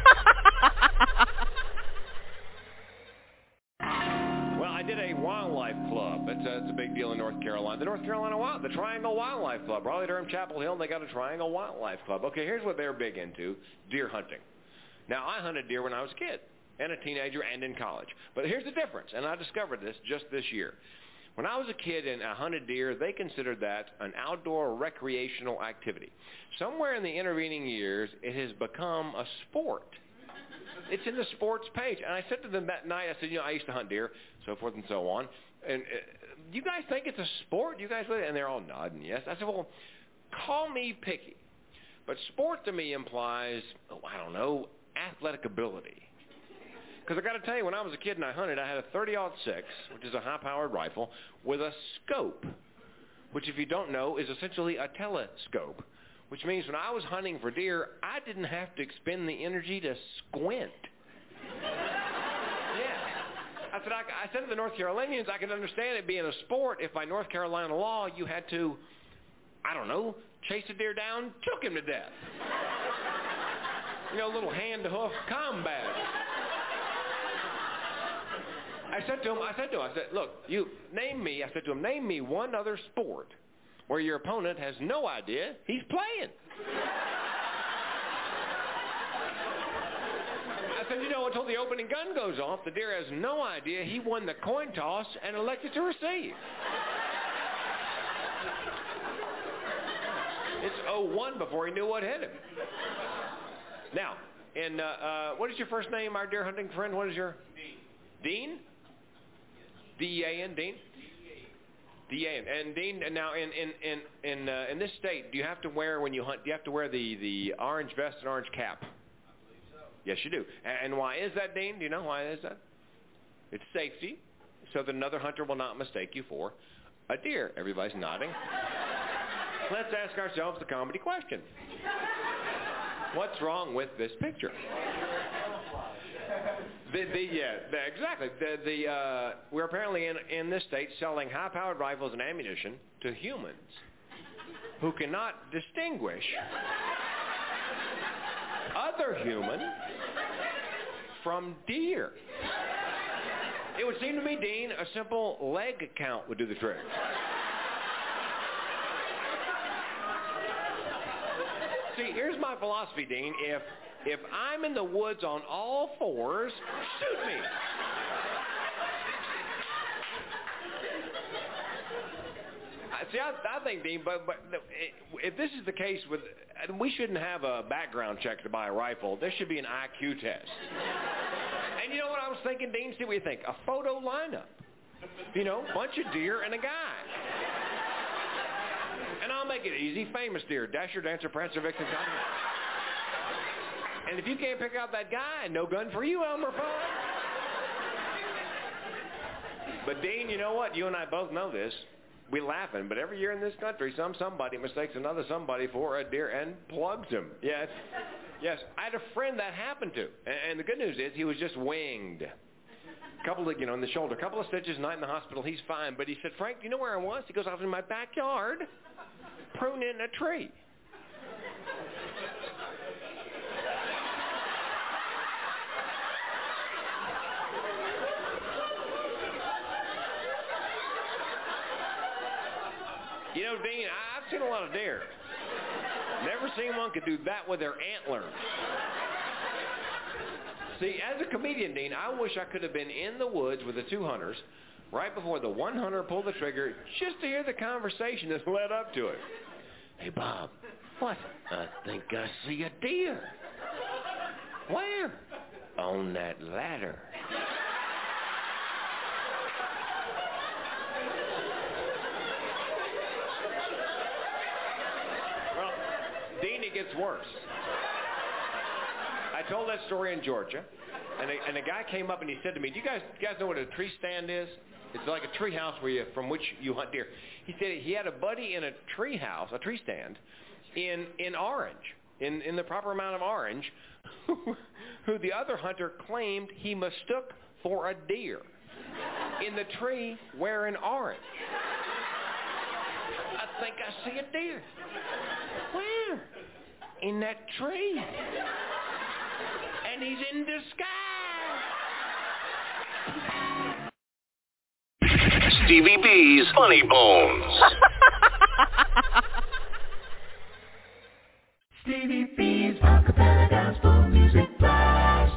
Well, I did a wildlife club. It's a, it's a big deal in North Carolina. The North Carolina Wild, the Triangle Wildlife Club. Raleigh, Durham, Chapel Hill, and they got a Triangle Wildlife Club. Okay, here's what they're big into: deer hunting. Now, I hunted deer when I was a kid and a teenager and in college. But here's the difference, and I discovered this just this year. When I was a kid and I hunted deer, they considered that an outdoor recreational activity. Somewhere in the intervening years, it has become a sport. It's in the sports page. And I said to them that night, I said, you know, I used to hunt deer, so forth and so on. And uh, you guys think it's a sport? You guys, and they're all nodding yes. I said, well, call me picky. But sport to me implies, oh, I don't know, athletic ability. Because I got to tell you, when I was a kid and I hunted, I had a thirty aught six, which is a high-powered rifle, with a scope, which, if you don't know, is essentially a telescope, which means when I was hunting for deer, I didn't have to expend the energy to squint. Yeah. I said, I, I said to the North Carolinians, I could understand it being a sport if by North Carolina law you had to, I don't know, chase a deer down, choke him to death. You know, a little hand-to-hoof combat. I said to him, I said to him, I said, look, you, name me, I said to him, name me one other sport where your opponent has no idea he's playing. I said, you know, until the opening gun goes off, the deer has no idea he won the coin toss and elected to receive. It's oh one before he knew what hit him. Now, in, uh, uh, what is your first name, our deer hunting friend? What is your? Dean. Dean? D E A N, Dean? D E A N. And Dean, now in, in, in, in, uh, in this state, do you have to wear, when you hunt, do you have to wear the, the orange vest and orange cap? I believe so. Yes, you do. And, and why is that, Dean? Do you know why is that? It's safety, so that another hunter will not mistake you for a deer. Everybody's nodding. Let's ask ourselves the comedy question. What's wrong with this picture? The, the, yeah, the, exactly. The, the, uh, we're apparently in, in this state selling high-powered rifles and ammunition to humans who cannot distinguish other human from deer. It would seem to me, Dean, a simple leg count would do the trick. See, here's my philosophy, Dean. If if I'm in the woods on all fours, shoot me. See, I, I think, Dean, but, but if this is the case with, we shouldn't have a background check to buy a rifle. There should be an I Q test. And you know what I was thinking, Dean? See what you think. A photo lineup. You know, bunch of deer and a guy. And I'll make it easy. Famous deer. Dasher, Dancer, Prancer, Vixen, Comet. And if you can't pick out that guy, no gun for you, Elmer Fudd. But Dean, you know what? You and I both know this. We're laughing, but every year in this country, some somebody mistakes another somebody for a deer and plugs him. Yes. Yes. I had a friend that happened to. And the good news is he was just winged. A couple of, you know, in the shoulder. A couple of stitches, night in the hospital. He's fine. But he said, Frank, do you know where I was? He goes, I was in my backyard pruning a tree. You know, Dean, I've seen a lot of deer. Never seen one could do that with their antlers. See, as a comedian, Dean, I wish I could have been in the woods with the two hunters right before the one hunter pulled the trigger just to hear the conversation that led up to it. Hey, Bob. What? I think I see a deer. Where? On that ladder. Dean, it gets worse. I told that story in Georgia, and a, and a guy came up and he said to me, do you guys, you guys know what a tree stand is? It's like a tree house where you, from which you hunt deer. He said he had a buddy in a tree house, a tree stand, in, in orange, in, in the proper amount of orange, who the other hunter claimed he mistook for a deer in the tree wearing orange. I think I see a deer. Where? In that tree. And he's in disguise. Stevie B's Funny Bones. Stevie B's Acapella Gospel Music Blast.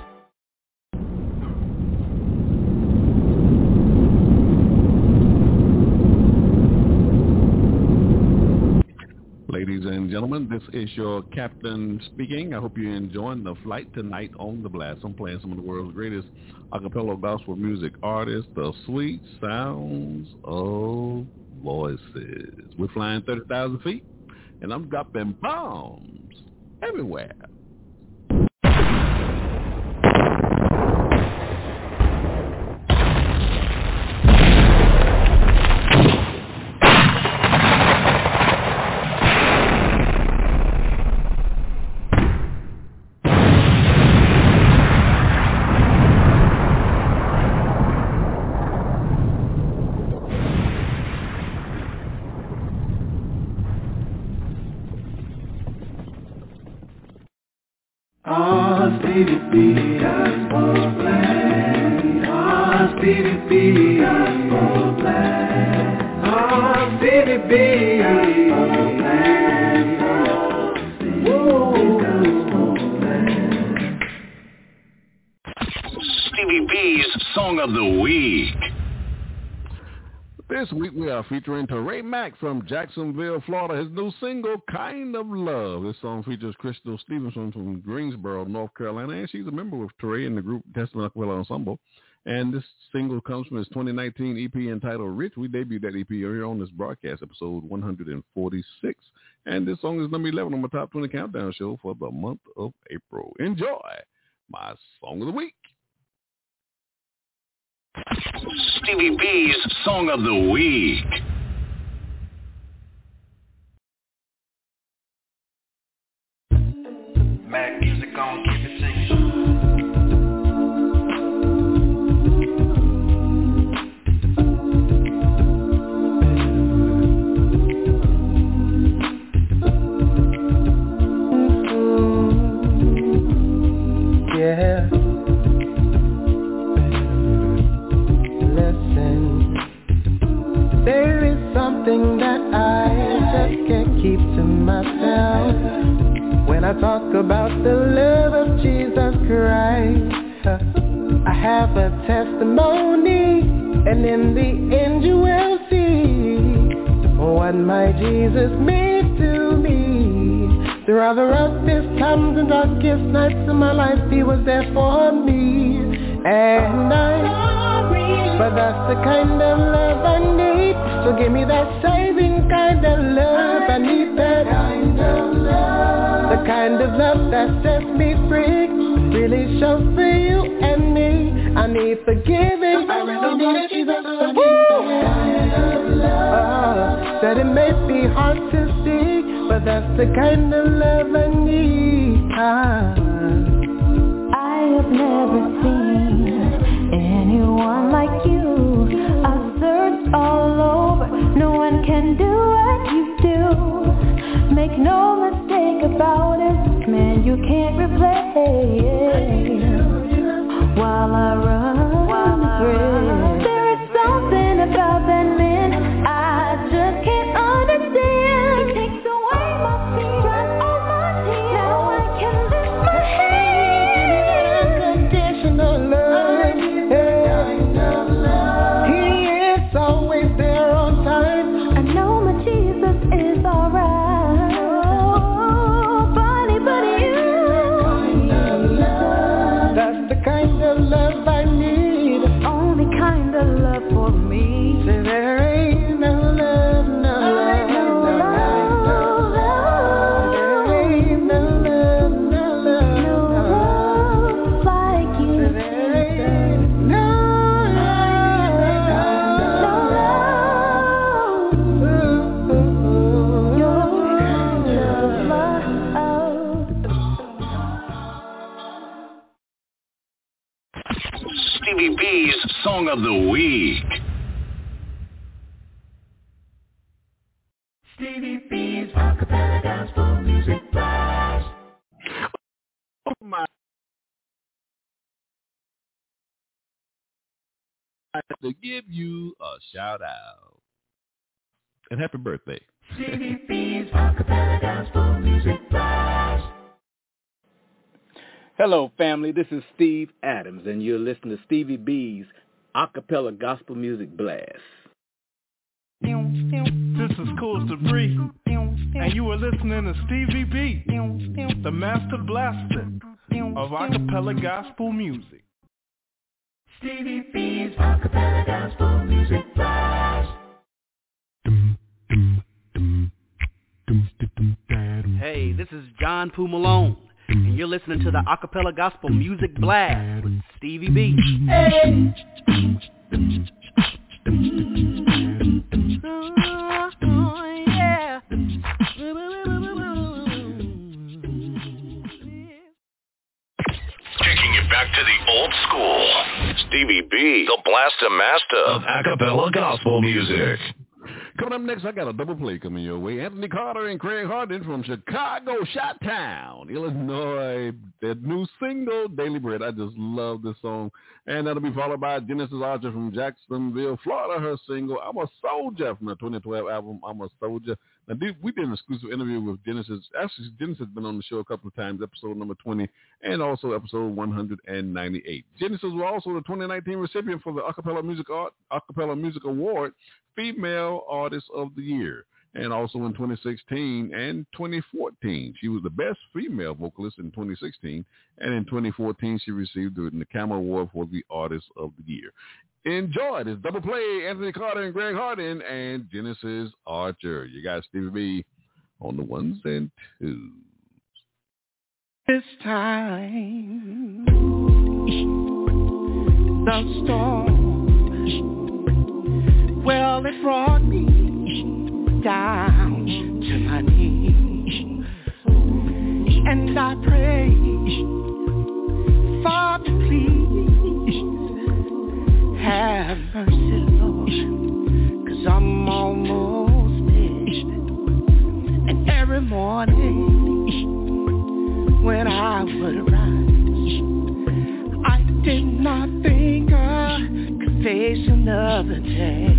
Ladies and gentlemen, this is your captain speaking. I hope you're enjoying the flight tonight on the blast. I'm playing some of the world's greatest a cappella gospel music artists, the sweet sounds of voices. We're flying thirty thousand feet, and I'm dropping bombs everywhere. Stevie B, Gospel Blast. Ah, Stevie B, Gospel Blast. Ah, Stevie B, Gospel Blast. Stevie B's Song of the Week. This week we are featuring Teray Mack from Jacksonville, Florida. His new single, Kind of Love. This song features Crystal Stevenson from Greensboro, North Carolina, and she's a member with Teray in the group Testament Acapella Ensemble. And this single comes from his twenty nineteen E P entitled Rich. We debuted that E P here on this broadcast, episode one forty-six. And this song is number eleven on my top twenty countdown show for the month of April. Enjoy my Song of the Week. Stevie B's Song of the Week. Mac music gon' keep it to you. talk about the love of Jesus Christ, I have a testimony, and in the end you will see what my Jesus made to me. Throughout the roughest times and darkest nights of my life, He was there for me. And I'm sorry, but that's the kind of love I need. So give me that saving kind of love. I need that kind of love, the kind of love that sets me free, really shows for you and me. I need forgiving. I really need Jesus. I need that kind of love, that it may be hard to see, but that's the kind of love I need. Ah. I have never seen anyone like you. I've searched all over, no one can do what you do. Make no mistake about it, man, you can't replace. While I run, While I run. There is something about that man I just can't understand. He takes away my fear, dries all my tears. Now I can lift my hand. Unconditional love, yeah. He is always there on time. I know my Jesus is alright. Oh, buddy, buddy, you. That's the kind of love I need. The only kind of love for me. Say there ain't no love, no love, no love, there ain't no love, no love, no love like you. There ain't no love, your kind of love. Stevie B's Song of the Week. Stevie B's Acapella Gospel Music Blast. Oh my! To give you a shout out and happy birthday. Stevie B's Acapella Gospel Music Blast. Hello, family. This is Steve Adams, and you're listening to Stevie B's Acapella Gospel Music Blast. This is Coolster Bree, and you are listening to Stevie B, the master blaster of acapella gospel music. Stevie B's Acapella Gospel Music Blast. Hey, this is John Poo Malone, and you're listening to the Acapella Gospel Music Blast with Stevie B. Hey. Yeah. Taking you back to the old school. Stevie B, the blaster master of acapella gospel music. Coming up next, I got a double play coming your way. Anthony Carter and Craig Hardin from Chicago, Chi-Town, Illinois. Their new single, Daily Bread. I just love this song. And that'll be followed by Genesis Archer from Jacksonville, Florida. Her single, I'm a Soldier, from the twenty twelve album, I'm a Soldier. Now, we did an exclusive interview with Genesis. Actually, Genesis has been on the show a couple of times, episode number twenty, and also episode one hundred ninety-eight. Genesis was also the twenty nineteen recipient for the Acapella Music Art, Acapella Music Award, Female Artist of the Year. And also in twenty sixteen and twenty fourteen, she was the best female vocalist in twenty sixteen. And in twenty fourteen, she received the NACAMA Award for the Artist of the Year. Enjoy this double play, Anthony Carter and Greg Hardin and Genesis Archer. You got Stevie B on the ones and twos. This time, the storm, well, it brought me down to my knees, and I prayed, Father, please have mercy, Lord, 'cause I'm almost dead. And every morning when I would rise, I did not think I could face another day.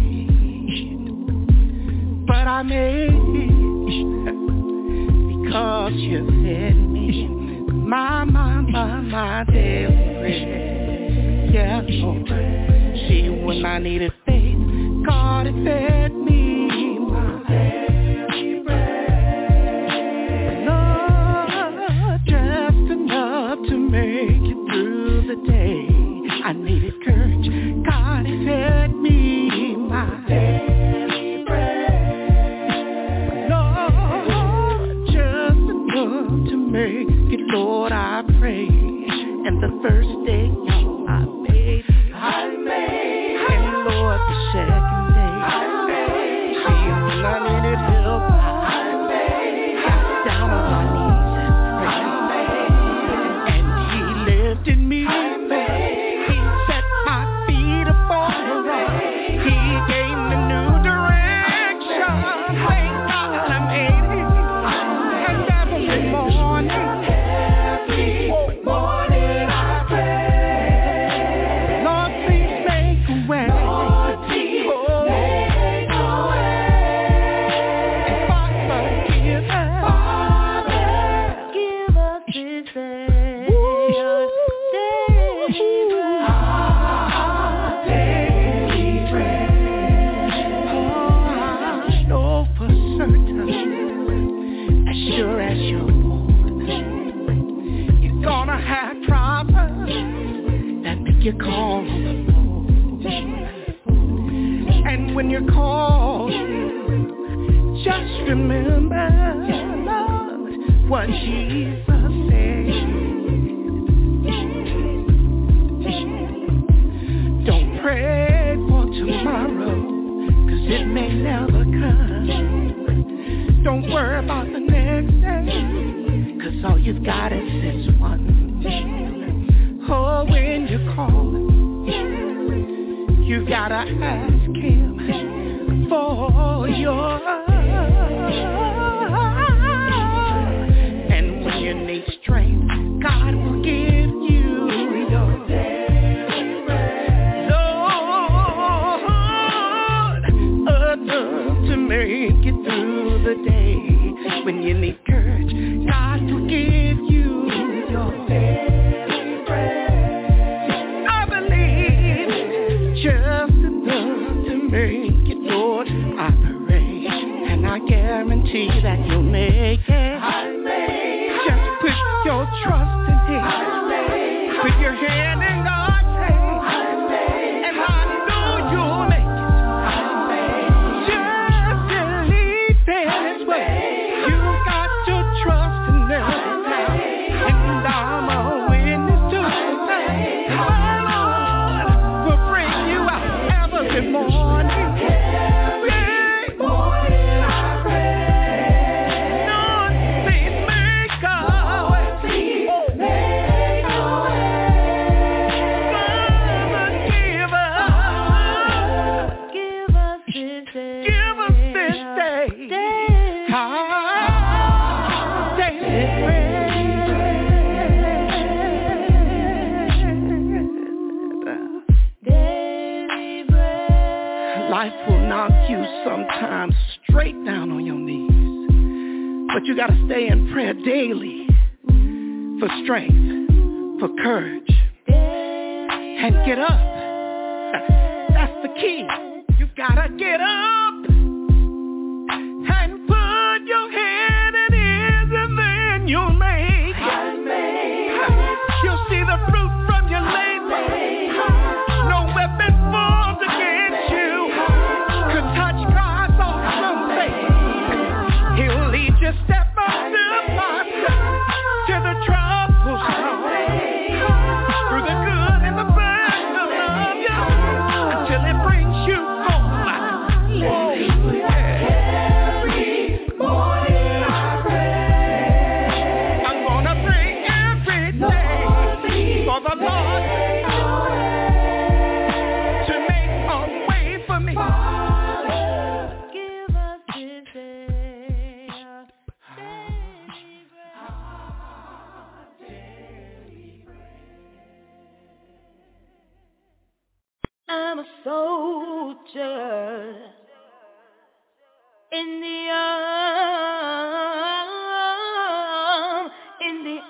But I made it because you fed me. My, my, my, my daily bread. Yeah, Lord. See, when I needed faith, God had fed me. My daily bread. Lord, just enough to make it through the day. I needed courage, God had fed me. My daily bread. Lord, just enough to make it, Lord, I pray. And the first day I made, I made. And Lord, the second day I made. See, when I needed help, I made. Got down on my knees and prayed. And He lifted me. I made. He set my feet upon the rock. He gave me new direction. Thank God I made it. And every morning, every morning I pray. Lord, please make a way. Lord, please oh. make a way. And Father, give us, Father, give us this day our daily bread. Our daily bread. Oh, I know for certain, as sure as you're born, you're gonna have problems that make you call on the Lord. And when you're called, just remember, Lord, what Jesus said. Don't pray for tomorrow, 'cause it may never come. Don't worry about the next day, 'cause all you've got is this one. Oh, when you call, you gotta ask Him for your. And when you need strength, God will give you your. Lord, enough to make it through the day. When you need courage, God will give you your daily bread. I believe just enough to make it, Lord. I pray, and I guarantee that you'll make it. I may. Just put your trust in Him. I may. Put your hand in God's hand. I may. And I know you'll make it. I may. Just believe His way. You got to trust in Him. And I'm a witness to it. My Lord will bring you out every morning. Every morning I pray. Lord, please make a way. Please make a way. Mama, give us, give us this day. Give us this day. Ah, daily bread. Daily bread. Life will knock you sometimes straight down on your knees, but you got to stay in prayer daily for strength, for courage, and get up. That's the key. You got to get up and put your head in His, and then you'll make it. You'll see the fruit from your labor. No weapon formed against you could touch God's awesome faith. He'll lead you step by step by step to the trouble zone, through the good and the bad, the love you, until it brings you home. Oh, yeah. Every morning I pray. I'm gonna pray every day for the Lord to make a way for me. Give us this day our daily bread. I'm a soldier in the arm, in the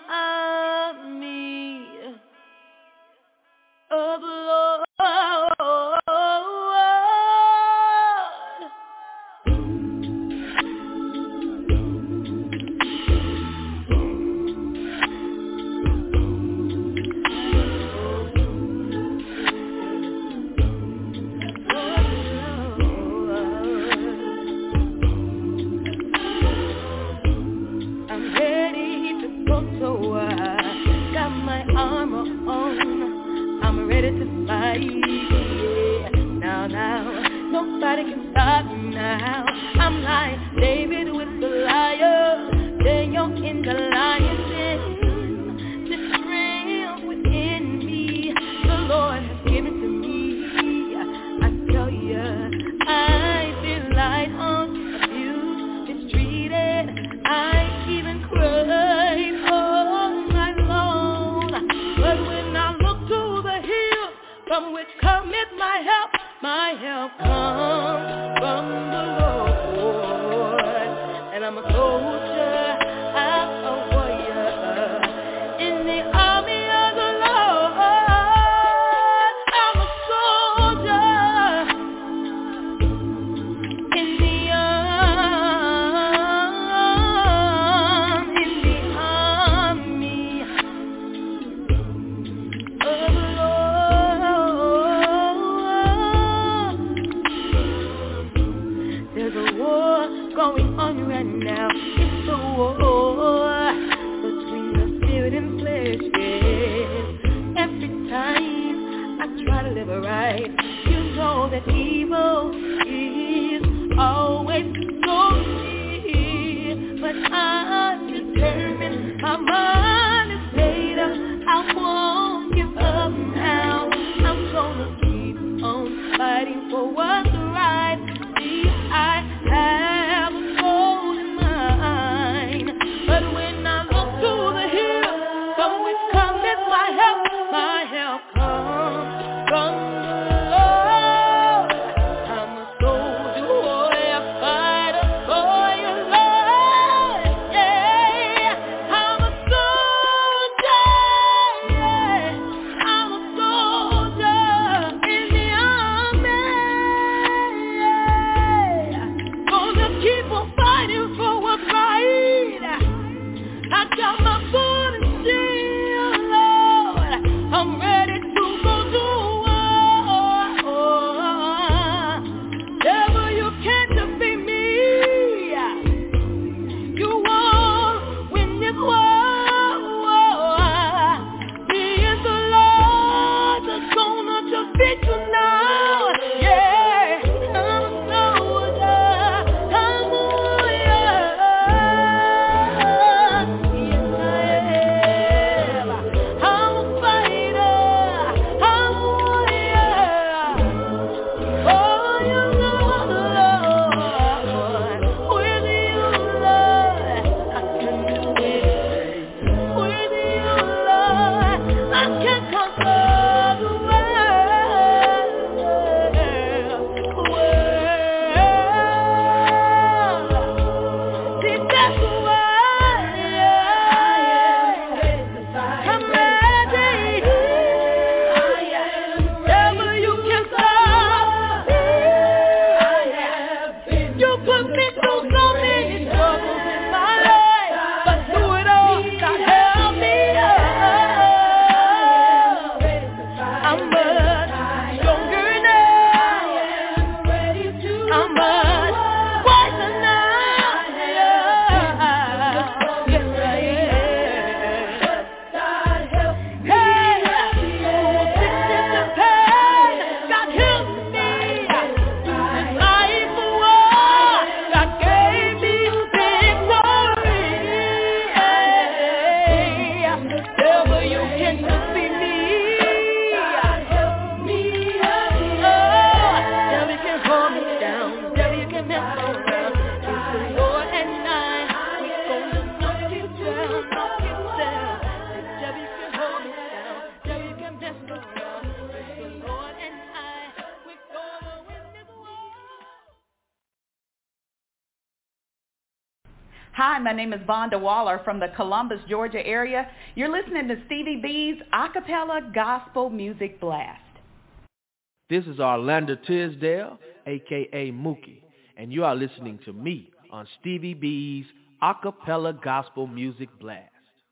right. Yeah. Now, now, nobody can stop me now. I'm like David with the lion, Daniel in the lion's den. The strength within me, the Lord has given to me. I tell ya, I've been lied on, abused, mistreated. I even cried all night long. But when I look to the hill, from which cometh my help, my help comes from the Lord. And I'm a soldier, I'm a warrior in the army of the Lord. I'm a soldier in the army, in the army of the Lord. There's a war going on right now. It's a war between the spirit and flesh, yes. Every time I try to live right, you know that evil is always so near. But I'm determined, my mind is made up, I won't give up now. I'm gonna keep on fighting for what's right. See, I have a goal in mind, but when I look to the hill, from which cometh my help, my help comes from the Lord. I'm a soldier, warrior, fighter for your Lord, yeah. I'm a soldier, yeah. I'm a soldier in the army, yeah. Gonna keep on fighting for what's right. I got my sword and shield, Lord. I'm ready to go to war. Devil, you can't defeat me. You won't win this war. Me and the Lord are gonna defeat you now. Yeah, I'm a soldier. I'm a warrior. Yes, I am. I'm a fighter. I'm a warrior. Oh, you Lord, with you, Lord, I can do it. With you, Lord, I can conquer the world. World. See, that's why I'm ready. Devil, you can stop. You put me through so many troubles in my life, but through it all, God help me. I'm much stronger now. I'm much wiser now. Yes, I am. Hey, sickness and pain, God help me. This life of war, God gave me victory. Devil, you can defeat me. Oh, devil can hold me down. Devil, you can mess around. It's the Lord and I, we gonna knock you down, knock you down. The devil, you can hold me down. Devil, you can mess around. It's the Lord and I, we gonna win this war. Hi, my name is Vonda Waller from the Columbus, Georgia area. You're listening to Stevie B's Acapella Gospel Music Blast. This is Orlando Tisdale, a k a. Mookie, and you are listening to me on Stevie B's Acapella Gospel Music Blast.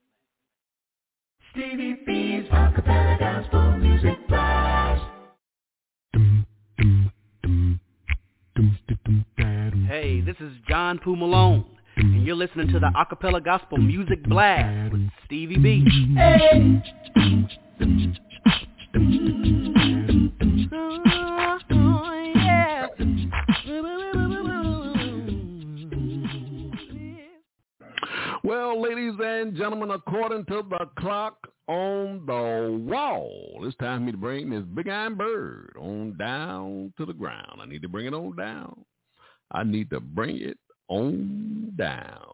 Stevie B's Acapella Gospel Music Blast. Hey, this is John Poo Malone, and you're listening to the Acapella Gospel Music Blast with Stevie B. Hey. and gentlemen, according to the clock on the wall, it's time for me to bring this big iron bird on down to the ground. I need to bring it on down. I need to bring it on down.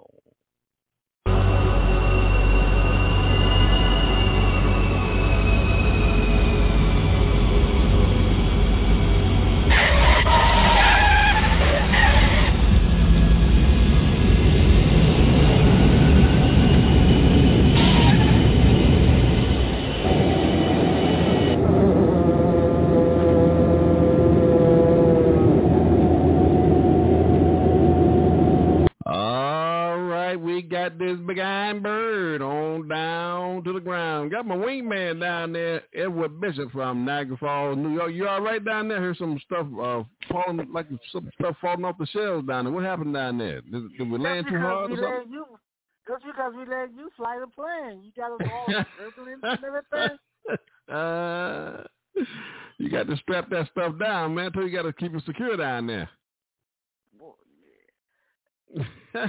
Got this big iron bird on down to the ground. Got my wingman down there, Edward Bishop from Niagara Falls, New York. You all right down there? Here's some stuff uh, falling, like some stuff falling off the shelves down there. What happened down there? Did, did we land too hard or something? You, just because we let you fly the plane, you got us all circling and everything. Uh, you got to strap that stuff down, man. So you got to keep it secure down there. Boy, yeah.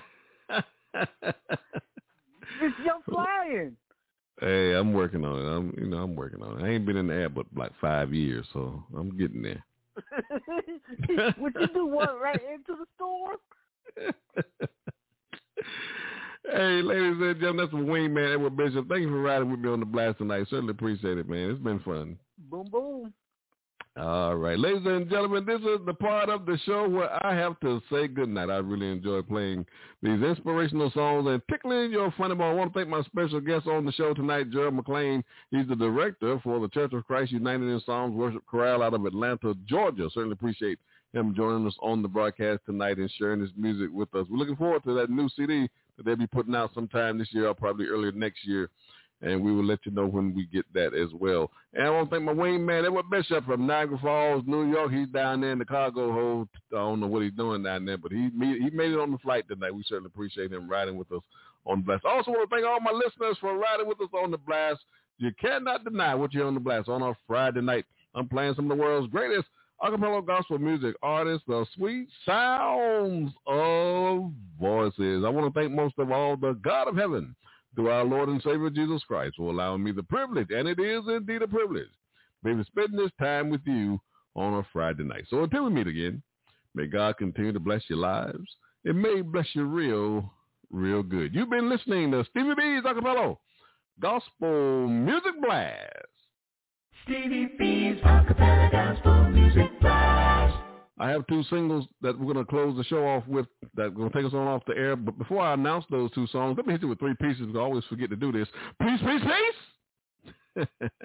It's your flying. Hey, I'm working on it. I'm, you know, I'm working on it. I ain't been in the air but like five years, so I'm getting there. Would you do what, right into the store? Hey, ladies and gentlemen, that's the wingman Edward Bishop. Thank you for riding with me on the blast tonight. Certainly appreciate it, man. It's been fun. Boom, boom. All right, ladies and gentlemen, this is the part of the show where I have to say goodnight. I really enjoy playing these inspirational songs and tickling your funny bone. I want to thank my special guest on the show tonight, Gerald McLean. He's the director for the Church of Christ United in Psalms Worship Chorale out of Atlanta, Georgia. Certainly appreciate him joining us on the broadcast tonight and sharing his music with us. We're looking forward to that new C D that they'll be putting out sometime this year or probably earlier next year. And we will let you know when we get that as well. And I want to thank my wingman, Edward Bishop from Niagara Falls, New York. He's down there in the cargo hold. I don't know what he's doing down there, but he he made it on the flight tonight. We certainly appreciate him riding with us on the blast. I also want to thank all my listeners for riding with us on the blast. You cannot deny what you're on the blast. On our Friday night, I'm playing some of the world's greatest acapella gospel music artists, the sweet sounds of voices. I want to thank most of all the God of heaven, through our Lord and Savior Jesus Christ, for allowing me the privilege, and it is indeed a privilege, baby, spending this time with you on a Friday night. So until we meet again, may God continue to bless your lives. It may bless you real, real good. You've been listening to Stevie B's Acapella Gospel Music Blast. Stevie B's Acapella Gospel Music Blast. I have two singles that we're going to close the show off with that are going to take us on off the air. But before I announce those two songs, let me hit you with three pieces. I always forget to do this. Peace, peace, peace.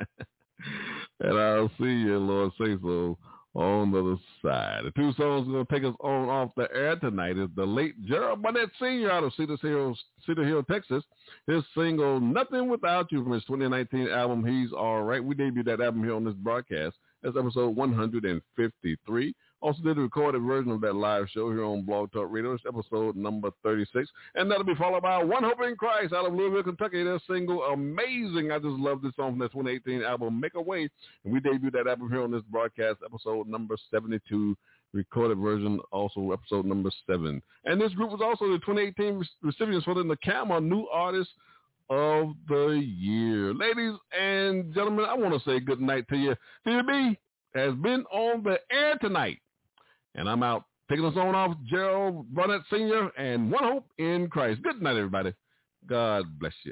And I'll see you, Lord say so, on the other side. The two songs going to take us on off the air tonight is the late Gerald Barnett Senior out of Cedar Hill, Cedar Hill, Texas. His single, Nothing Without You, from his twenty nineteen album, He's All Right. We debuted that album here on this broadcast. That's episode one hundred fifty-three. Also did a recorded version of that live show here on Blog Talk Radio. It's episode number thirty-six. And that'll be followed by One Hope in Christ out of Louisville, Kentucky. Their single, Amazing. I just love this song from that twenty eighteen album, Make a Way. And we debuted that album here on this broadcast, episode number seventy-two. Recorded version, also episode number seven. And this group was also the twenty eighteen recipients for the NACAMA New Artist of the Year. Ladies and gentlemen, I want to say good night to you. Stevie B has been on the air tonight. And I'm out. Taking us on off, Gerald Barnett Senior and One Hope in Christ. Good night, everybody. God bless you.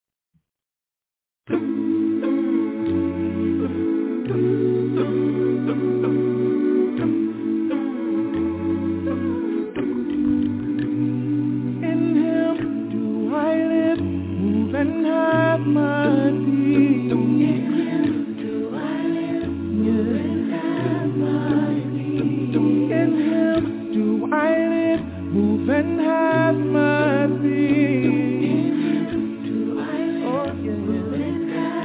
In him do I live, move and have my being. In him do I live, move and have my being. In him do I live, move and have my being. In him do I live, oh, yeah. Move and have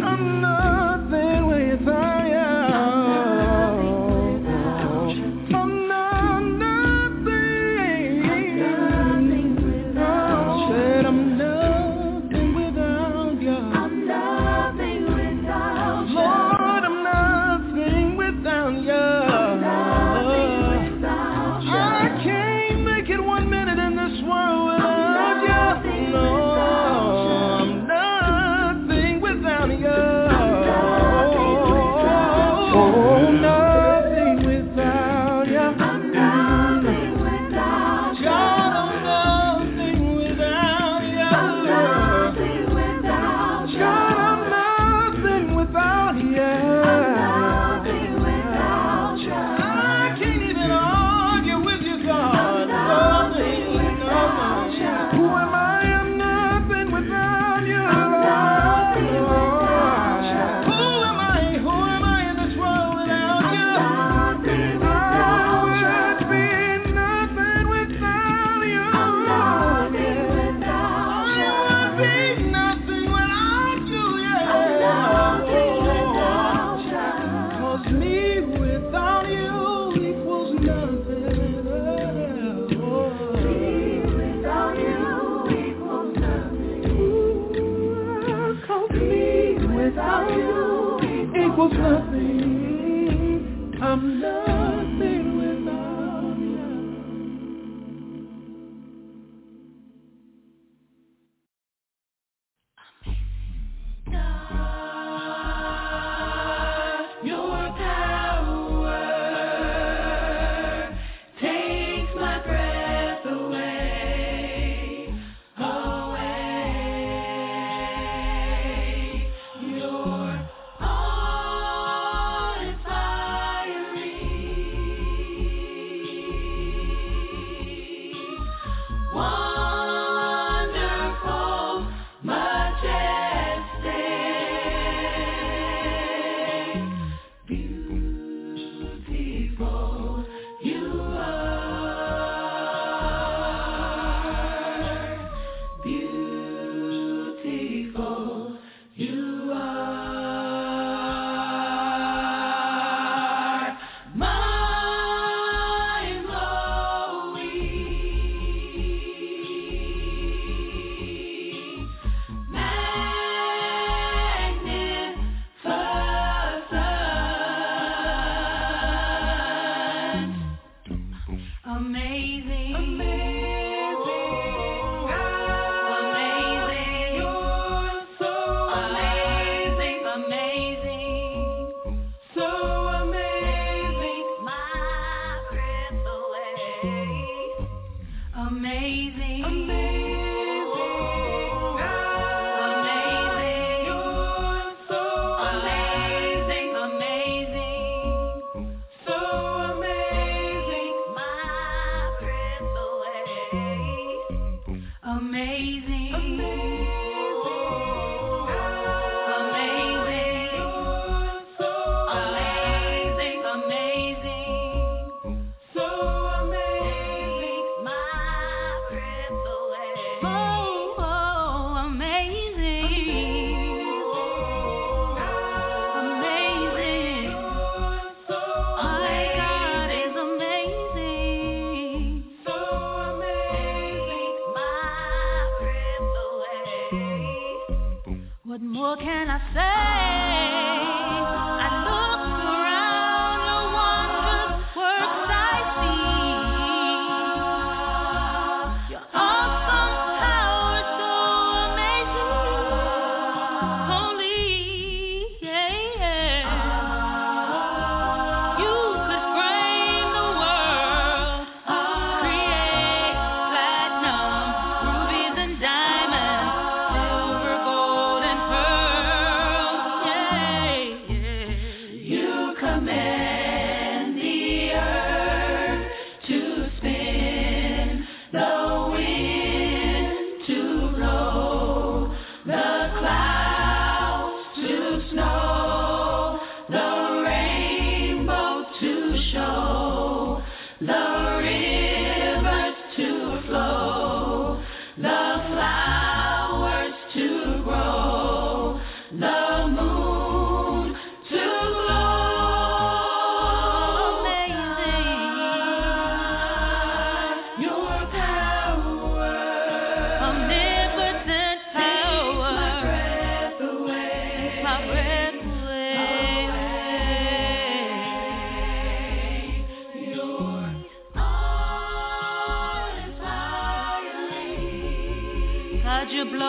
You're all inspiring.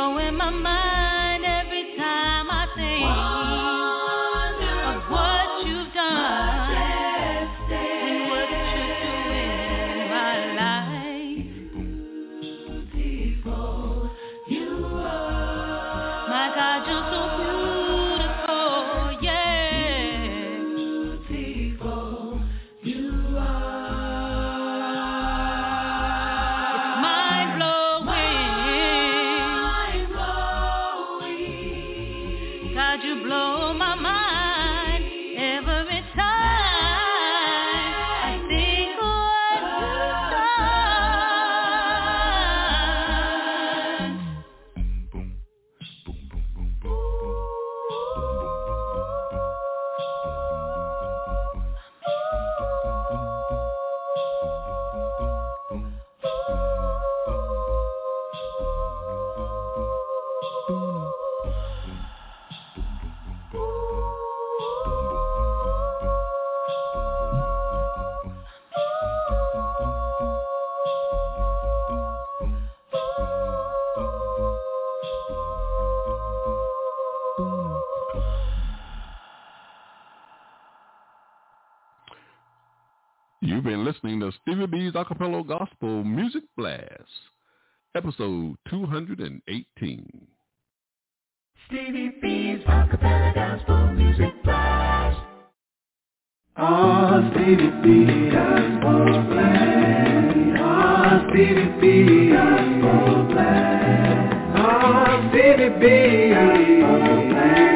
blowing my mind every time I think of what you've done and what you're doing in my life. You are my God, you're so beautiful, yeah. You are. It's mind blowing. God, you blow my mind every time I think of what you've done. You've been listening to Stevie B's Acapella Gospel Music Blast, episode two hundred eighteen. Stevie B's Acapella Gospel Music Blast. Oh, Stevie B Gospel Blast. Oh, Stevie B Gospel Blast. Oh, Stevie B Gospel Blast.